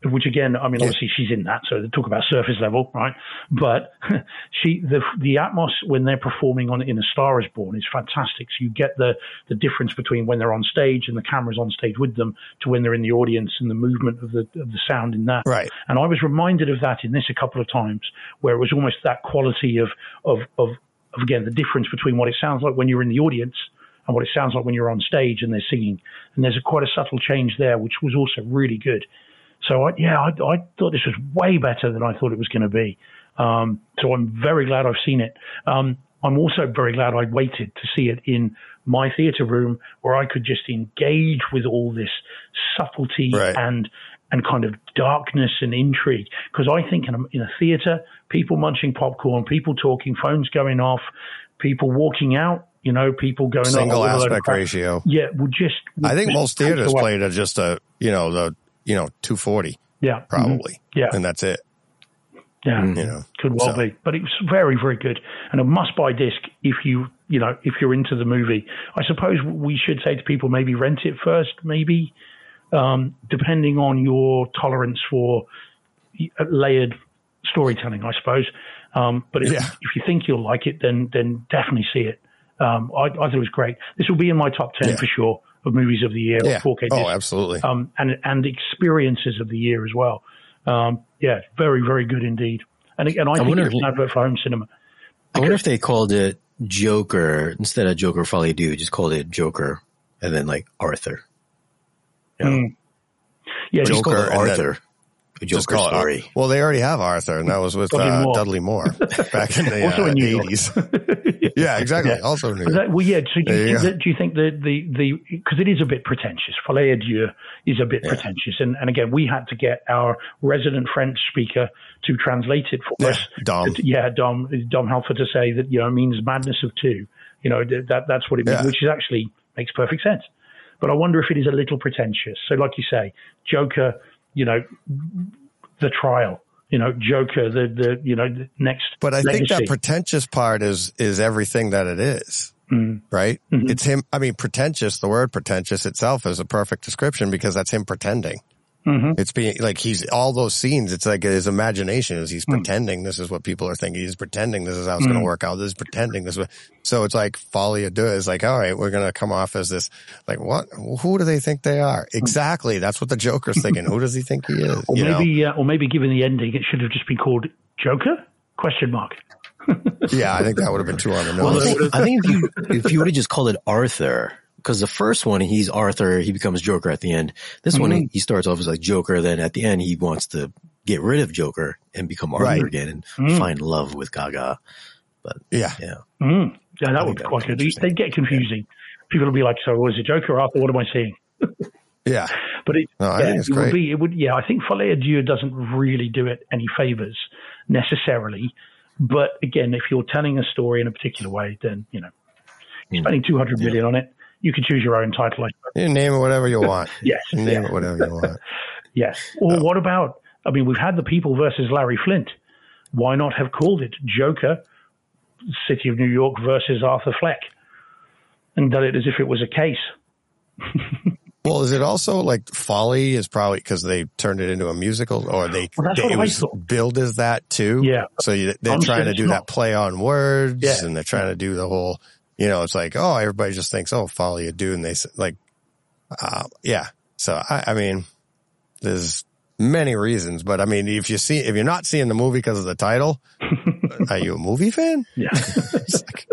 which again, I mean, obviously she's in that, so they talk about surface level, right? But she, the the Atmos when they're performing on in A Star Is Born is fantastic. So you get the the difference between when they're on stage and the camera's on stage with them to when they're in the audience and the movement of the of the sound in that. Right. And I was reminded of that in this a couple of times, where it was almost that quality of of of, of again the difference between what it sounds like when you're in the audience and what it sounds like when you're on stage and they're singing. And there's a quite a subtle change there, which was also really good. So, I, yeah, I, I thought this was way better than I thought it was going to be. Um, so I'm very glad I've seen it. Um, I'm also very glad I waited to see it in my theatre room where I could just engage with all this subtlety right. and and kind of darkness and intrigue. Because I think in a, in a theatre, people munching popcorn, people talking, phones going off, people walking out, you know, people going single up. aspect ratio. Yeah, would just. Would I think just most theaters away. played at just a, you know, the, you know, two forty. Yeah. Probably. Mm-hmm. Yeah. And that's it. Yeah. You know, could well so. be. But it was very, very good. And a must buy disc if you, you know, if you're into the movie. I suppose we should say to people, maybe rent it first, maybe, um, depending on your tolerance for layered storytelling, I suppose. Um, but if, yeah. if you think you'll like it, then, then definitely see it. Um, I, I thought it was great. This will be in my top ten yeah. for sure of movies of the year. Yeah. four K oh, disc. absolutely. Um, and, and experiences of the year as well. Um, yeah, very, very good indeed. And, and I, I think it's an advert for home cinema. I wonder if they called it Joker instead of Joker Folly Do, just called it Joker and then like Arthur. You know? Mm. Yeah, just called it Arthur. A Joker story. It, well, they already have Arthur, and that was with Dudley, uh, Moore. Dudley Moore back in the also uh, in New eighties. yeah, exactly. Yeah. Also in New York. That, well, yeah. So do you, think that, do you think that the the because it is a bit pretentious? Folie à Dieu is a bit yeah. pretentious, and and again, we had to get our resident French speaker to translate it for yeah, us. Dom. Yeah, Dom Dom Halford to say that you know it means madness of two. You know that that's what it means, yeah. which is actually makes perfect sense. But I wonder if it is a little pretentious. So, like you say, Joker. You know, the trial, you know, Joker, the, the, you know, the next. But I legacy. think that pretentious part is, is everything that it is, mm. right? Mm-hmm. It's him. I mean, pretentious, the word pretentious itself is a perfect description because that's him pretending. Mm-hmm. It's being like he's all those scenes. It's like his imagination is he's mm. pretending this is what people are thinking. He's pretending this is how it's mm. going to work out. This is pretending this. Is what, so it's like folie à deux is like, all right, we're going to come off as this. Like what? Who do they think they are? Exactly. That's what the Joker's thinking. Who does he think he is? Or you maybe, know? uh, or maybe given the ending, it should have just been called Joker? Question mark. Yeah, I think that would have been too on the nose. Well, I think, I think if you if you would have just called it Arthur. Because the first one, he's Arthur, he becomes Joker at the end. This mm-hmm. one, he starts off as like Joker, then at the end, he wants to get rid of Joker and become Arthur right. again and mm. find love with Gaga. But yeah. Yeah, mm. yeah that would be quite good. They'd get confusing. Yeah. People will be like, so was it Joker or Arthur? What am I seeing? yeah. But it, no, I yeah, think it's it great. would be, it would, yeah, I think Folie à Dieu doesn't really do it any favors necessarily. But again, if you're telling a story in a particular way, then, you know, you're spending two hundred million yeah. on it. You can choose your own title. You name it whatever you want. yes. You name yeah. it whatever you want. yes. Or no. what about, I mean, we've had The People versus Larry Flint. Why not have called it Joker, City of New York versus Arthur Fleck? And done it as if it was a case. Well, is it also like Folly is probably because they turned it into a musical or they, well, they it was billed as that too? Yeah. So you, they're I'm trying to do not. that play on words yeah. and they're trying to do the whole, you know, it's like, oh, everybody just thinks, oh, Folie à Deux. And they like, uh, yeah. So, I, I mean, there's many reasons, but I mean, if you see, if you're not seeing the movie because of the title, are you a movie fan? Yeah. like,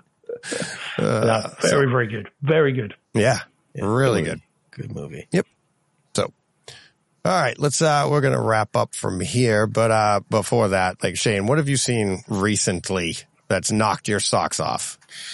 uh, yeah very, so, very good. Very good. Yeah. yeah really good. good. Good movie. Yep. So, all right, let's, uh, we're going to wrap up from here. But, uh, before that, like Shane, what have you seen recently that's knocked your socks off?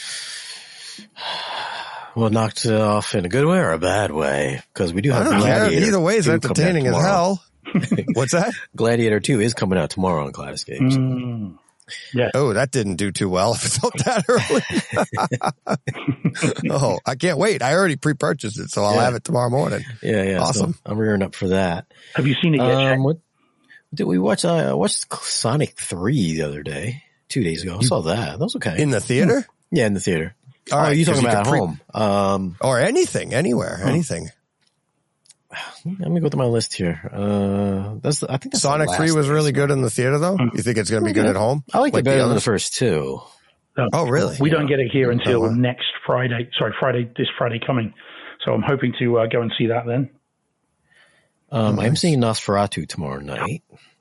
Well, knocked off in a good way or a bad way? Because we do have Gladiator. Either way is entertaining as hell. What's that? Gladiator two is coming out tomorrow on Cladescapes. Mm, yeah. Oh, that didn't do too well if it's out that early. Oh, I can't wait. I already pre-purchased it, so I'll yeah. have it tomorrow morning. Yeah, yeah. Awesome. So I'm rearing up for that. Have you seen it yet? Um, what did we watch? I uh, watched Sonic three the other day, two days ago. I saw that. That was okay. In the theater? Yeah, in the theater. All right, oh, you talking you about at pre- home? Um, or anything, anywhere, huh. anything. let me go through my list here. Uh, that's the, I think that's Sonic three was really good in the theater, though. You think it's going to be good at home? I like, like it better the than the first two. No, Oh, really? we don't get it here until Oh, wow. next Friday. Sorry, Friday, this Friday coming. So I'm hoping to uh, go and see that then. Um, Nice. I'm seeing Nosferatu tomorrow night.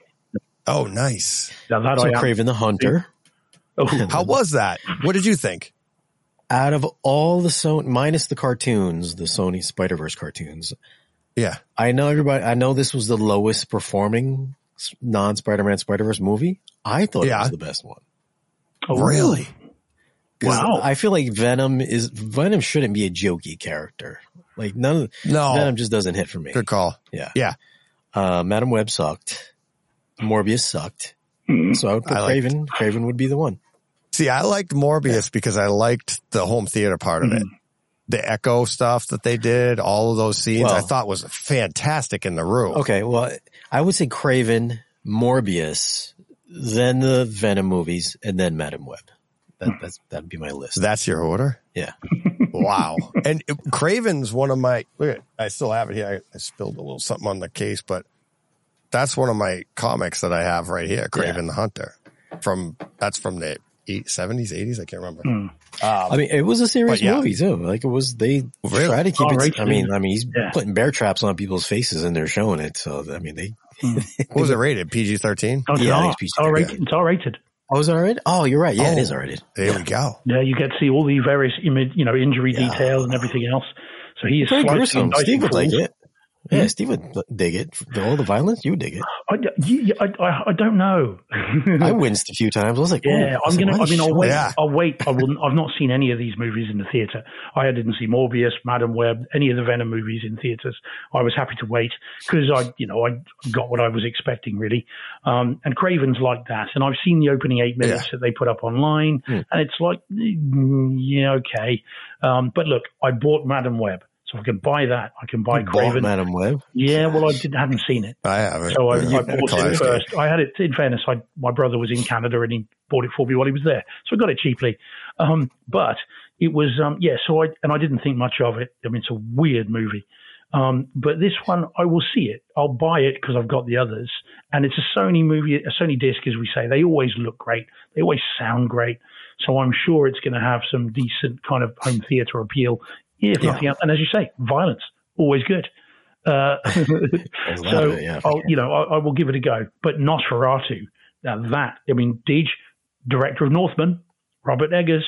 Oh, nice. Now that So I am. Craven the Hunter. Oh, How was that? What did you think? Out of all the Sony, minus the cartoons, the Sony Spider-Verse cartoons, Yeah. I know everybody, I know this was the lowest performing non-Spider-Man Spider-Verse movie. I thought Yeah. it was the best one. oh, Really? 'Cause Wow. I feel like Venom is, Venom shouldn't be a jokey character. Like none of, No. Venom just doesn't hit for me. Good call. Yeah. Yeah. Uh, Madam Web sucked. Morbius sucked. Hmm. So I would put I liked- Craven. Craven would be the one. See, I liked Morbius because I liked the home theater part of it. The echo stuff that they did, all of those scenes, Well- I thought was fantastic in the room. Okay. Well, I would say Craven, Morbius, then the Venom movies, and then Madam Web. That, that's, that'd be my list. That's your order? Yeah. Wow. And it- Craven's one of my, look at, I still have it here. I, I spilled a little something on the case, but that's one of my comics that I have right here, Craven Yeah. the Hunter. From, that's from the eight, seventies, eighties, I can't remember. Hmm. I mean, it was a serious But yeah. movie too. Like it was, they Really? try to keep Oh, it. right. I mean, I mean, he's Yeah. putting bear traps on people's faces and they're showing it. So, I mean, they, What was it rated? P G thirteen? Oh, it's Yeah, I R. think it's It's R-rated. It's R-rated. oh, is that right? Oh, you're right. Yeah, it Oh. is already. There we go. Yeah, you get to see all the various, imi- you know, injury Yeah. details and everything else. So he is Very slicing gruesome. and dicing Steve would like fools. it. Yeah, Steve would dig it. The- All the violence, you would dig it. I, you- I, I, I don't know. I winced a few times. I was like, Yeah, oh, I'm gonna. I why mean, I'll show wait. Yeah. I'll wait. I will. I've not seen any of these movies in the theater. I didn't see Morbius, Madam Web, any of the Venom movies in theaters. I was happy to wait because I, you know, I got what I was expecting really. Um, and Craven's like that. And I've seen the opening eight minutes Yeah. that they put up online, Hmm. and it's like, mm, yeah, okay. Um, but look, I bought Madam Web, so I can buy that. I can buy You bought Craven. Madam Web. Yeah, well, I didn't, hadn't seen it. I have it. So I, Yeah. I bought it Classic. first. I had it, in fairness, I, my brother was in Canada and he bought it for me while he was there. So I got it cheaply. Um, but it was, um, yeah, so I, and I didn't think much of it. I mean, it's a weird movie. Um, but this one, I will see it. I'll buy it because I've got the others. And it's a Sony movie, a Sony disc, as we say. They always look great. They always sound great. So I'm sure it's going to have some decent kind of home theater appeal, if Yeah. nothing else. And as you say, violence, always good. Uh, There's a lot so, of it, yeah, for I'll, sure. you know, I, I will give it a go. But Nosferatu, now that, I mean, Deej, director of Northman, Robert Eggers.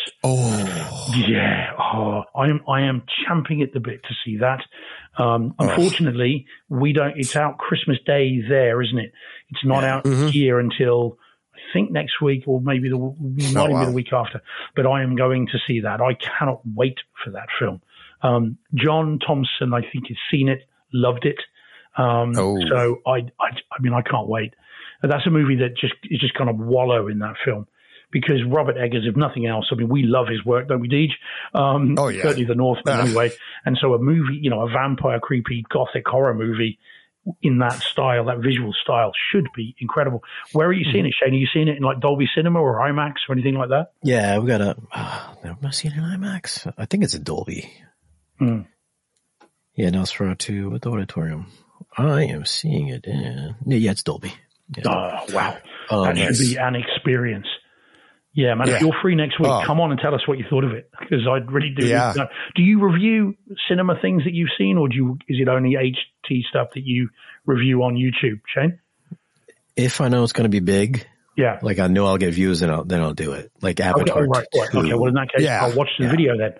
Oh, Yeah, oh, I am, I am champing at the bit to see that. Um, Oh. unfortunately, we don't, it's out Christmas Day there, isn't it? It's not Yeah. out Mhm. here until I think next week or maybe the, might Oh, even wow. be the week after. But I am going to see that. I cannot wait for that film. Um, John Thompson, I think, has seen it, loved it. Um, Oh. so I, I, I mean, I can't wait. And that's a movie that just is just kind of wallow in that film because Robert Eggers, if nothing else, I mean, we love his work, don't we, Deej? Um, Oh, yeah. certainly the Northman Ah. anyway. And so a movie, you know, a vampire, creepy, gothic horror movie in that style, that visual style, should be incredible. Where are you seeing it, Shane? Are you seeing it in like Dolby Cinema or IMAX or anything like that? Yeah, we got a. Uh, I've not seen it in IMAX. I think it's a Dolby. Hmm. Yeah, Nosferatu with the auditorium. I am seeing it in. Yeah, yeah, it's Dolby. Yeah. Oh, wow. Oh, that nice. should be an experience. Yeah, man, Yeah. if you're free next week, Oh. come on and tell us what you thought of it because I really do. Yeah. know. Do you review cinema things that you've seen or do you, is it only H T stuff that you review on YouTube, Shane? If I know it's going to be big, Yeah. like I know I'll get views, and I'll, then I'll do it. Like Okay, Avatar. oh, right, right. two. Okay, well, in that case, Yeah. I'll watch the Yeah. video then.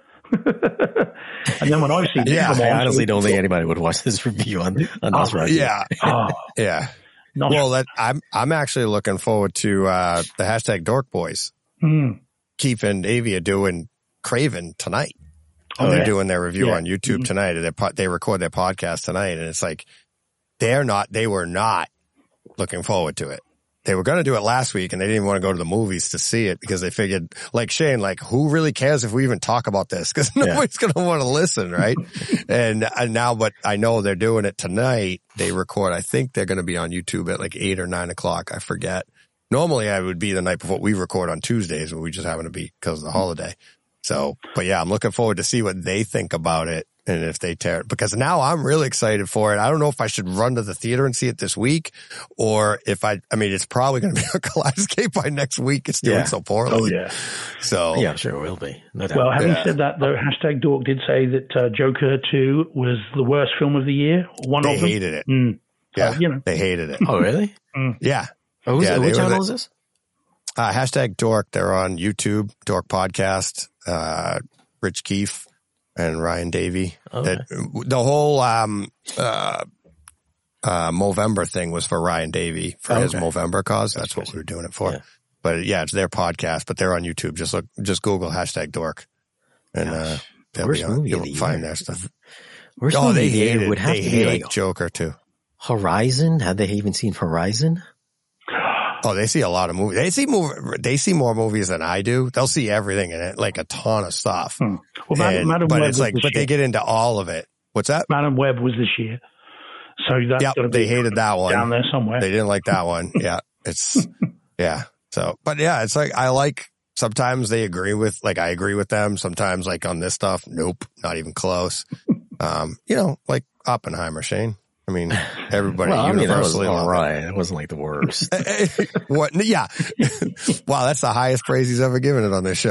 and then when I've seen it, Yeah, come I on, honestly so- don't think anybody would watch this review on on Oh, Nosferatu. yeah. Oh, Yeah. not, Well, that, I'm, I'm actually looking forward to, uh, the hashtag Dork Boys. mm, Keith and Avia doing Craven tonight. Oh, They're yeah. doing their review Yeah. on YouTube Mhm. tonight. They po- they record their podcast tonight, and it's like they're not. They were not looking forward to it. They were going to do it last week, and they didn't want to go to the movies to see it because they figured, like Shane, like who really cares if we even talk about this? Because nobody's going to want to listen, right? and, and now, but I know they're doing it tonight. They record. I think they're going to be on YouTube at like eight or nine o'clock. I forget. Normally, I would be the night before. We record on Tuesdays, but we just happen to be because of the holiday. So, but yeah, I'm looking forward to see what they think about it And if they tear it, because now I'm really excited for it. I don't know if I should run to the theater and see it this week, or if I, I mean, it's probably going to be a Kaleidoscape by next week. It's doing Yeah. so poorly. Oh, yeah. So, Yeah, I'm sure it will be. No doubt. Well, having Yeah. said that, though, hashtag Dork did say that uh, Joker two was the worst film of the year. One they of them. hated it. Mm. Yeah. So, you know. They hated it. oh, really? Yeah. Oh, who's Yeah, it? they What were channel the- is this? Uh, hashtag Dork. They're on YouTube, Dork Podcast, uh, Rich Keefe and Ryan Davey. Okay. That, the whole, um, uh, uh, Movember thing was for Ryan Davey for his Okay. Movember cause. That's, what we were doing it for. Yeah. But yeah, it's their podcast, but they're on YouTube. Just look, just Google hashtag Dork and, uh, they'll Worst be on, movie of you'll the find year. their stuff. Worst Oh, movie they of the year hated, would have they to be hate like Joker too. Horizon. Had they even seen Horizon? Oh, they see a lot of movies. They see more, they see more movies than I do. They'll see everything in it, like a ton of stuff. Hmm. Well, Madam, And- Madam but Web it's was like, this but year. they get into all of it. What's that? Madam Web was this year. So that's Yep, got to be they hated that one. down there somewhere. They didn't like that one. Yeah, it's yeah. So, but yeah, it's like I like. Sometimes they agree with, like I agree with them. Sometimes, like on this stuff, nope, not even close. Um, you know, like Oppenheimer, Shane. I mean, everybody Well, I mean, that was universally all loved right. It wasn't like the worst. it. What? Yeah. Wow, that's the highest praise he's ever given it on this show.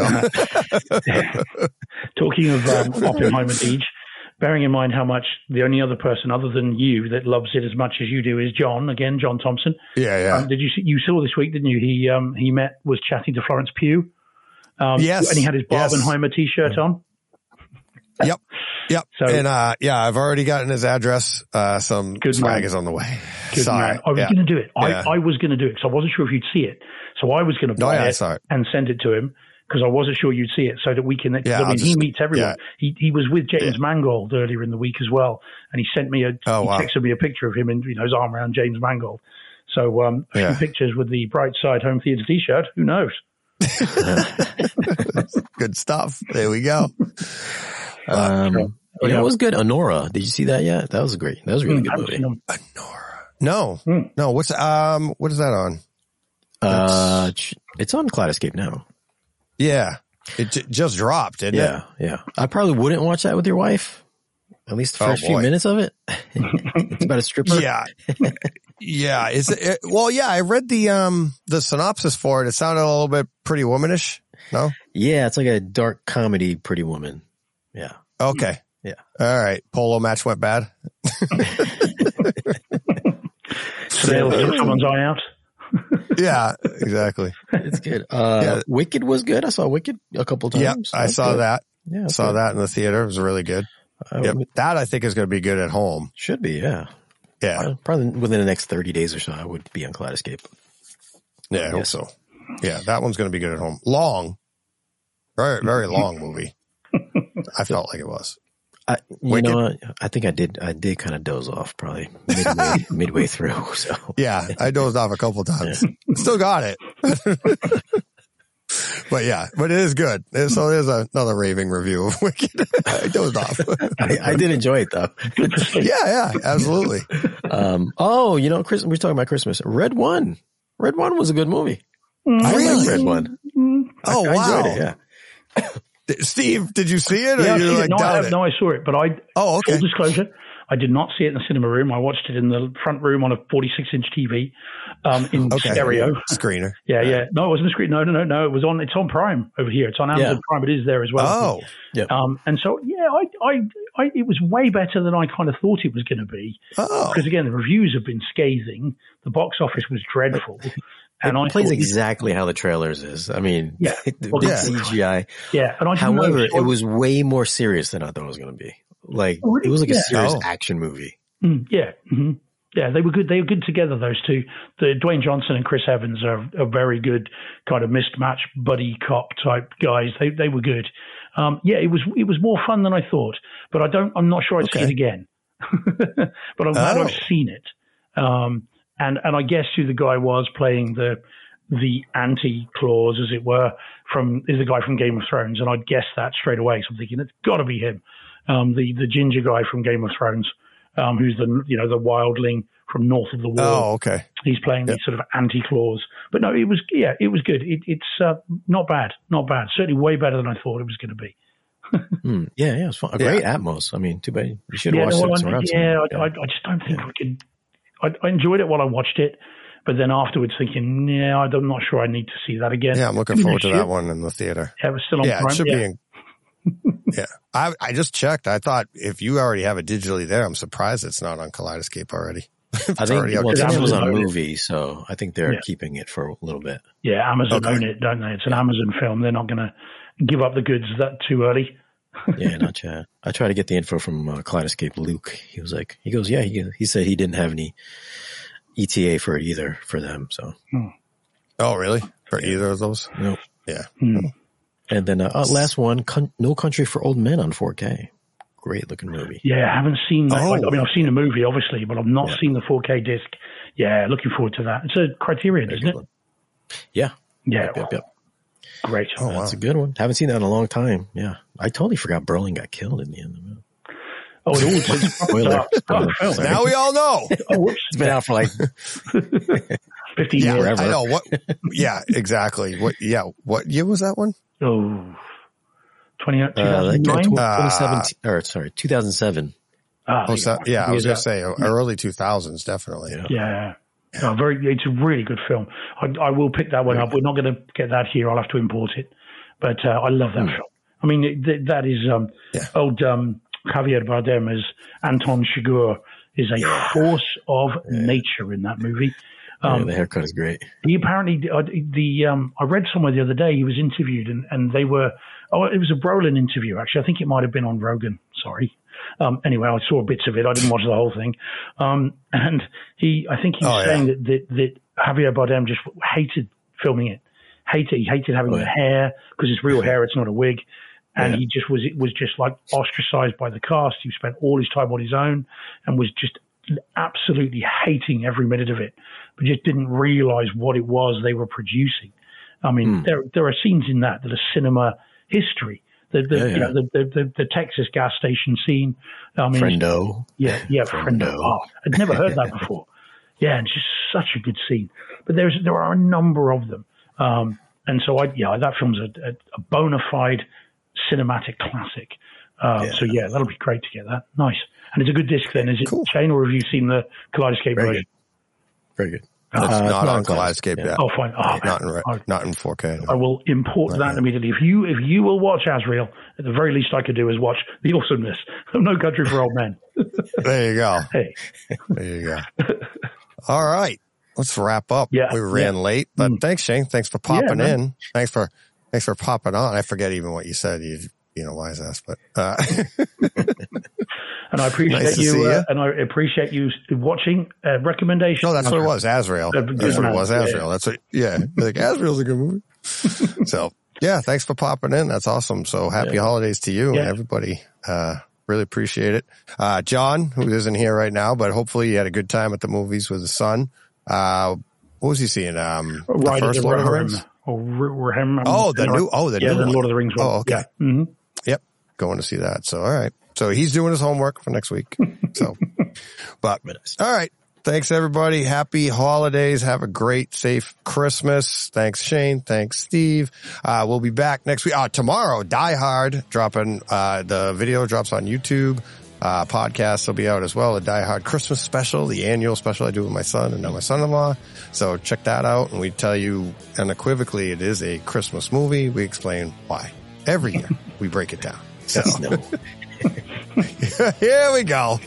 Talking of um, Oppenheimer, Deej, bearing in mind how much the only other person other than you that loves it as much as you do is John, again, John Thompson. Yeah, yeah. Um, did you see, you saw this week, didn't you? He um, he met, was chatting to Florence Pugh. Um, Yes, And he had his yes. Barbenheimer t-shirt on. Yep. Yep. So- and, uh, yeah, I've already gotten his address. Uh, some Good swag man. is on the way. Good Sorry. man. I was Yeah. going to do it. I, Yeah. I was going to do it because I wasn't sure if you'd see it. So I was going to No, buy yeah, I it saw it. and send it to him because I wasn't sure you'd see it so that we can, 'cause Yeah, I mean, I'll he just- meets everyone. yeah. He he was with James Yeah. Mangold earlier in the week as well. And he sent me a, Oh, he wow. texted me a picture of him and, you know, his arm around James Mangold. So, um, a Yeah. few pictures with the Bright Side Home Theater t-shirt. Who knows? Good stuff. There we go. Um, you know, it was good. Honora. Did you see that yet? That was great. That was a really good Haven't movie. seen them. No, Hmm. no. What's um? What is that on? Uh, ch- it's on Kaleidoscape now. Yeah, it j- just dropped, didn't Yeah, yeah. I probably wouldn't watch that with your wife. At least the Oh, first few boy. minutes of it. It's about a stripper. it? Yeah, yeah. Is it, it? Well, yeah. I read the um the synopsis for it. It sounded a little bit Pretty Womanish. No. Yeah, it's like a dark comedy, Pretty Woman. Yeah. Okay. Yeah. All right. Polo match went bad. So they'll get someone's eye out. Yeah. Exactly. It's good. Uh, Yeah. Wicked was good. I saw Wicked a couple times. Yep. I That's saw good. that. Yeah. that's Saw good. that in the theater. It was really good. Uh, Yep. That I think is going to be good at home. Should be. Yeah. Yeah. Uh, Probably within the next thirty days or so, I would be on Kaleidoscape. Yeah. I hope Yes. so. Yeah. That one's going to be good at home. Long. Very, very long movie. I felt like it was. I, you Wicked? know, what? I think I did. I did kind of doze off probably midway, midway through. So Yeah, I dozed off a couple times. Still got it. But yeah, but it is good. And so there's another raving review of Wicked. I dozed off. I, I did enjoy it though. Yeah, yeah, absolutely. Um, oh, you know, Chris, we were talking about Christmas. Red One. Red One was a good movie. I Really? like Red One. Oh, I wow. enjoyed it, yeah. Steve, did you see it? Or Yeah, I've you seen like it. No, I, doubt have, it? no, I saw it, but I, Oh, okay. full disclosure, I did not see it in the cinema room. I watched it in the front room on a forty-six inch T V, um, in Okay. stereo. Screener. Yeah, yeah. No, it wasn't a screen. No, no, no, no. It was on, it's on Prime over here. It's on Amazon Yeah. Prime. It is there as well. Oh, Yeah. Um, and so, yeah, I, I, I, it was way better than I kind of thought it was going to be. oh. Because again, the reviews have been scathing. The box office was dreadful. And I It plays thought, exactly how the trailers is. I mean, Yeah. the Well, big yeah. C G I. yeah. And I didn't However, know, so it I- was way more serious than I thought it was going to be. Like, Oh, really? it was like a Yeah. serious Oh. action movie. Mm, yeah. hmm Yeah, they were good. They were good together, those two. The Dwayne Johnson and Chris Evans are, are very good kind of mismatched buddy cop type guys. They they were good. Um, yeah, it was it was more fun than I thought, but I don't. I'm not sure I'd see Okay. it again. But I'm glad Oh. I've seen it. Um, and and I guess who the guy was playing the the anti clause, as it were, from is the guy from Game of Thrones, and I'd guess that straight away. So I'm thinking it's got to be him, um, the the ginger guy from Game of Thrones. Um, who's the you know the wildling from north of the wall? Oh, okay. He's playing Yep. the sort of anti-clause, but no, it was yeah, it was good. It, it's uh, not bad, not bad. Certainly way better than I thought it was going to be. Mm, yeah, yeah, it's fun. A Yeah. great Atmos. I mean, too bad you should have Yeah, watched well, it. I, surround yeah, sound. I, I, I just don't think I could. I, I enjoyed it while I watched it, but then afterwards thinking, yeah, I'm not sure I need to see that again. Yeah, I'm looking Maybe forward next to year. that one in the theater. Yeah, it was still on Yeah, Prime. it should yeah. be in. Yeah, I I just checked. I thought if you already have it digitally there, I'm surprised it's not on Kaleidoscape already. It's I think already out well, it's there. an Amazon Amazon own it. movie, so I think they're Yeah. keeping it for a little bit. Yeah, Amazon Okay. own it, don't they? It's an Amazon film. They're not going to give up the goods that too early. Yeah, not yet. I tried to get the info from uh, Kaleidoscape Luke. He was like, he goes, yeah, he he said he didn't have any E T A for it either for them. So Oh, really? For either of those? nope. Yeah. Hmm. And then uh, uh, last one, Con- No Country for Old Men on four K. Great looking movie. Yeah, I haven't seen that. Oh. I mean, I've seen the movie, obviously, but I've not Yeah. seen the four K disc. Yeah, looking forward to that. It's a Criterion, Very isn't good it? one. Yeah, Yeah, yep, yep, yep. great. Oh, wow. That's a good one. Haven't seen that in a long time. Yeah, I totally forgot Berlin got killed in the end of it. Oh, it all it's a Spoiler. dark, dark film. Sorry. Now we all know. Oh, whoops. It's been out for like fifteen Yeah, years. forever. I know. What? Yeah, exactly. What? Yeah. What year was that one? Oh, twenty, uh, like, two thousand nine? uh, twenty seventeen, or sorry, two thousand seven. Ah, Oh, so, yeah, I was years going to out. say uh, early two thousands, definitely. Yeah. Yeah. No, very. It's a really good film. I, I will pick that one up. We're not going to get that here. I'll have to import it. But uh, I love that Hmm. film. I mean, it, th- that is um, Yeah. old um, Javier Bardem as Anton Chigurh is a force of nature in that movie. Um, yeah, the haircut is great. He apparently uh, the um, I read somewhere the other day he was interviewed and, and they were oh it was a Brolin interview actually. I think it might have been on Rogan. Sorry. Um, anyway, I saw bits of it. I didn't watch the whole thing. Um, and he I think he was Oh, yeah. saying that, that that Javier Bardem just hated filming it. Hated he hated having Oh, the yeah. hair because it's real hair. It's not a wig. And Yeah. he just was it was just like ostracized by the cast. He spent all his time on his own and was just absolutely hating every minute of it, but just didn't realize what it was they were producing. I mean, Mm. there there are scenes in that that are cinema history. The the, Yeah, you know, yeah. the, the, the the Texas gas station scene. I mean, Friendo. yeah, yeah, Friendo. Friendo. Oh, I'd never heard that before. Yeah, and just such a good scene. But there's there are a number of them, um, and so I yeah, that film's a, a, a bona fide cinematic classic. Uh, Yeah. So yeah, that'll be great to get that. Nice, and it's a good disc. Then is it Cool. Shane, or have you seen the Kaleidoscape Very version? good. Very good. It's Uh, not it's on on Kaleidoscape yeah. yet. Oh, fine. Oh, Not in re- I, not in four K. I will import Not that yet. immediately. If you if you will watch Azrael, at the very least I could do is watch the awesomeness of No Country for Old Men. There you go. Hey, There you go. All right. Let's wrap up. Yeah, We ran yeah. late, but Mm. thanks, Shane. Thanks for popping man. in. Thanks for, thanks for popping on. I forget even what you said. You, you know, wise ass, but, uh, and I appreciate Nice to see you, uh, ya. and I appreciate you watching. Uh, recommendation. no, that's what it was. Azrael. Uh, That's good what it man. was. Yeah. Azrael. That's what, yeah. Like Azrael's a good movie. So yeah, thanks for popping in. That's awesome. So happy Yeah. holidays to you and Yeah. everybody. Uh, really appreciate it. Uh, John, who isn't here right now, but hopefully he had a good time at the movies with his son. Uh, what was he seeing? Um, the Ride of first the Lord of the Rohirrim, Rings? or Rohirrim. Oh, the new, oh, the yeah, new the one. Lord of the Rings one. Oh, okay. Yeah. hmm Yep. Going to see that. So, all right. So he's doing his homework for next week. So, but Very nice. all right. Thanks everybody. Happy holidays. Have a great, safe Christmas. Thanks Shane. Thanks Steve. Uh, we'll be back next week. Uh, tomorrow, Die Hard dropping, uh, the video drops on YouTube. Uh, podcast will be out as well. A Die Hard Christmas special, the annual special I do with my son and now my son-in-law. So check that out. And we tell you unequivocally it is a Christmas movie. We explain why. Every year we break it down. So No. here we go.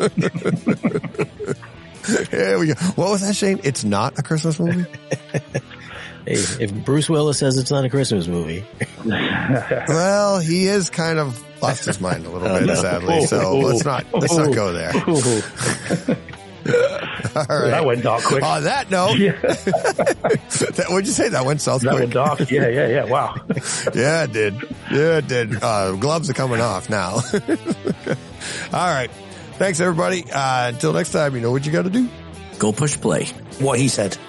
Here we go. What was that, Shane? It's not a Christmas movie? Hey, if Bruce Willis says it's not a Christmas movie, Well, he is kind of lost his mind a little Oh, bit, no. sadly. So Oh, let's not let's not go there. Ooh, All right. that went dark quick. On that note, yeah, that, what'd you say? That went south that quick. went dark. Yeah, yeah, yeah. Wow. Yeah, it did. Yeah, it did. Uh, gloves are coming off now. All right. Thanks, everybody. Uh, until next time, you know what you got to do. Go push play. What he said.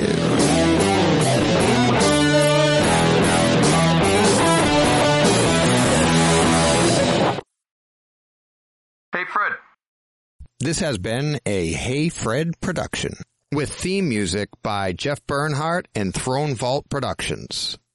Hey, Fred. This has been a Hey Fred production with theme music by Jeff Bernhardt and Throne Vault Productions.